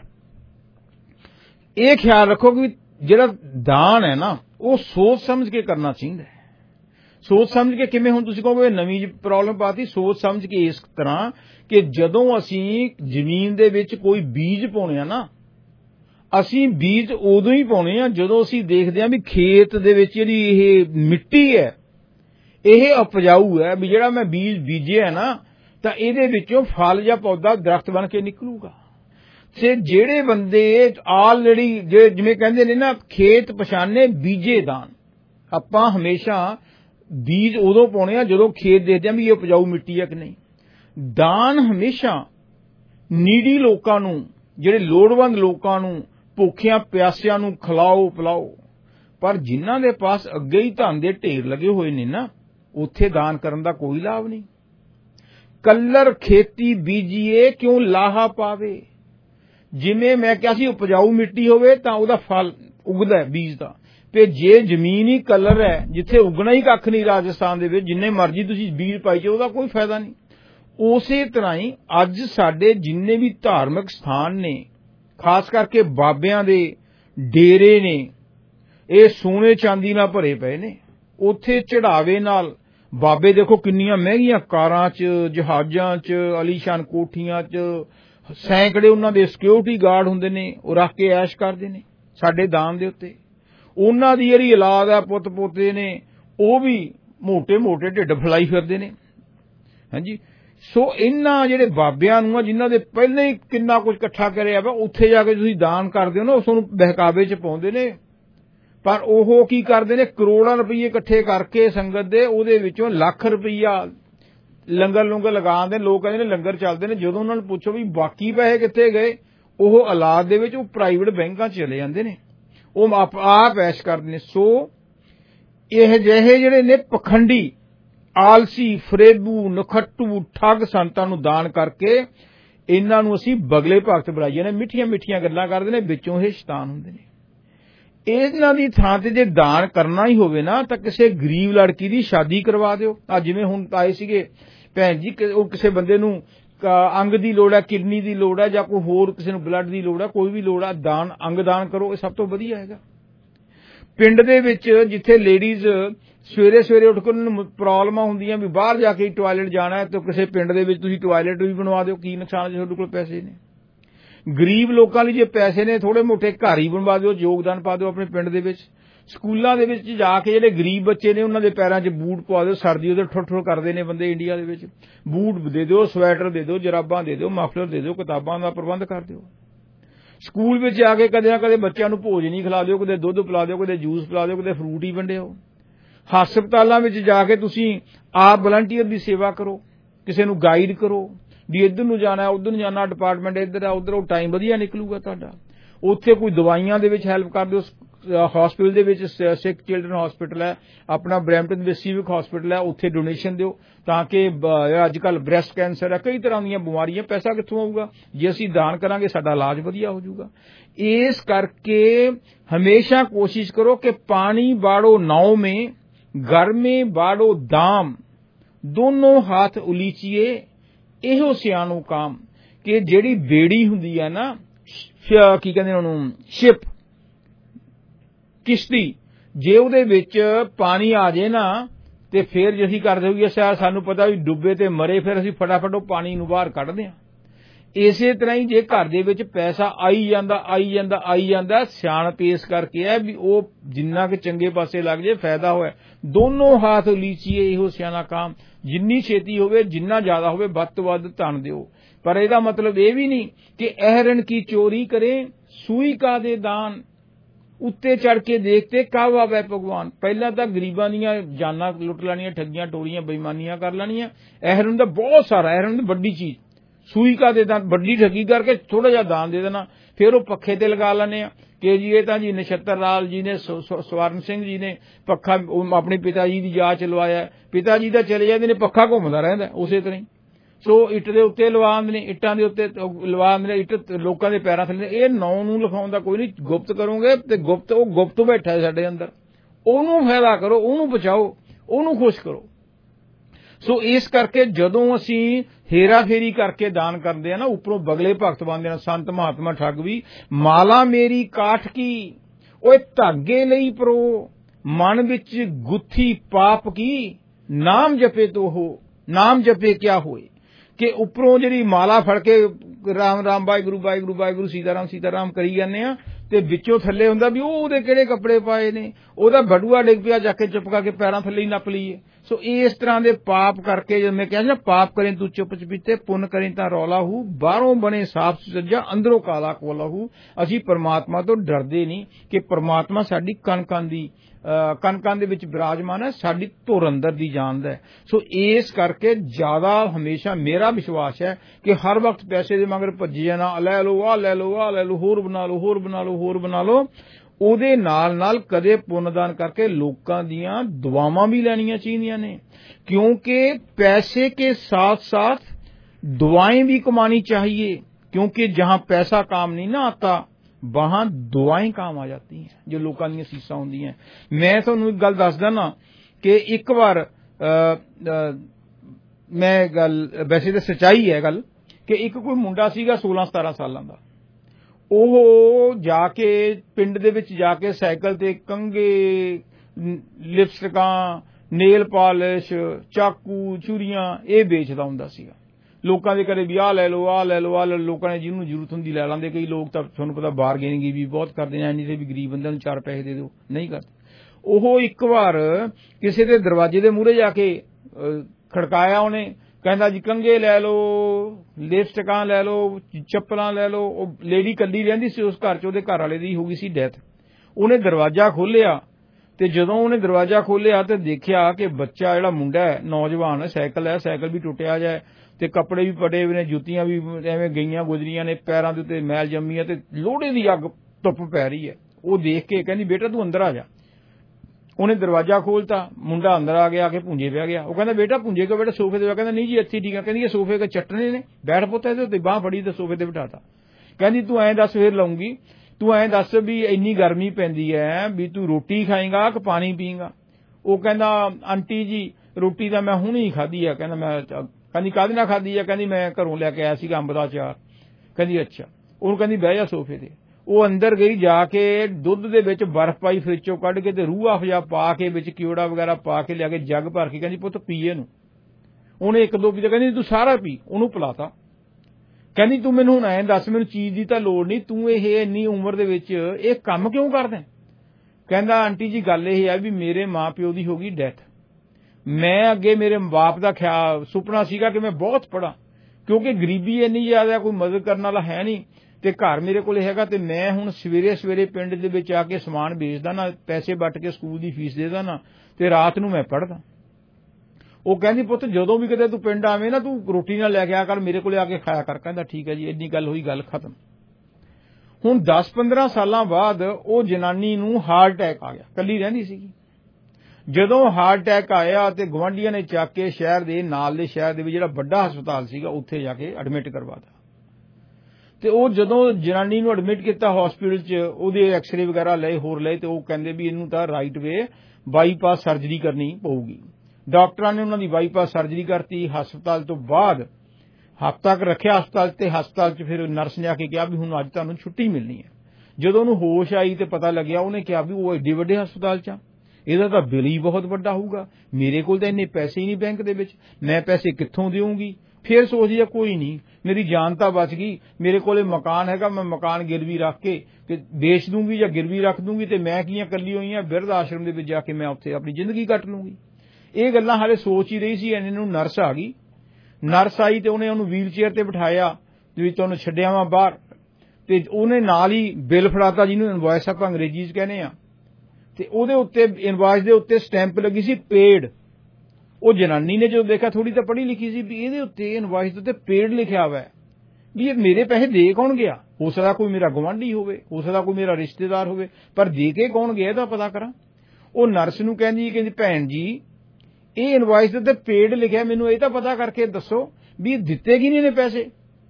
ਇਹ ਖਿਆਲ ਰੱਖੋ ਕਿ ਜਿਹੜਾ ਦਾਨ ਹੈ ਨਾ, ਉਹ ਸੋਚ ਸਮਝ ਕੇ ਕਰਨਾ ਚਾਹੀਦਾ ਹੈ। ਸੋਚ ਸਮਝ ਕੇ ਕਿਵੇਂ? ਹੁਣ ਤੁਸੀਂ ਕਹੋਗੇ ਨਵੀਂ ਪ੍ਰੋਬਲਮ ਪਾਤੀ। ਸੋਚ ਸਮਝ ਕੇ ਇਸ ਤਰ੍ਹਾਂ ਕਿ ਜਦੋਂ ਅਸੀਂ ਜ਼ਮੀਨ ਦੇ ਵਿੱਚ ਕੋਈ ਬੀਜ ਪਾਉਣੇ ਆ ਨਾ, ਅਸੀਂ ਬੀਜ ਉਦੋਂ ਹੀ ਪਾਉਣੇ ਆ ਜਦੋਂ ਅਸੀਂ ਦੇਖਦੇ ਹਾਂ ਵੀ ਖੇਤ ਦੇ ਵਿੱਚ ਜਿਹੜੀ ਇਹ ਮਿੱਟੀ ਹੈ, ਇਹ ਉਪਜਾਊ ਹੈ, ਵੀ ਜਿਹੜਾ ਮੈਂ ਬੀਜ ਬੀਜਿਆ ਨਾ, ਤਾਂ ਇਹਦੇ ਵਿੱਚੋਂ ਫਲ ਜਾਂ ਪੌਦਾ ਦਰਖਤ ਬਣ ਕੇ ਨਿਕਲੂਗਾ। ਤੇ ਜਿਹੜੇ ਬੰਦੇ ਆਲਰੇਡੀ ਜਿਵੇਂ ਕਹਿੰਦੇ ਨੇ ਨਾ, ਖੇਤ ਪਛਾਣੇ ਬੀਜੇ ਦਾਨ, ਆਪਾਂ ਹਮੇਸ਼ਾ ਬੀਜ ਉਦੋਂ ਪਾਉਣੇ ਆ ਜਦੋਂ ਖੇਤ ਦੇਖਦੇ ਆ ਵੀ ਇਹ ਉਪਜਾਊ ਮਿੱਟੀ ਹੈ ਕਿ ਨਹੀਂ। ਦਾਨ ਹਮੇਸ਼ਾ ਨੀਡੀ ਲੋਕਾਂ ਨੂੰ, ਜਿਹੜੇ ਲੋੜਵੰਦ ਲੋਕਾਂ ਨੂੰ, ਭੁੱਖਿਆਂ ਪਿਆਸਿਆਂ ਨੂੰ ਖਿਲਾਓ ਪਿਲਾਓ। ਪਰ ਜਿਨ੍ਹਾਂ ਦੇ ਪਾਸ ਅੱਗੇ ਹੀ ਧਨ ਦੇ ਢੇਰ ਲੱਗੇ ਹੋਏ ਨੇ ਨਾ, ਉੱਥੇ ਦਾਨ ਕਰਨ ਦਾ ਕੋਈ ਲਾਭ ਨਹੀਂ। ਕੱਲਰ ਖੇਤੀ ਬੀਜੀਏ ਕਿਉਂ ਲਾਹਾ ਪਾਵੇ। ਜਿਵੇਂ ਮੈਂ ਕਿਹਾ ਸੀ, ਉਪਜਾਊ ਮਿੱਟੀ ਹੋਵੇ ਤਾਂ ਉਹਦਾ ਫਲ ਉਗਦਾ ਬੀਜ ਦਾ। ਤੇ ਜੇ ਜ਼ਮੀਨ ਹੀ ਕਲਰ ਹੈ, ਜਿੱਥੇ ਉਗਣਾ ਹੀ ਕੱਖ ਨਹੀਂ, ਰਾਜਸਥਾਨ ਦੇ ਵਿੱਚ ਜਿੰਨੇ ਮਰਜ਼ੀ ਤੁਸੀਂ ਬੀਜ ਪਾਈ ਜਾਓ, ਉਹਦਾ ਕੋਈ ਫਾਇਦਾ ਨਹੀਂ। ਉਸੇ ਤਰ੍ਹਾਂ ਹੀ ਅੱਜ ਸਾਡੇ ਜਿੰਨੇ ਵੀ ਧਾਰਮਿਕ ਸਥਾਨ ਨੇ, ਖਾਸ ਕਰਕੇ ਬਾਬਿਆਂ ਦੇ ਡੇਰੇ ਨੇ, ਇਹ ਸੋਨੇ ਚਾਂਦੀ ਨਾਲ ਭਰੇ ਪਏ ਨੇ। ਉੱਥੇ ਚੜਾਵੇ ਨਾਲ ਬਾਬੇ ਦੇਖੋ ਕਿੰਨੀਆਂ ਮਹਿੰਗੀਆਂ ਕਾਰਾਂ 'ਚ, ਜਹਾਜ਼ਾਂ 'ਚ, ਆਲੀਸ਼ਾਨ ਕੋਠੀਆਂ 'ਚ, ਸੈਂਕੜੇ ਉਹਨਾਂ ਦੇ ਸਿਕਿਉਰਿਟੀ ਗਾਰਡ ਹੁੰਦੇ ਨੇ, ਉਹ ਰੱਖ ਕੇ ਐਸ਼ ਕਰਦੇ ਨੇ ਸਾਡੇ ਦਾਨ ਦੇ ਉੱਤੇ। ਉਹਨਾਂ ਦੀ ਜਿਹੜੀ ਔਲਾਦ ਆ, ਪੁੱਤ ਪੋਤੇ ਨੇ, ਉਹ ਵੀ ਮੋਟੇ ਮੋਟੇ ਢਿੱਡ ਫਲਾਈ ਫਿਰਦੇ ਨੇ। ਹਾਂਜੀ, ਸੋ ਇਹਨਾਂ ਜਿਹੜੇ ਬਾਬਿਆਂ ਨੂੰ ਆ, ਜਿਨ੍ਹਾਂ ਦੇ ਪਹਿਲਾਂ ਹੀ ਕਿੰਨਾ ਕੁਝ ਇਕੱਠਾ ਕਰਿਆ ਵਾ, ਉੱਥੇ ਜਾ ਕੇ ਤੁਸੀਂ ਦਾਨ ਕਰਦੇ ਹੋ ਨਾ, ਉਸ ਨੂੰ ਬਹਿਕਾਵੇ 'ਚ ਪਾਉਂਦੇ ਨੇ। ਪਰ ਉਹ ਕੀ ਕਰਦੇ ਨੇ, ਕਰੋੜਾਂ ਰੁਪਈਏ ਇਕੱਠੇ ਕਰਕੇ ਸੰਗਤ ਦੇ, ਉਹਦੇ ਵਿੱਚੋਂ ਲੱਖ ਰੁਪਈਆ ਲੰਗਰ ਲੰਗਰ ਲਗਾਉਂਦੇ। ਲੋਕ ਕਹਿੰਦੇ ਨੇ ਲੰਗਰ ਚੱਲਦੇ ਨੇ, ਜਦੋਂ ਉਹਨਾਂ ਨੂੰ ਪੁੱਛੋ ਵੀ ਬਾਕੀ ਪੈਸੇ ਕਿੱਥੇ ਗਏ, ਉਹ ਔਲਾਦ ਦੇ ਵਿੱਚ ਉਹ ਪ੍ਰਾਈਵੇਟ ਬੈਂਕਾਂ 'ਚ ਚਲੇ ਜਾਂਦੇ ਨੇ, ਉਹ ਆਪ ਆਪ ਐਸ਼ ਕਰਦੇ ਨੇ। ਸੋ ਇਹ ਜਿਹੇ ਜਿਹੜੇ ਨੇ ਪਖੰਡੀ, ਆਲਸੀ, ਫਰੇਬੂ, ਨਖੱਟੂ, ਠੱਗ ਸੰਤਾਂ ਨੂੰ ਦਾਨ ਕਰਕੇ ਇਹਨਾਂ ਨੂੰ ਅਸੀਂ ਬਗਲੇ ਭਗਤ ਬਣਾਈਏ ਨੇ। ਮਿੱਠੀਆਂ ਮਿੱਠੀਆਂ ਗੱਲਾਂ ਕਰਦੇ ਨੇ, ਵਿੱਚੋਂ ਇਹ ਸ਼ੈਤਾਨ ਹੁੰਦੇ ਨੇ। ਇਹਨਾਂ ਦੀ ਥਾਂ ਤੇ ਜੇ ਦਾਨ ਕਰਨਾ ਹੀ ਹੋਵੇ ਨਾ, ਤਾਂ ਕਿਸੇ ਗਰੀਬ ਲੜਕੀ ਦੀ ਸ਼ਾਦੀ ਕਰਵਾ ਦਿਓ। ਆ ਜਿਵੇਂ ਹੁਣ ਆਏ ਸੀਗੇ ਭੈਣ ਜੀ, ਉਹ ਕਿਸੇ ਬੰਦੇ ਨੂੰ ਅੰਗ ਦੀ ਲੋੜ ਹੈ, ਕਿਡਨੀ ਦੀ ਲੋੜ ਹੈ, ਜਾਂ ਕੋਈ ਹੋਰ ਕਿਸੇ ਨੂੰ ਬਲੱਡ ਦੀ ਲੋੜ ਹੈ, ਕੋਈ ਵੀ ਲੋੜ ਹੈ, ਦਾਨ ਅੰਗ ਦਾਨ ਕਰੋ, ਇਹ ਸਭ ਤੋਂ ਵਧੀਆ ਹੈਗਾ। ਪਿੰਡ ਦੇ ਵਿੱਚ ਜਿੱਥੇ ਲੇਡੀਜ਼ ਸਵੇਰੇ ਸਵੇਰੇ ਉੱਠ ਕੇ ਉਹਨਾਂ ਨੂੰ ਪ੍ਰੋਬਲਮਾਂ ਹੁੰਦੀਆਂ ਵੀ ਬਾਹਰ ਜਾ ਕੇ ਟਾਇਲਟ ਜਾਣਾ ਹੈ, ਤਾਂ ਕਿਸੇ ਪਿੰਡ ਦੇ ਵਿੱਚ ਤੁਸੀਂ ਟਾਇਲਟ ਵੀ ਬਣਵਾ ਦਿਓ। ਕੀ ਨੁਕਸਾਨ ਜੇ ਤੁਹਾਡੇ ਕੋਲ ਪੈਸੇ ਨੇ? ਗਰੀਬ ਲੋਕਾਂ ਲਈ ਜੇ ਪੈਸੇ ਨੇ, ਥੋੜੇ ਮੋਟੇ ਘਰ ਹੀ ਬਣਵਾ ਦਿਓ, ਯੋਗਦਾਨ ਪਾ ਦਿਓ ਆਪਣੇ ਪਿੰਡ ਦੇ ਵਿੱਚ। ਸਕੂਲਾਂ ਦੇ ਵਿੱਚ ਜਾ ਕੇ ਜਿਹੜੇ ਗਰੀਬ ਬੱਚੇ ਨੇ ਉਹਨਾਂ ਦੇ ਪੈਰਾਂ 'ਚ ਬੂਟ ਪਵਾ ਦਿਓ, ਸਰਦੀ ਉਹਦੇ ਠੁਰ ਠੁਰ ਕਰਦੇ ਨੇ ਬੰਦੇ ਇੰਡੀਆ ਦੇ ਵਿੱਚ। ਬੂਟ ਦੇ ਦਿਓ, ਸਵੈਟਰ ਦੇ ਦਿਓ, ਜਰਾਬਾਂ ਦੇ ਦਿਓ, ਮਫਲਰ ਦੇ ਦਿਓ, ਕਿਤਾਬਾਂ ਦਾ ਪ੍ਰਬੰਧ ਕਰ ਦਿਓ। ਸਕੂਲ ਵਿੱਚ ਜਾ ਕੇ ਕਦੇ ਨਾ ਕਦੇ ਬੱਚਿਆਂ ਨੂੰ ਭੋਜਨ ਹੀ ਖਿਲਾ ਦਿਓ, ਕਦੇ ਦੁੱਧ ਪਿਲਾ ਦਿਓ, ਕਦੇ ਜੂਸ ਪਿਲਾ ਦਿਓ, ਕਦੇ ਫਰੂਟ ਹੀ ਵੰਡਿਓ। ਹਸਪਤਾਲਾਂ ਵਿੱਚ ਜਾ ਕੇ ਤੁਸੀਂ ਆਪ ਵਲੰਟੀਅਰ ਦੀ ਸੇਵਾ ਕਰੋ, ਕਿਸੇ ਨੂੰ ਗਾਈਡ ਕਰੋ ਵੀ ਇੱਧਰ ਨੂੰ ਜਾਣਾ, ਉੱਧਰ ਨੂੰ ਜਾਣਾ, ਡਿਪਾਰਟਮੈਂਟ ਇੱਧਰ ਆ, ਉੱਧਰ, ਉਹ ਟਾਈਮ ਵਧੀਆ ਨਿਕਲੂਗਾ ਤੁਹਾਡਾ। ਉੱਥੇ ਕੋਈ ਦਵਾਈਆਂ ਦੇ ਵਿੱਚ ਹੈਲਪ ਕਰ ਦਿਓ। ਹਸਪੀਟਲ ਦੇ ਵਿੱਚ ਸਿੱਖ ਚਿਲਡਰਨ ਹਸਪੀਟਲ ਹੈ ਆਪਣਾ, ਬਰੈਂਪਟਨ ਦੇ ਸਿਵਿਕ ਹਸਪੀਟਲ ਹੈ, ਉੱਥੇ ਡੋਨੇਸ਼ਨ ਦਿਓ, ਤਾਂ ਕਿ ਅੱਜ ਕੱਲ੍ਹ ਬ੍ਰੈਸਟ ਕੈਂਸਰ ਹੈ, ਕਈ ਤਰ੍ਹਾਂ ਦੀਆਂ ਬਿਮਾਰੀਆਂ, ਪੈਸਾ ਕਿੱਥੋਂ ਆਊਗਾ? ਜੇ ਅਸੀਂ ਦਾਨ ਕਰਾਂਗੇ ਸਾਡਾ ਇਲਾਜ ਵਧੀਆ ਹੋ ਜਾਊਗਾ। ਇਸ ਕਰਕੇ ਹਮੇਸ਼ਾ ਕੋਸ਼ਿਸ਼ ਕਰੋ ਕਿ ਪਾਣੀ ਬਾੜੋ ਨਾव में, घर में बाड़ो दाम, दोनों हाथ उलीचिए, ਇਹੋ ਸਿਆਣੂ ਕਾਮ। ਕਿ ਜਿਹੜੀ ਬੇੜੀ ਹੁੰਦੀ ਹੈ ਨਾ, ਕੀ ਕਹਿੰਦੇ ਉਹਨੂੰ, ਸ਼ਿਪ, ਕਿਸ਼ਤੀ, ਜੇ ਉਹਦੇ ਵਿੱਚ ਪਾਣੀ ਆ ਜਾਏ ਨਾ, ਤੇ ਫਿਰ ਜੇ ਅਸੀਂ ਕਰਦੇ ਹੋਈਏ ਸਾਨੂੰ ਪਤਾ ਵੀ ਡੁੱਬੇ ਤੇ ਮਰੇ, ਫਿਰ ਅਸੀਂ ਫਟਾਫਟ ਉਹ ਪਾਣੀ ਨੂੰ ਬਾਹਰ ਕੱਢਦੇ ਹਾਂ। ਇਸੇ ਤਰ੍ਹਾਂ ਹੀ ਜੇ ਘਰ ਦੇ ਵਿੱਚ ਪੈਸਾ ਆਈ ਜਾਂਦਾ ਆਈ ਜਾਂਦਾ ਆਈ ਜਾਂਦਾ, ਸਿਆਣਪ ਇਸ ਕਰਕੇ ਹੈ ਵੀ ਉਹ ਜਿੰਨਾ ਕਿ ਚੰਗੇ ਪਾਸੇ ਲੱਗ ਜੇ ਫਾਇਦਾ ਹੋਇਆ। ਦੋਨੋਂ ਹਾਥ ਲੀਚੀਏ, ਇਹੋ ਸਿਆਣਾ ਕੰਮ। ਜਿੰਨੀ ਛੇਤੀ ਹੋਵੇ, ਜਿੰਨਾ ਜ਼ਿਆਦਾ ਹੋਵੇ, ਵੱਧ ਤੋਂ ਵੱਧ ਧਨ ਦਿਓ। ਪਰ ਇਹਦਾ ਮਤਲਬ ਇਹ ਵੀ ਨਹੀਂ ਕਿ ਅਹਰਨ ਕੀ ਚੋਰੀ ਕਰੇ, ਸੂਈ ਕਾ ਦੇ ਦਾਨ। ਉੱਤੇ ਚੜ ਕੇ ਦੇਖਤੇ ਕਬ ਆਵੇ ਭਗਵਾਨ। ਪਹਿਲਾਂ ਤਾਂ ਗਰੀਬਾਂ ਦੀਆਂ ਜਾਨਾਂ ਲੁੱਟ ਲੈਣੀਆਂ, ਠੱਗੀਆਂ ਟੋਰੀਆਂ ਬੇਈਮਾਨੀਆਂ ਕਰ ਲੈਣੀਆਂ। ਅਹਰਨ ਦਾ ਬਹੁਤ ਸਾਰਾ, ਅਹਰਨ ਦੀ ਵੱਡੀ ਚੀਜ਼ ਸੂਈ ਕਾ ਦੇ ਦਾਨ, ਵੱਡੀ ਠੱਗੀ ਕਰਕੇ ਥੋੜਾ ਜਿਹਾ ਦਾਨ ਦੇ ਦੇਣਾ। ਫਿਰ ਉਹ ਪੱਖੇ ਤੇ ਲਗਾ ਲੈਂਦੇ ਆ ਕਿ ਜੀ ਇਹ ਤਾਂ ਜੀ ਨਛੱਤਰ ਲਾਲ ਜੀ ਨੇ, ਸਵਰਨ ਸਿੰਘ ਜੀ ਨੇ ਪੱਖਾ ਆਪਣੇ ਪਿਤਾ ਜੀ ਦੀ ਯਾਦ ਚ ਲਵਾਇਆ। ਪਿਤਾ ਜੀ ਦਾ ਚਲੇ ਜਾਂਦੇ ਨੇ, ਪੱਖਾ ਘੁੰਮਦਾ ਰਹਿੰਦਾ ਉਸੇ ਤਰ੍ਹਾਂ ਹੀ। ਸੋ ਇੱਟ ਦੇ ਉੱਤੇ ਲਵਾਉਂਦੇ ਨੇ, ਇੱਟਾਂ ਦੇ ਉੱਤੇ ਲਵਾਉਂਦੇ ਨੇ, ਇੱਟ ਲੋਕਾਂ ਦੇ ਪੈਰਾਂ ਥੱਲੇ। ਇਹ ਨਾਂ ਨੂੰ ਲਿਖਾਉਣ ਦਾ ਕੋਈ ਨਹੀਂ, ਗੁਪਤ ਕਰੋਗੇ ਤੇ ਗੁਪਤ, ਉਹ ਗੁਪਤ ਬੈਠਾ ਸਾਡੇ ਅੰਦਰ, ਉਹਨੂੰ ਫਾਇਦਾ ਕਰੋ, ਉਹਨੂੰ ਬਚਾਓ, ਉਹਨੂੰ ਖੁਸ਼ ਕਰੋ। ਸੋ ਇਸ ਕਰਕੇ ਜਦੋਂ ਅਸੀਂ ਹੇਰਾ ਫੇਰੀ ਕਰਕੇ ਦਾਨ ਕਰਦੇ ਆ ਨਾ, ਉੱਪਰੋਂ ਬਗਲੇ ਭਗਤ ਬਣਦੇ ਨੇ, ਸੰਤ ਮਹਾਤਮਾ ਠੱਗ ਵੀ। ਮਾਲਾ ਮੇਰੀ ਕਾਠ ਕੀ, ਓਏ ਧਾਗੇ ਲਈ ਪਰੋ, ਮਨ ਵਿੱਚ ਗੁੱਥੀ ਪਾਪ ਕੀ, ਨਾਮ ਜਪੇ ਤੋ ਹੋ, ਨਾਮ ਜਪੇ ਕਿਆ ਹੋਏ। ਕਿ ਉੱਪਰੋਂ ਜਿਹੜੀ ਮਾਲਾ ਫੜ ਕੇ ਰਾਮ ਰਾਮ ਵਾਹਿਗੁਰੂ ਵਾਹਿਗੁਰੂ ਵਾਹਿਗੁਰੂ ਸੀਤਾਰਾਮ ਸੀਤਾਰਾਮ ਕਰੀ ਜਾਂਦੇ ਆ, ਤੇ ਵਿੱਚੋਂ ਥੱਲੇ ਹੁੰਦਾ ਵੀ ਉਹ ਉਹਦੇ ਕਿਹੜੇ ਕੱਪੜੇ ਪਾਏ ਨੇ, ਉਹਦਾ ਬਟੂਆ ਡਿੱਗ ਪਿਆ, ਜਾ ਕੇ ਚੁੱਪ ਕਰਕੇ ਪੈਰਾਂ ਥੱਲੇ ਹੀ ਨੱਪ ਲਈਏ। ਸੋ ਇਸ ਤਰ੍ਹਾਂ ਦੇ ਪਾਪ ਕਰਕੇ, ਜਦੋਂ ਮੈਂ ਕਿਹਾ ਨਾ, ਪਾਪ ਕਰੇ ਤੂੰ ਚੁੱਪ ਚਪੀਤੇ, ਪੁੰਨ ਕਰੇ ਤਾਂ ਰੌਲਾ ਹੂ, ਬਾਹਰੋਂ ਬਣੇ ਸਾਫ ਸੱਜਾ, ਅੰਦਰੋਂ ਕਾਲਾ ਕੋਲਾ ਹੂ। ਅਸੀਂ ਪਰਮਾਤਮਾ ਤੋਂ ਡਰਦੇ ਨਹੀਂ ਕਿ ਪਰਮਾਤਮਾ ਸਾਡੀ ਕਣ ਕਣ ਦੀ ਕਣ ਕਣ ਦੇ ਵਿੱਚ ਬਿਰਾਜਮਾਨ ਹੈ, ਸਾਡੀ ਧੁਰ ਅੰਦਰ ਦੀ ਜਾਣਦਾ ਹੈ। ਸੋ ਇਸ ਕਰਕੇ ਜ਼ਿਆਦਾ ਹਮੇਸ਼ਾ ਮੇਰਾ ਵਿਸ਼ਵਾਸ ਹੈ ਕਿ ਹਰ ਵਕਤ ਪੈਸੇ ਦੇ ਮਗਰ ਭੱਜੀ ਜਾਣਾ, ਲੈ ਲਓ ਆਹ ਲੈ ਲਓ ਆਹ ਲੈ ਲਓ, ਹੋਰ ਬਣਾ ਲਓ ਹੋਰ ਬਣਾ ਲਓ ਹੋਰ ਬਣਾ ਲਓ। ਉਹਦੇ ਨਾਲ ਨਾਲ ਕਦੇ ਪੁੰਨਦਾਨ ਕਰਕੇ ਲੋਕਾਂ ਦੀਆਂ ਦੁਆਵਾਂ ਵੀ ਲੈਣੀਆਂ ਚਾਹੀਦੀਆਂ ਨੇ, ਕਿਉਂਕਿ ਪੈਸੇ ਕੇ साथ साथ दुआएं भी कमानी चाहिए। क्योंकि जहां पैसा काम नहीं ना आता, वहां दुआएं काम आ जाती हैं, जो लोगों ਦੀਆਂ ਸੀਸਾਂ ਹੁੰਦੀਆਂ। ਮੈਂ ਤੁਹਾਨੂੰ ਇੱਕ ਗੱਲ ਦੱਸਦਾ ਨਾ ਕਿ ਇੱਕ ਵਾਰ ਮੈਂ ਗੱਲ ਵੈਸੇ ਤਾਂ ਸੱਚਾਈ ਹੈ ਗੱਲ ਕਿ ਇੱਕ ਕੋਈ ਮੁੰਡਾ ਸੀਗਾ ਸੋਲਾਂ ਸਤਾਰਾਂ ਸਾਲਾਂ ਦਾ, ਉਹ ਜਾ ਕੇ ਪਿੰਡ ਦੇ ਵਿੱਚ ਜਾ ਕੇ ਸਾਈਕਲ ਤੇ ਕੰਘੇ, ਲਿਪਸਟਿਕਾਂ, ਨੇਲ ਪਾਲਿਸ਼, ਚਾਕੂ, ਚੂੜੀਆਂ ਇਹ ਵੇਚਦਾ ਹੁੰਦਾ ਸੀਗਾ। ਲੋਕਾਂ ਦੇ ਘਰੇ ਵੀ ਆਹ ਲੈ ਲਓ, ਆਹ ਲੈ ਲਓ, ਆਹ ਲੈ ਲਓ, ਲੋਕਾਂ ਨੇ ਜਿਹਨੂੰ ਜ਼ਰੂਰਤ ਹੁੰਦੀ ਲੈ ਲੈਂਦੇ। ਕਈ ਲੋਕ ਤਾਂ ਤੁਹਾਨੂੰ ਪਤਾ ਬਾਰਗੇਨਿੰਗ ਵੀ ਬਹੁਤ ਕਰਦੇ ਨੇ, ਐਨੀ ਤੇ ਵੀ ਗਰੀਬ ਬੰਦਿਆਂ ਨੂੰ ਚਾਰ ਪੈਸੇ ਦੇ ਦਿਓ, ਨਹੀਂ ਕਰਦੇ। ਉਹ ਇੱਕ ਵਾਰ ਕਿਸੇ ਦੇ ਦਰਵਾਜ਼ੇ ਦੇ ਮੂਹਰੇ ਜਾ ਕੇ ਖੜਕਾਇਆ ਉਹਨੇ, ਕਹਿੰਦਾ ਜੀ ਕੰਘੇ ਲੈ ਲਓ, ਲਿਪਸਟਿਕਾਂ ਲੈ ਲਓ, ਚੱਪਲਾਂ ਲੈ ਲਓ। ਉਹ ਲੇਡੀ ਕੱਲੀ ਰਹਿੰਦੀ ਸੀ ਉਸ ਘਰ 'ਚ, ਉਹਦੇ ਘਰ ਵਾਲੇ ਦੀ ਹੋ ਗਈ ਸੀ ਡੈਥ। ਉਹਨੇ ਦਰਵਾਜ਼ਾ ਖੋਲ੍ਹਿਆ ਤੇ ਜਦੋਂ ਉਹਨੇ ਦਰਵਾਜ਼ਾ ਖੋਲ੍ਹਿਆ ਤੇ ਦੇਖਿਆ ਕਿ ਬੱਚਾ ਜਿਹੜਾ ਮੁੰਡਾ ਹੈ, ਨੌਜਵਾਨ, ਸਾਈਕਲ ਹੈ, ਸਾਈਕਲ ਵੀ ਟੁੱਟਿਆ ਜਾਏ ਤੇ ਕੱਪੜੇ ਵੀ ਪਟੇ ਹੋਏ ਨੇ, ਜੁੱਤੀਆਂ ਵੀ ਐਵੇਂ ਗਈਆਂ ਗੁਜ਼ਰੀਆਂ ਨੇ, ਪੈਰਾਂ ਦੇ ਉੱਤੇ ਮੈਲ ਜੰਮੀ ਹੈ ਤੇ ਲੋਹੜੇ ਦੀ ਅੱਗ ਧੁੱਪ ਪੈ ਰਹੀ ਹੈ। ਉਹ ਦੇਖ ਕੇ ਕਹਿੰਦੀ ਬੇਟਾ ਤੂੰ ਅੰਦਰ ਆ ਜਾ। ਉਹਨੇ ਦਰਵਾਜ਼ਾ ਖੋਲਤਾ, ਮੁੰਡਾ ਅੰਦਰ ਆ ਗਿਆ, ਆ ਕੇ ਭੁੰਜੇ ਪਿਆ ਗਿਆ। ਉਹ ਕਹਿੰਦਾ ਬੇਟਾ ਭੁੰਜੇ ਕਿਉਂ, ਬੇਟਾ ਸੋਫੇ ਤੇ। ਕਹਿੰਦਾ ਨਹੀਂ ਜੀ ਇੱਥੇ ਠੀਕ ਆ। ਕਹਿੰਦੀ ਇਹ ਸੋਫੇ ਕੇ ਚੱਟਣੇ ਨੇ, ਬੈਠ ਪੁੱਤ ਇਹਦੇ ਉੱਤੇ। ਬਾਂਹ ਫੜੀ ਤੇ ਸੋਫੇ ਤੇ ਬਿਠਾਤਾ। ਕਹਿੰਦੀ ਤੂੰ ਐਂ ਦੱਸ ਫੇਰ ਲਾਉਂਗੀ, ਤੂੰ ਐਂ ਦੱਸ ਵੀ ਇੰਨੀ ਗਰਮੀ ਪੈਂਦੀ ਹੈ ਵੀ ਤੂੰ ਰੋਟੀ ਖਾਏਂਗਾ ਕਿ ਪਾਣੀ ਪੀਂਗਾ। ਉਹ ਕਹਿੰਦਾ ਆਂਟੀ ਜੀ ਰੋਟੀ ਤਾਂ ਮੈਂ ਹੁਣੇ ਹੀ ਖਾਧੀ ਆ। ਕਹਿੰਦਾ ਮੈਂ, ਕਹਿੰਦੀ ਕਾਹਦੇ ਨਾਲ ਖਾਧੀ ਆ। ਕਹਿੰਦੀ ਮੈਂ ਘਰੋਂ ਲੈ ਕੇ ਆਇਆ ਸੀਗਾ ਅੰਬ ਦਾ ਅਚਾਰ। ਕਹਿੰਦੀ ਅੱਛਾ। ਉਹਨੂੰ ਕਹਿੰਦੀ ਬਹਿ ਜਾ ਸੋਫੇ ਤੇ। ਉਹ ਅੰਦਰ ਗਈ, ਜਾ ਕੇ ਦੁੱਧ ਦੇ ਵਿੱਚ ਬਰਫ਼ ਪਾਈ ਫਰਿੱਜ ਚੋਂ ਕੱਢ ਕੇ ਤੇ ਰੂਹ ਅਫਜਾ ਪਾ ਕੇ ਵਿੱਚ ਕਿਉੜਾ ਵਗੈਰਾ ਪਾ ਕੇ ਲਿਆ ਕੇ ਜੱਗ ਭਰ ਕੇ ਕਹਿੰਦੀ ਪੁੱਤ ਪੀ ਇਹਨੂੰ। ਉਹਨੇ ਇੱਕ ਦੋ ਪੀਤਾ। ਕਹਿੰਦੀ ਤੂੰ ਸਾਰਾ ਪੀ। ਉਹਨੂੰ ਪਿਲਾਤਾ। ਕਹਿੰਦੀ ਤੂੰ ਮੈਨੂੰ ਹੁਣ ਐਂ ਦੱਸ, ਮੈਨੂੰ ਚੀਜ਼ ਦੀ ਤਾਂ ਲੋੜ ਨਹੀਂ, ਤੂੰ ਇਹ ਇੰਨੀ ਉਮਰ ਦੇ ਵਿੱਚ ਇਹ ਕੰਮ ਕਿਉਂ ਕਰਦਾ। ਕਹਿੰਦਾ ਆਂਟੀ ਜੀ ਗੱਲ ਇਹ ਹੈ ਵੀ ਮੇਰੇ ਮਾਂ ਪਿਓ ਦੀ ਹੋ ਗਈ ਡੈਥ। ਮੈਂ ਅੱਗੇ ਮੇਰੇ ਬਾਪ ਦਾ ਖਿਆਲ ਸੁਪਨਾ ਸੀਗਾ ਕਿ ਮੈਂ ਬਹੁਤ ਪੜ੍ਹਾਂ, ਕਿਉਂਕਿ ਗਰੀਬੀ ਇੰਨੀ ਜ਼ਿਆਦਾ, ਕੋਈ ਮਦਦ ਕਰਨ ਵਾਲਾ ਹੈ ਨਹੀਂ ਤੇ ਘਰ ਮੇਰੇ ਕੋਲ ਹੈਗਾ। ਤੇ ਮੈਂ ਹੁਣ ਸਵੇਰੇ ਸਵੇਰੇ ਪਿੰਡ ਦੇ ਵਿੱਚ ਆ ਕੇ ਸਮਾਨ ਵੇਚਦਾ ਨਾ, ਪੈਸੇ ਵੱਟ ਕੇ ਸਕੂਲ ਦੀ ਫੀਸ ਦੇਦਾ ਨਾ, ਤੇ ਰਾਤ ਨੂੰ ਮੈਂ ਪੜ੍ਹਦਾ। ਉਹ ਕਹਿੰਦੀ ਪੁੱਤ ਜਦੋਂ ਵੀ ਕਿਤੇ ਤੂੰ ਪਿੰਡ ਆਵੇਂ ਨਾ, ਤੂੰ ਰੋਟੀ ਨਾਲ ਲੈ ਕੇ ਆ ਕਰ, ਮੇਰੇ ਕੋਲੇ ਆ ਕੇ ਖਾਇਆ ਕਰ। ਕਹਿੰਦਾ ਠੀਕ ਹੈ ਜੀ। ਇੰਨੀ ਗੱਲ ਹੋਈ, ਗੱਲ ਖਤਮ। ਹੁਣ ਦਸ ਪੰਦਰਾਂ ਸਾਲਾਂ ਬਾਅਦ ਉਹ ਜਨਾਨੀ ਨੂੰ ਹਾਰਟ ਅਟੈਕ ਆ ਗਿਆ। ਕੱਲੀ ਰਹਿੰਦੀ ਸੀਗੀ। ਜਦੋਂ ਹਾਰਟ ਅਟੈਕ ਆਇਆ ਤੇ ਗੁਆਂਢੀਆਂ ਨੇ ਚੱਕ ਕੇ ਸ਼ਹਿਰ ਦੇ ਨਾਲ ਦੇ ਸ਼ਹਿਰ ਦੇ ਵਿੱਚ ਜਿਹੜਾ ਵੱਡਾ ਹਸਪਤਾਲ ਸੀਗਾ ਉੱਥੇ ਜਾ ਕੇ ਐਡਮਿਟ ਕਰਵਾਤਾ। ਤੇ ਉਹ ਜਦੋਂ ਜਨਾਨੀ ਨੂੰ ਐਡਮਿਟ ਕੀਤਾ ਹਸਪੀਟਲ 'ਚ, ਉਹਦੇ ਐਕਸਰੇ ਵਗੈਰਾ ਲਏ, ਹੋਰ ਲਏ, ਤੇ ਉਹ ਕਹਿੰਦੇ ਵੀ ਇਹਨੂੰ ਤਾਂ ਰਾਈਟ ਵੇ ਬਾਈਪਾਸ ਸਰਜਰੀ ਕਰਨੀ ਪਊਗੀ। ਡਾਕਟਰਾਂ ਨੇ ਉਹਨਾਂ ਦੀ ਬਾਈਪਾਸ ਸਰਜਰੀ ਕਰਤੀ। ਹਸਪਤਾਲ ਤੋਂ ਬਾਅਦ ਹਫ਼ਤਾ ਕੁ ਰੱਖਿਆ ਹਸਪਤਾਲ ਤੇ। ਹਸਪਤਾਲ 'ਚ ਫਿਰ ਨਰਸ ਨੇ ਆ ਕੇ ਕਿਹਾ ਵੀ ਹੁਣ ਅੱਜ ਤੁਹਾਨੂੰ ਛੁੱਟੀ ਮਿਲਣੀ ਹੈ। ਜਦੋਂ ਉਹਨੂੰ ਹੋਸ਼ ਆਈ ਤੇ ਪਤਾ ਲੱਗਿਆ, ਉਹਨੇ ਕਿਹਾ ਵੀ ਉਹ ਏਡੇ ਵੱਡੇ ਹਸਪਤਾਲ 'ਚ ਆ, ਇਹਦਾ ਤਾਂ ਬਿੱਲ ਹੀ ਬਹੁਤ ਵੱਡਾ ਹੋਊਗਾ, ਮੇਰੇ ਕੋਲ ਤਾਂ ਇੰਨੇ ਪੈਸੇ ਹੀ ਨਹੀਂ ਬੈਂਕ ਦੇ ਵਿੱਚ, ਮੈਂ ਪੈਸੇ ਕਿੱਥੋਂ ਦੇਵਾਂਗੀ। ਫਿਰ ਸੋਚਦੀ ਆ ਕੋਈ ਨਹੀਂ, ਮੇਰੀ ਜਾਨ ਤਾਂ ਬਚ ਗਈ, ਮੇਰੇ ਕੋਲੇ ਮਕਾਨ ਹੈਗਾ, ਮੈਂ ਮਕਾਨ ਗਿਰਵੀ ਰੱਖ ਕੇ ਤੇ ਵੇਚ ਦੂੰਗੀ ਜਾਂ ਗਿਰਵੀ ਰੱਖ ਦੂੰਗੀ ਤੇ ਮੈਂ ਕੀ ਇਕੱਲੀ ਹੋਈ ਆ ਬਿਰਧ ਆਸ਼ਰਮ ਦੇ ਵਿੱਚ ਜਾ ਕੇ ਮੈਂ ਉੱਥੇ ਆਪਣੀ ਜ਼ਿੰਦਗੀ ਕੱਟ ਲੂੰਗੀ। ਇਹ ਗੱਲਾਂ ਹਾਲੇ ਸੋਚ ਹੀ ਰਹੀ ਸੀ, ਐਨੇ ਨੂੰ ਨਰਸ ਆ ਗਈ। ਨਰਸ ਆਈ ਤੇ ਉਹਨੇ ਉਹਨੂੰ ਵੀਲ ਚੇਅਰ ਤੇ ਬਿਠਾਇਆ ਵੀ ਤੁਹਾਨੂੰ ਛੱਡਿਆ ਵਾ ਬਾਹਰ, ਤੇ ਉਹਨੇ ਨਾਲ ਹੀ ਬਿੱਲ ਫੜਾਤਾ ਜਿਹਨੂੰ ਇਨਵੌਇਸ ਆਪਾਂ ਅੰਗਰੇਜ਼ੀ 'ਚ ਕਹਿੰਦੇ ਆ, ਤੇ ਉਹਦੇ ਉੱਤੇ ਇਨਵੌਇਸ ਦੇ ਉੱਤੇ ਸਟੈਂਪ ਲੱਗੀ ਸੀ ਪੇਡ। ਉਹ ਜਨਾਨੀ ਨੇ ਜਦੋਂ ਦੇਖਿਆ, ਥੋੜੀ ਤਾਂ ਪੜ੍ਹੀ ਲਿਖੀ ਸੀ, ਵੀ ਇਹਦੇ ਉੱਤੇ ਇਨਵੌਇਸ ਦੇ ਉੱਤੇ ਪੇਡ ਲਿਖਿਆ ਹੋਇਆ ਵੀ ਇਹ ਮੇਰੇ ਪੈਸੇ ਦੇ ਕੌਣ ਗਿਆ। ਹੋ ਸਕਦਾ ਕੋਈ ਮੇਰਾ ਗੁਆਂਢੀ ਹੋਵੇ, ਹੋ ਸਕਦਾ ਕੋਈ ਮੇਰਾ ਰਿਸ਼ਤੇਦਾਰ ਹੋਵੇ, ਪਰ ਦੇ ਕੇ ਕੌਣ ਗਿਆ ਇਹਦਾ ਪਤਾ ਕਰਾਂ। ਉਹ ਨਰਸ ਨੂੰ ਕਹਿੰਦੀ ਕਹਿੰਦੀ ਭੈਣ ਜੀ ਇਹ ਇਨਵੌਇਸ ਦੇ ਉੱਤੇ ਪੇਡ ਲਿਖਿਆ, ਮੈਨੂੰ ਇਹ ਤਾਂ ਪਤਾ ਕਰਕੇ ਦੱਸੋ ਵੀ ਇਹ ਦਿੱਤੇ ਕੀ ਨਹੀਂ ਨੇ ਪੈਸੇ।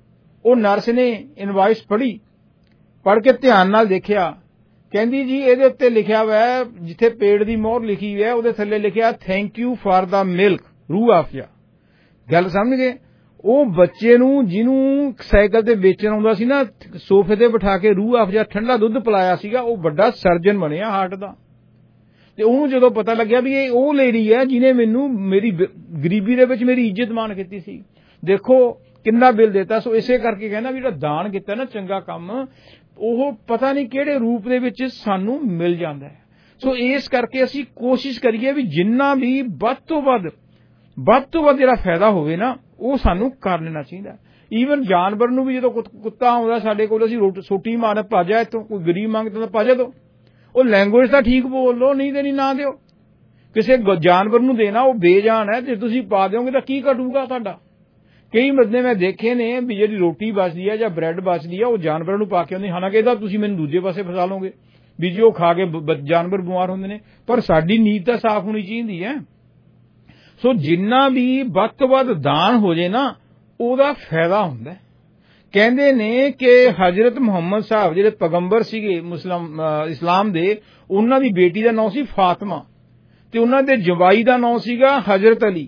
ਉਹ ਨਰਸ ਨੇ ਇਨਵੌਇਸ ਪੜ੍ਹੀ, ਪੜ੍ਹ ਕੇ ਧਿਆਨ ਨਾਲ ਦੇਖਿਆ, ਕਹਿੰਦੀ ਜੀ ਇਹਦੇ ਉੱਤੇ ਲਿਖਿਆ ਹੋਇਆ, ਜਿੱਥੇ ਪੇਡ ਦੀ ਮੋਹਰ ਲਿਖੀ ਹੋਈ ਹੈ ਉਹਦੇ ਥੱਲੇ ਲਿਖਿਆ thank you for the milk Rooh Afza. ਗੱਲ ਸਮਝ ਗਏ। ਉਹ ਬੱਚੇ ਨੂੰ ਜਿਹਨੂੰ ਸਾਈਕਲ ਤੇ ਵੇਚਣ ਆਉਂਦਾ ਸੀ ਨਾ, ਸੋਫੇ ਤੇ ਬਿਠਾ ਕੇ ਰੂਹ ਆਫਜਾ ਠੰਡਾ ਦੁੱਧ ਪਿਲਾਇਆ ਸੀਗਾ, ਉਹ ਵੱਡਾ ਸਰਜਨ ਬਣਿਆ ਹਾਰਟ ਦਾ। ਤੇ ਉਹਨੂੰ ਜਦੋਂ ਪਤਾ ਲੱਗਿਆ ਵੀ ਇਹ ਉਹ ਲੇਡੀ ਹੈ ਜਿਹਨੇ ਮੈਨੂੰ ਮੇਰੀ ਗਰੀਬੀ ਦੇ ਵਿੱਚ ਮੇਰੀ ਇੱਜ਼ਤ ਮਾਣ ਕੀਤੀ ਸੀ, ਦੇਖੋ ਕਿੰਨਾ ਬਿੱਲ ਦਿੱਤਾ। ਸੋ ਇਸੇ ਕਰਕੇ ਕਹਿੰਦਾ ਵੀ ਜਿਹੜਾ ਦਾਨ ਕੀਤਾ ਨਾ, ਚੰਗਾ ਕੰਮ, ਉਹ ਪਤਾ ਨਹੀਂ ਕਿਹੜੇ ਰੂਪ ਦੇ ਵਿੱਚ ਸਾਨੂੰ ਮਿਲ ਜਾਂਦਾ ਹੈ। ਸੋ ਇਸ ਕਰਕੇ ਅਸੀਂ ਕੋਸ਼ਿਸ਼ ਕਰੀਏ ਵੀ ਜਿੰਨਾ ਵੀ ਵੱਧ ਤੋਂ ਵੱਧ ਵੱਧ ਤੋਂ ਵੱਧ ਜਿਹੜਾ ਫਾਇਦਾ ਹੋਵੇ ਨਾ, ਉਹ ਸਾਨੂੰ ਕਰ ਲੈਣਾ ਚਾਹੀਦਾ। ਈਵਨ ਜਾਨਵਰ ਨੂੰ ਵੀ ਜਦੋਂ ਕੁੱਤਾ ਆਉਂਦਾ ਸਾਡੇ ਕੋਲ, ਅਸੀਂ ਸੋਟੀ ਮਾਰ ਭਾਜਾ ਇੱਥੋਂ, ਕੋਈ ਗਰੀਬ ਮੰਗਦਾ ਤਾਂ ਭਾਜਾ ਦੋ, ਉਹ ਲੈਂਗੁਏਜ ਤਾਂ ਠੀਕ ਬੋਲ ਲਓ, ਨਹੀਂ ਦੇਣੀ ਨਾ ਦਿਓ। ਕਿਸੇ ਜਾਨਵਰ ਨੂੰ ਦੇਣਾ ਉਹ ਬੇਜਾਨ ਹੈ, ਜੇ ਤੁਸੀਂ ਪਾ ਦਿਓਗੇ ਤਾਂ ਕੀ ਘਟੂਗਾ ਤੁਹਾਡਾ। ਕਈ ਬੰਦੇ ਮੈਂ ਦੇਖੇ ਨੇ ਵੀ ਜਿਹੜੀ ਰੋਟੀ ਬਚਦੀ ਹੈ ਜਾਂ ਬ੍ਰੈਡ ਬਚਦੀ ਹੈ ਉਹ ਜਾਨਵਰਾਂ ਨੂੰ ਪਾ ਕੇ ਆਉਂਦੇ, ਹਾਲਾਂਕਿ ਇਹਦਾ ਤੁਸੀਂ ਮੈਨੂੰ ਦੂਜੇ ਪਾਸੇ ਫਸਾ ਲਓਗੇ ਵੀ ਜੀ ਉਹ ਖਾ ਕੇ ਜਾਨਵਰ ਬਿਮਾਰ ਹੁੰਦੇ ਨੇ, ਪਰ ਸਾਡੀ ਨੀਤ ਤਾਂ ਸਾਫ਼ ਹੋਣੀ ਚਾਹੀਦੀ ਹੈ। ਸੋ ਜਿੰਨਾ ਵੀ ਵੱਧ ਤੋਂ ਵੱਧ ਦਾਨ ਹੋ ਜੇ ਨਾ, ਉਹਦਾ ਫਾਇਦਾ ਹੁੰਦਾ। ਕਹਿੰਦੇ ਨੇ ਕਿ ਹਜ਼ਰਤ ਮੁਹੰਮਦ ਸਾਹਿਬ ਜਿਹੜੇ ਪੈਗੰਬਰ ਸੀਗੇ ਮੁਸਲਮ ਇਸਲਾਮ ਦੇ, ਉਹਨਾਂ ਦੀ ਬੇਟੀ ਦਾ ਨਾਂ ਸੀ ਫਾਤਮਾ ਤੇ ਉਹਨਾਂ ਦੇ ਜਵਾਈ ਦਾ ਨਾਂ ਸੀਗਾ ਹਜ਼ਰਤ ਅਲੀ।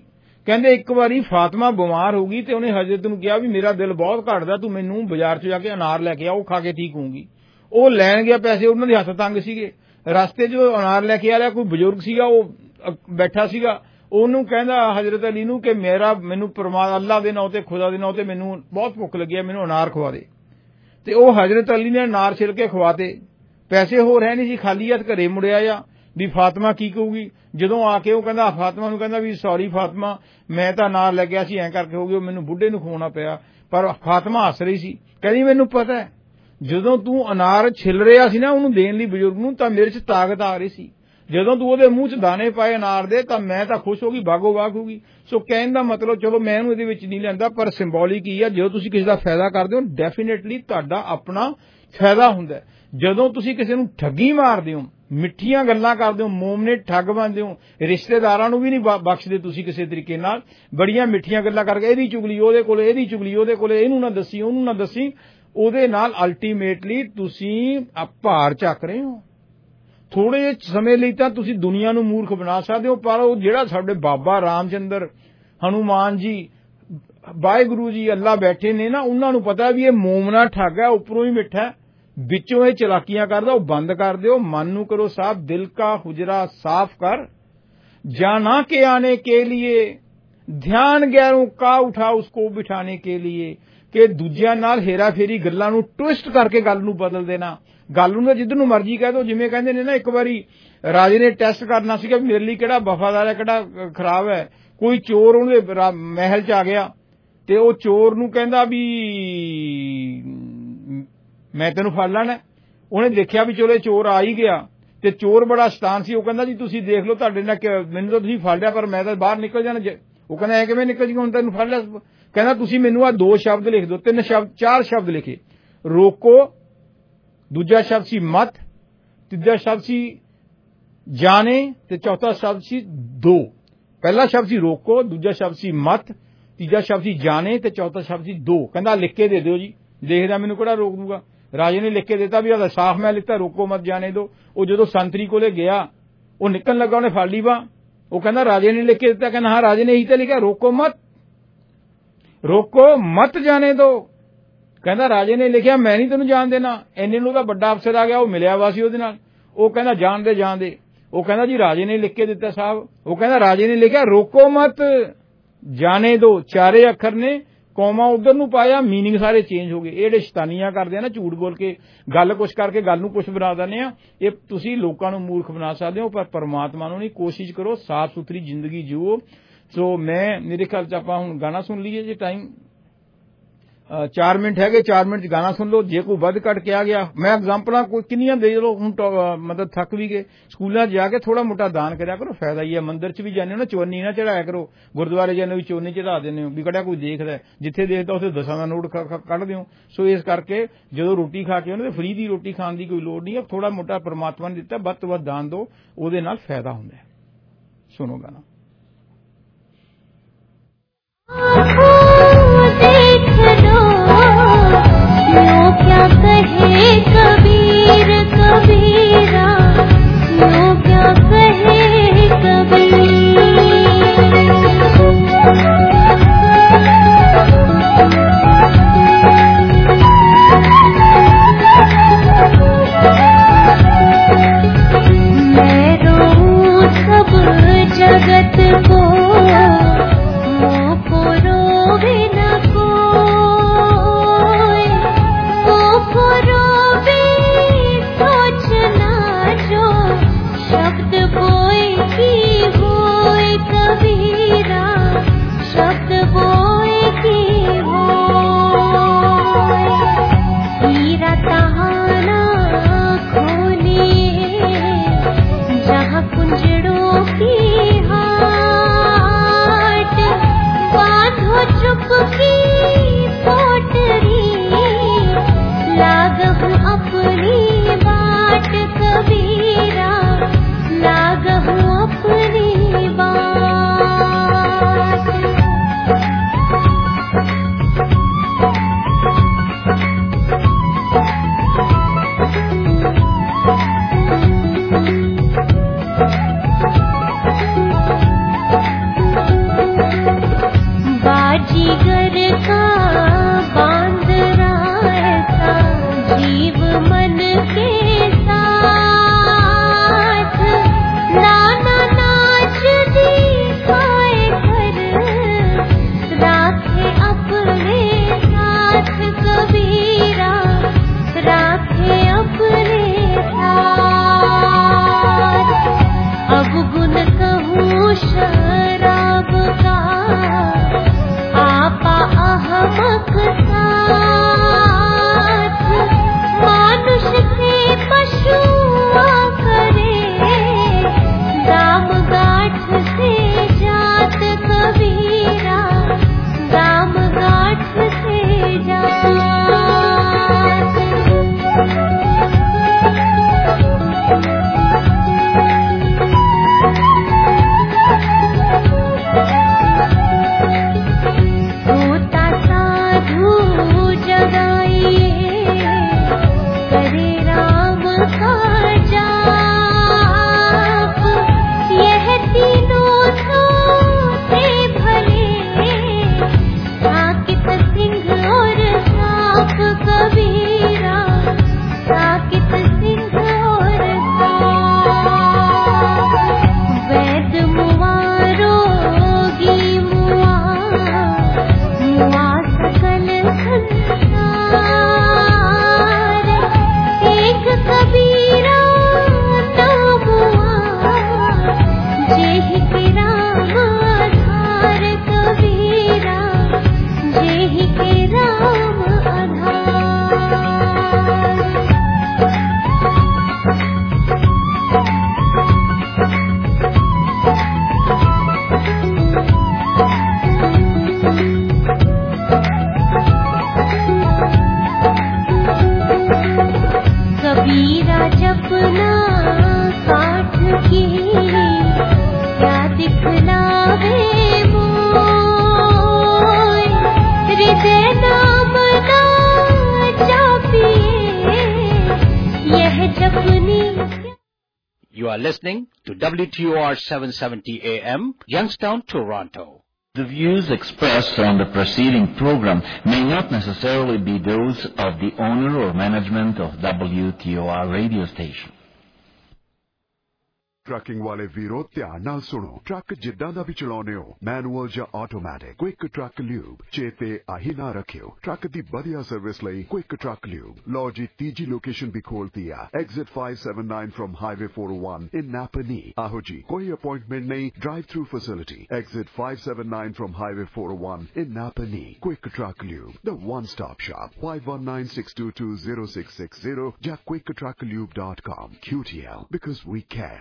ਕਹਿੰਦੇ ਇੱਕ ਵਾਰੀ ਫਾਤਮਾ ਬਿਮਾਰ ਹੋ ਗਈ ਤੇ ਉਹਨੇ ਹਜ਼ਰਤ ਨੂੰ ਕਿਹਾ ਵੀ ਮੇਰਾ ਦਿਲ ਬਹੁਤ ਘਟਦਾ, ਤੂੰ ਮੈਨੂੰ ਬਾਜ਼ਾਰ 'ਚ ਜਾ ਕੇ ਅਨਾਰ ਲੈ ਕੇ ਆ, ਉਹ ਖਾ ਕੇ ਠੀਕ ਹੋਊਗੀ। ਉਹ ਲੈਣ ਗਿਆ ਪੈਸੇ, ਉਹਨਾਂ ਦੇ ਹੱਥ ਤੰਗ ਸੀਗੇ। ਰਸਤੇ 'ਚ ਅਨਾਰ ਲੈ ਕੇ ਆ ਰਿਹਾ, ਕੋਈ ਬਜ਼ੁਰਗ ਸੀਗਾ ਉਹ ਬੈਠਾ ਸੀਗਾ, ਉਹਨੂੰ ਕਹਿੰਦਾ ਹਜ਼ਰਤ ਅਲੀ ਨੂੰ ਕਿ ਮੇਰਾ ਮੈਨੂੰ ਪਰਮਾਤਮਾ ਅੱਲਾ ਦੇ ਨਾਂ ਤੇ ਖੁਦਾ ਦੇ ਨਾਂ ਤੇ ਮੈਨੂੰ ਬਹੁਤ ਭੁੱਖ ਲੱਗੀ ਹੈ, ਮੈਨੂੰ ਅਨਾਰ ਖਵਾ ਦੇ। ਤੇ ਉਹ ਹਜ਼ਰਤ ਅਲੀ ਨੇ ਅਨਾਰ ਛਿਲ ਕੇ ਖਵਾਤੇ। ਪੈਸੇ ਹੋ ਰਹੇ ਨਹੀਂ ਸੀ, ਖਾਲੀ ਹੱਥ ਘਰੇ ਮੁੜਿਆ ਆ ਵੀ ਫਾਤਮਾ ਕੀ ਕਹੂਗੀ। ਜਦੋਂ ਆ ਕੇ ਉਹ ਕਹਿੰਦਾ ਫਾਤਮਾ ਨੂੰ ਕਹਿੰਦਾ ਵੀ ਸੌਰੀ ਫਾਤਮਾ, ਮੈਂ ਤਾਂ ਅਨਾਰ ਲੈ ਗਿਆ ਸੀ, ਐਂ ਕਰਕੇ ਹੋ ਗਿਆ, ਮੈਨੂੰ ਬੁੱਢੇ ਨੂੰ ਖਵਾਉਣਾ ਪਿਆ। ਪਰ ਫਾਤਮਾ ਹੱਸ ਰਹੀ ਸੀ, ਕਹਿੰਦੀ ਮੈਨੂੰ ਪਤਾ ਹੈ ਜਦੋਂ ਤੂੰ ਅਨਾਰ ਛਿਲ ਰਿਹਾ ਸੀ ਨਾ ਉਹਨੂੰ ਦੇਣ ਲਈ ਬਜ਼ੁਰਗ ਨੂੰ, ਤਾਂ ਮੇਰੇ 'ਚ ਤਾਕਤ ਆ ਰਹੀ ਸੀ। ਜਦੋਂ ਤੂੰ ਉਹਦੇ ਮੂੰਹ 'ਚ ਦਾਣੇ ਪਾਏ ਅਨਾਰ ਦੇ ਤਾਂ ਮੈਂ ਤਾਂ ਖੁਸ਼ ਹੋ ਗਈ, ਬਾਗੋ ਬਾਗ ਹੋ ਗਈ। ਸੋ ਕਹਿਣ ਦਾ ਮਤਲਬ, ਚਲੋ ਮੈਂ ਇਹਨੂੰ ਇਹਦੇ ਵਿੱਚ ਨਹੀਂ ਲੈਂਦਾ, ਪਰ ਸਿੰਬੋਲਿਕ ਹੀ ਆ, ਜਦੋਂ ਤੁਸੀਂ ਕਿਸੇ ਦਾ ਫਾਇਦਾ ਕਰਦੇ ਹੋ ਡੈਫੀਨੇਟਲੀ ਤੁਹਾਡਾ ਆਪਣਾ ਫਾਇਦਾ ਹੁੰਦਾ। ਜਦੋਂ ਤੁਸੀਂ ਕਿਸੇ ਨੂੰ ਠੱਗੀ ਮਾਰਦੇ ਹੋ, ਮਿੱਠੀਆਂ ਗੱਲਾਂ ਕਰਦੇ ਹੋ, ਮੋਮਨੇ ਠੱਗ ਬਣਦੇ ਹੋ, ਰਿਸ਼ਤੇਦਾਰਾਂ ਨੂੰ ਵੀ ਨਹੀਂ ਬਖਸ਼ਦੇ ਤੁਸੀਂ ਕਿਸੇ ਤਰੀਕੇ ਨਾਲ, ਬੜੀਆਂ ਮਿੱਠੀਆਂ ਗੱਲਾਂ ਕਰਕੇ ਇਹਦੀ ਚੁਗਲੀ ਉਹਦੇ ਕੋਲ, ਇਹਦੀ ਚੁਗਲੀ ਉਹਦੇ ਕੋਲ, ਇਹਨੂੰ ਨਾ ਦੱਸੀ ਉਹਨੂੰ ਨਾ ਦੱਸੀ, ਉਹਦੇ ਨਾਲ ਅਲਟੀਮੇਟਲੀ ਤੁਸੀਂ ਭਾਰ ਚੱਕ ਰਹੇ ਹੋ। ਥੋੜੇ ਜਿਹੇ ਸਮੇਂ ਲਈ ਤਾਂ ਤੁਸੀਂ ਦੁਨੀਆ ਨੂੰ ਮੂਰਖ ਬਣਾ ਸਕਦੇ ਹੋ, ਪਰ ਉਹ ਜਿਹੜਾ ਸਾਡੇ ਬਾਬਾ ਰਾਮਚੰਦਰ, ਹਨੂਮਾਨ ਜੀ, ਵਾਹਿਗੁਰੂ ਜੀ, ਅੱਲਾ ਬੈਠੇ ਨੇ ਨਾ, ਉਹਨਾਂ ਨੂੰ ਪਤਾ ਵੀ ਇਹ ਮੋਮਨਾ ਠੱਗ ਹੈ, ਉੱਪਰੋਂ ਹੀ ਮਿੱਠਾ, ਵਿੱਚੋਂ ਇਹ ਚਲਾਕੀਆਂ ਕਰਦਾ। ਉਹ ਬੰਦ ਕਰ ਦਿਓ, ਮਨ ਨੂੰ ਕਰੋ ਸਾਫ਼, ਦਿਲ ਕਾ ਹੁਜਰਾ ਸਾਫ਼ ਕਰ, ਜਾना के आने के लिए ध्यान गैरों का उठा उसको बिठाने के लिए। ਕਿ ਦੂਜਿਆਂ ਨਾਲ ਹੇਰਾ ਫੇਰੀ ਗੱਲਾਂ ਨੂੰ ਟਵਿਸਟ ਕਰਕੇ ਗੱਲ ਨੂੰ ਬਦਲ ਦੇਣਾ। ਗੱਲ ਨੂੰ ਜਿੱਧਰ ਨੂੰ ਮਰਜ਼ੀ ਕਹਿ ਦੋ। ਜਿਵੇਂ ਕਹਿੰਦੇ ਨੇ ਨਾ, ਇੱਕ ਵਾਰੀ ਰਾਜੇ ਨੇ ਟੈਸਟ ਕਰਨਾ ਸੀਗਾ ਮੇਰੇ ਲਈ ਕਿਹੜਾ ਵਫਾਦਾਰ ਹੈ ਕਿਹੜਾ ਖਰਾਬ ਹੈ। ਕੋਈ ਚੋਰ ਉਹਦੇ ਮਹਿਲ 'ਚ ਆ ਗਿਆ ਤੇ ਉਹ ਚੋਰ ਨੂੰ ਕਹਿੰਦਾ ਵੀ ਮੈਂ ਤੈਨੂੰ ਫੜ ਲੈਣਾ। ਉਹਨੇ ਦੇਖਿਆ ਵੀ ਚਲੋ ਚੋਰ ਆ ਹੀ ਗਿਆ ਤੇ ਚੋਰ ਬੜਾ ਸ਼ੈਤਾਨ ਸੀ। ਉਹ ਕਹਿੰਦਾ ਜੀ ਤੁਸੀਂ ਦੇਖ ਲਓ, ਤੁਹਾਡੇ ਨਾਲ ਮੈਨੂੰ ਤਾਂ ਤੁਸੀਂ ਫੜ ਲਿਆ ਪਰ ਮੈਂ ਤਾਂ ਬਾਹਰ ਨਿਕਲ ਜਾਣਾ। ਉਹ ਕਹਿੰਦਾ ਐ ਕਿਵੇਂ ਨਿਕਲ ਜੀ, ਹੁਣ ਤੈਨੂੰ ਫੜ ਲਿਆ। ਕਹਿੰਦਾ ਤੁਸੀਂ ਮੈਨੂੰ ਆ ਦੋ ਸ਼ਬਦ ਲਿਖ ਦਿਓ, ਤਿੰਨ ਸ਼ਬਦ ਚਾਰ ਸ਼ਬਦ ਲਿਖੇ, ਰੋਕੋ, ਦੂਜਾ ਸ਼ਬਦ ਸੀ ਮਤ, ਤੀਜਾ ਸ਼ਬਦ ਸੀ ਜਾਣੇ ਤੇ ਚੌਥਾ ਸ਼ਬਦ ਸੀ ਦੋ। ਪਹਿਲਾ ਸ਼ਬਦ ਸੀ ਰੋਕੋ, ਦੂਜਾ ਸ਼ਬਦ ਸੀ ਮਤ, ਤੀਜਾ ਸ਼ਬਦ ਸੀ ਜਾਣੇ ਤੇ ਚੌਥਾ ਸ਼ਬਦ ਸੀ ਦੋ। ਕਹਿੰਦਾ ਲਿਖ ਕੇ ਦੇ ਦਿਓ ਜੀ, ਦੇਖਦਾ ਮੈਨੂੰ ਕਿਹੜਾ ਰੋਕ ਦੂਗਾ। ਰਾਜੇ ਨੇ ਲਿਖ ਕੇ ਦਿੱਤਾ ਵੀ ਆਦਾ ਸਾਫ਼ ਮੈਂ ਲਿਖਤਾ ਰੋਕੋ ਮਤ ਜਾਣੇ ਦੋ। ਉਹ ਜਦੋਂ ਸੰਤਰੀ ਕੋਲੇ ਗਿਆ ਉਹ ਨਿਕਲਣ ਲੱਗਾ, ਉਹਨੇ ਫੜ ਲਈ ਬਾਂਹ। ਉਹ ਕਹਿੰਦਾ ਰਾਜੇ ਨੇ ਲਿਖ ਕੇ ਦਿੱਤਾ। ਕਹਿੰਦਾ ਹਾਂ ਰਾਜੇ ਨੇ ਇਹੀ ਤਾਂ ਲਿਖਿਆ, ਰੋਕੋ ਮਤ, ਰੋਕੋ ਮਤ ਜਾਣੇ ਦੋ। ਕਹਿੰਦਾ ਰਾਜੇ ਨੇ ਲਿਖਿਆ ਮੈਂ ਨਹੀਂ ਤੈਨੂੰ ਜਾਣ ਦੇਣਾ। ਇੰਨੇ ਨੂੰ ਤਾਂ ਵੱਡਾ ਅਫਸਰ ਆ ਗਿਆ, ਉਹ ਮਿਲਿਆ ਵਾ ਸੀ ਉਹਦੇ ਨਾਲ। ਉਹ ਕਹਿੰਦਾ ਜਾਣ ਦੇ ਜਾਣ ਦੇ। ਉਹ ਕਹਿੰਦਾ ਜੀ ਰਾਜੇ ਨੇ ਲਿਖ ਕੇ ਦਿੱਤਾ ਸਾਹਿਬ। ਉਹ ਕਹਿੰਦਾ ਰਾਜੇ ਨੇ ਲਿਖਿਆ ਰੋਕੋ ਮਤ ਜਾਣੇ ਦੋ, ਚਾਰੇ ਅੱਖਰ ਨੇ, ਕੌਮਾ ਉਧਰ ਨੂੰ ਪਾਇਆ, ਮੀਨਿੰਗ ਸਾਰੇ ਚੇਂਜ ਹੋ ਗਏ। ਇਹ ਜਿਹੜੇ ਸ਼ੈਤਾਨੀਆਂ ਕਰਦੇ ਆ ਨਾ, ਝੂਠ ਬੋਲ ਕੇ ਗੱਲ ਕੁਛ ਕਰਕੇ ਗੱਲ ਨੂੰ ਕੁਛ ਬਣਾ ਦਿੰਦੇ ਆ, ਇਹ ਤੁਸੀਂ ਲੋਕਾਂ ਨੂੰ ਮੂਰਖ ਬਣਾ ਸਕਦੇ ਹੋ ਪਰ ਪਰਮਾਤਮਾ ਨੂੰ ਨਹੀਂ। ਕੋਸ਼ਿਸ਼ ਕਰੋ ਸਾਫ਼ ਸੁਥਰੀ ਜ਼ਿੰਦਗੀ ਜੀਓ। ਸੋ ਮੈਂ ਮੇਰੇ ਖਿਆਲ ਚ ਆਪਾਂ ਹੁਣ ਗਾਣਾ ਸੁਣ ਲਈਏ ਜੇ ਟਾਈਮ ਚਾਰ ਮਿੰਟ ਹੈਗੇ, ਚਾਰ ਮਿੰਟ ਚ ਗਾਣਾ ਸੁਣ ਲਓ। ਜੇ ਕੋਈ ਵੱਧ ਘੱਟ ਕਿਹਾ ਗਿਆ, ਮੈਂ ਐਗਜ਼ਾਮਪਲਾਂ ਕੋਈ ਕਿੰਨੀਆਂ ਦੇ ਲਓ। ਹੁਣ ਮਤਲਬ ਥੱਕ ਵੀ ਗਏ। ਸਕੂਲਾਂ 'ਚ ਜਾ ਕੇ ਥੋੜਾ ਮੋਟਾ ਦਾਨ ਕਰਿਆ ਕਰੋ, ਫਾਇਦਾ ਹੀ ਹੈ। ਮੰਦਿਰ 'ਚ ਵੀ ਜਾਂਦੇ ਹੋ ਨਾ, ਚੋਨੀ ਨਾ ਚੜਾਇਆ ਕਰੋ। ਗੁਰਦੁਆਰੇ ਜਾਂਦੇ ਵੀ ਚੋਨੀ ਚੜਾ ਦਿੰਦੇ ਹੋ ਵੀ ਕਿਹੜਾ ਕੋਈ ਦੇਖਦਾ, ਜਿੱਥੇ ਦੇਖਦਾ ਉੱਥੇ ਦਸਾਂ ਦਾ ਨੋਟ ਕੱਢ ਦਿਓ। ਸੋ ਇਸ ਕਰਕੇ ਜਦੋਂ ਰੋਟੀ ਖਾ ਕੇ ਉਹਨੇ ਫਰੀ ਦੀ ਰੋਟੀ ਖਾਣ ਦੀ ਕੋਈ ਲੋੜ ਨਹੀਂ ਹੈ। ਥੋੜਾ ਮੋਟਾ ਪਰਮਾਤਮਾ ਨੇ ਦਿੱਤਾ, ਵੱਧ ਤੋਂ ਵੱਧ ਦਾਨ ਦਿਓ, ਉਹਦੇ ਨਾਲ ਫਾਇਦਾ ਹੁੰਦਾ ਹੈ। ਸੁਣੋ ਗਾਣਾ। क्या कहे कबीर कबीरा, लो क्या कहे कबीर। मैं रोऊं सब जगत मन के साथ नाना नाच दिखाए घर राखे अपने साथ कबीरा राखे अपने साथ। अब गुन कहूँ शराब का आपा अहमक साथ मानुष से पशुआ करे दाम गाठ से जात कबीरा दाम गाठ से जात। होता साधु जगाइए करे राम का जाप यह तीनों सोते भले साकित सिंह और साप कबीरा साकित सिंह और साप। वैद मुआ रोगी मुआ मुआ सकल संसार एक कबीरा नाम मुआ जेहि के राम आधार कबीरा जेहि के राम आधार। कबीरा जपना काठ की क्या दिखलावे मोय हृदय नाम ना जापिए यह जपनी। You are listening to W T O R seven seventy A M, Youngstown, Toronto. The views expressed on the preceding program may not necessarily be those of the owner or management of W T O R radio station. Trucking वाले वीरो ध्यान नाल सुनो। Truck जिद्दां दा भी चलाउने हो manual या ऑटोमैटिक क्विक ट्रक ल्यूब चेते आही ना रखियो। ट्रक दी बढ़िया सर्विस लई क्विक ट्रक ल्यूब लो जी तीजी लोकेशन भी खोलती है exit five seventy-nine from highway four oh one in नापनी। आहो जी कोई अपॉइंटमेंट नहीं drive through facility exit five seventy-nine from highway four oh one in नापनी। Quick truck lube the one stop shop five one nine six two two zero six six zero या quick truck lube dot com Q T L because we care।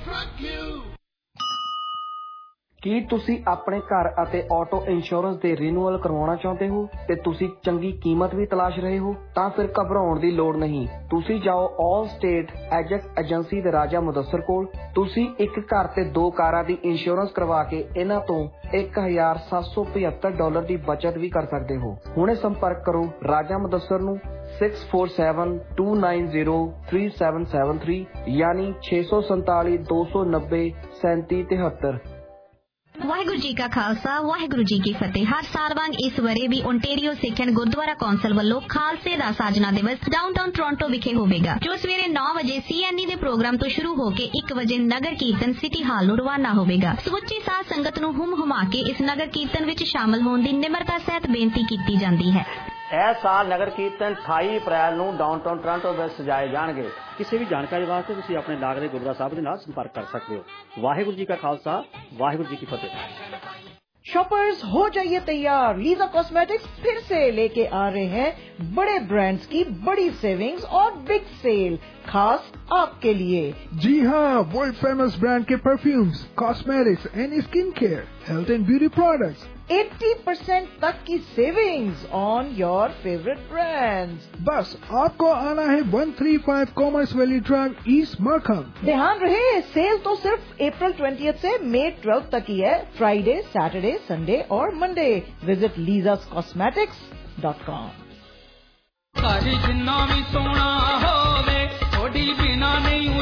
ਕੀ ਤੁਸੀਂ ਆਪਣੇ ਘਰ ਅਤੇ auto insurance ਦੇ renewal ਕਰਵਾਉਣਾ ਚਾਹੁੰਦੇ ਹੋ ਤੇ ਤੁਸੀਂ ਚੰਗੀ ਕੀਮਤ ਵੀ ਤਲਾਸ਼ ਰਹੇ ਹੋ ਤਾਂ ਫਿਰ ਘਬਰਾਉਣ ਦੀ ਲੋੜ ਨਹੀਂ। ਤੁਸੀਂ ਜਾਓ ਆਲ ਸਟੇਟ ਐਜੈਕਸ ਏਜੰਸੀ ਦੇ ਰਾਜਾ ਮੁਦੱਸਰ ਕੋਲ। ਤੁਸੀਂ ਇੱਕ ਘਰ ਤੇ ਦੋ ਕਾਰਾਂ ਦੀ ਇੰਸ਼ੋਰੈਂਸ ਕਰਵਾ ਕੇ ਇਹਨਾਂ ਤੋਂ ਇੱਕ ਹਜ਼ਾਰ ਸੱਤ ਸੌ ਪਝੱਤਰ ਡਾਲਰ ਦੀ ਬਚਤ ਵੀ ਕਰ ਸਕਦੇ ਹੋ। ਹੁਣੇ ਸੰਪਰਕ ਕਰੋ ਰਾਜਾ ਮੁਦੱਸਰ ਨੂੰ six four seven two nine zero three seven seven three यानी छह सौ सैंतालीस दो सौ नब्बे सैंती तिहत्तर। ਵਾਹਿਗੁਰੂ ਜੀ ਕਾ ਖਾਲਸਾ ਵਾਹਿਗੁਰੂ ਜੀ ਕੀ ਫਤਿਹ। ਹਰ ਸਾਲ ਵਾਂਗ ਇਸ ਵਰੇ ਵੀ Ontario Sikh and Gurdwara council ਵੱਲੋਂ ਖਾਲਸੇ ਦਾ ਸਾਜਨਾ ਦਿਵਸ ਡਾਊਨਟਾਊਨ ਟੋਰਾਂਟੋ ਵਿਖੇ ਹੋਵੇਗਾ ਜੋ ਸਵੇਰੇ ਨੌ ਵਜੇ ਸੀਐਨਈ ਦੇ ਪ੍ਰੋਗਰਾਮ ਤੋਂ ਸ਼ੁਰੂ ਹੋ ਕੇ ਇੱਕ ਵਜੇ ਨਗਰ ਕੀਰਤਨ ਸਿਟੀ ਹਾਲ ਨੂੰ ਰਵਾਨਾ ਹੋਵੇਗਾ। ਸਮੁੱਚੀ ਸਾਧ ਸੰਗਤ ਨੂੰ ਹੁਮ ਹੁਮਾ ਕੇ ਇਸ ਨਗਰ ਕੀਰਤਨ ਵਿੱਚ ਸ਼ਾਮਲ ਹੋਣ ਦੀ ਨਿਮਰਤਾ ਸਹਿਤ ਬੇਨਤੀ ਕੀਤੀ ਜਾਂਦੀ ਹੈ। ਇਸ ਸਾਲ ਨਗਰ ਕੀਰਤਨ ਅਠਾਈ ਅਪ੍ਰੈਲ ਨੂੰ ਡਾਊਨਟਾਊਨ ਟੋਰਾਂਟੋ ਵਿੱਚ ਸਜਾਏ ਜਾਣਗੇ। ਕਿਸੇ ਵੀ ਜਾਣਕਾਰੀ ਵਾਸਤੇ ਤੁਸੀਂ ਆਪਣੇ ਲਾਗ ਦੇ ਗੁਰਦੁਆਰਾ ਸਾਹਿਬ ਦੇ ਨਾਲ ਸੰਪਰਕ ਕਰ ਸਕਦੇ ਹੋ। ਵਾਹਿਗੁਰੂ ਜੀ ਕਾ ਖਾਲਸਾ ਵਾਹਿਗੁਰੂ ਜੀ ਕੀ ਫਤਿਹ। शॉपर्स हो जाइए तैयार, लीजा कॉस्मेटिक्स फिर से लेके आ रहे हैं बड़े ब्रांड्स की बड़ी सेविंग्स और बिग सेल खास आपके लिए। जी हाँ, वर्ल्ड फेमस ब्रांड के perfumes, cosmetics and skin care, health and beauty products, अस्सी परसेंट तक की savings on your favourite brands. बस आपको आना है one thirty-five commerce valley drive east Markham. ध्यान रहे सेल तो सिर्फ अप्रैल twentieth से मई twelfth तक ही है। फ्राइडे, सैटरडे, संडे और मंडे। विजिट लीजास कॉस्मेटिक्स डॉट कॉम। सारी जिन्ना भी सोना होवे थोड़ी बिना नहीं जचता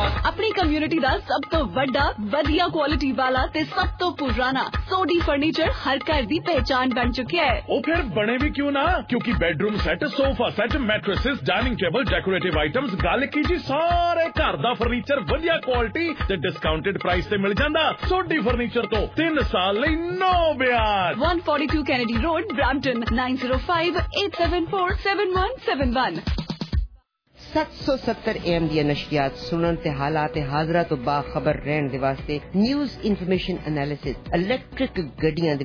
अपनी कम्युनिटी ਦਾ ਸਭ ਤੋਂ ਵੱਡਾ ਵਧੀਆ ਕੁਆਲਿਟੀ ਵਾਲਾ ਤੇ ਸਭ ਤੋਂ ਪੁਰਾਣਾ ਸੋਡੀ ਫਰਨੀਚਰ ਹਰ ਘਰ ਦੀ ਪਹਿਚਾਨ ਬਣ ਚੁੱਕਿਆ ਹੈ। ਉਹ ਫਿਰ ਬਣੇ ਵੀ ਕਿਉਂ ਨਾ, ਕਿਉਂਕਿ bedroom set, sofa set, mattresses, dining table, decorative items, ਗੱਲ ਕੀ ਜੀ ਸਾਰੇ ਘਰ ਦਾ ਫਰਨੀਚਰ ਵਧੀਆ ਕੁਆਲਿਟੀ ਤੇ ਡਿਸਕਾਊਂਟਡ ਪ੍ਰਾਈਸ ਤੇ ਮਿਲ ਜਾਂਦਾ। ਸੋਡੀ ਫਰਨੀਚਰ ਤੋਂ ਤਿੰਨ ਸਾਲ ਲਈ ਨੋ ਵਿਆਜ। one forty-two Kennedy Road, Brampton, nine zero five eight seven four seven one seven one। सत्त सौ सत्तर एम ਦੀਆਂ ਨਸ਼ਰੀਆਤ ਸੁਣਨ ਤੇ ਹਾਲਾਤ ਤੇ ਹਾਜ਼ਰਾ ਤੋਂ ਬਾਖਬਰ ਰਹਿਣ ਦੇ ਵਾਸਤੇ ਨਿਊਜ਼ ਇਨਫੋਰਮੇਸ਼ਨ ਐਨਾਲਿਸਿਸ ਇਲੈਕਟ੍ਰਿਕ ਗੱਡੀਆਂ ਦੇ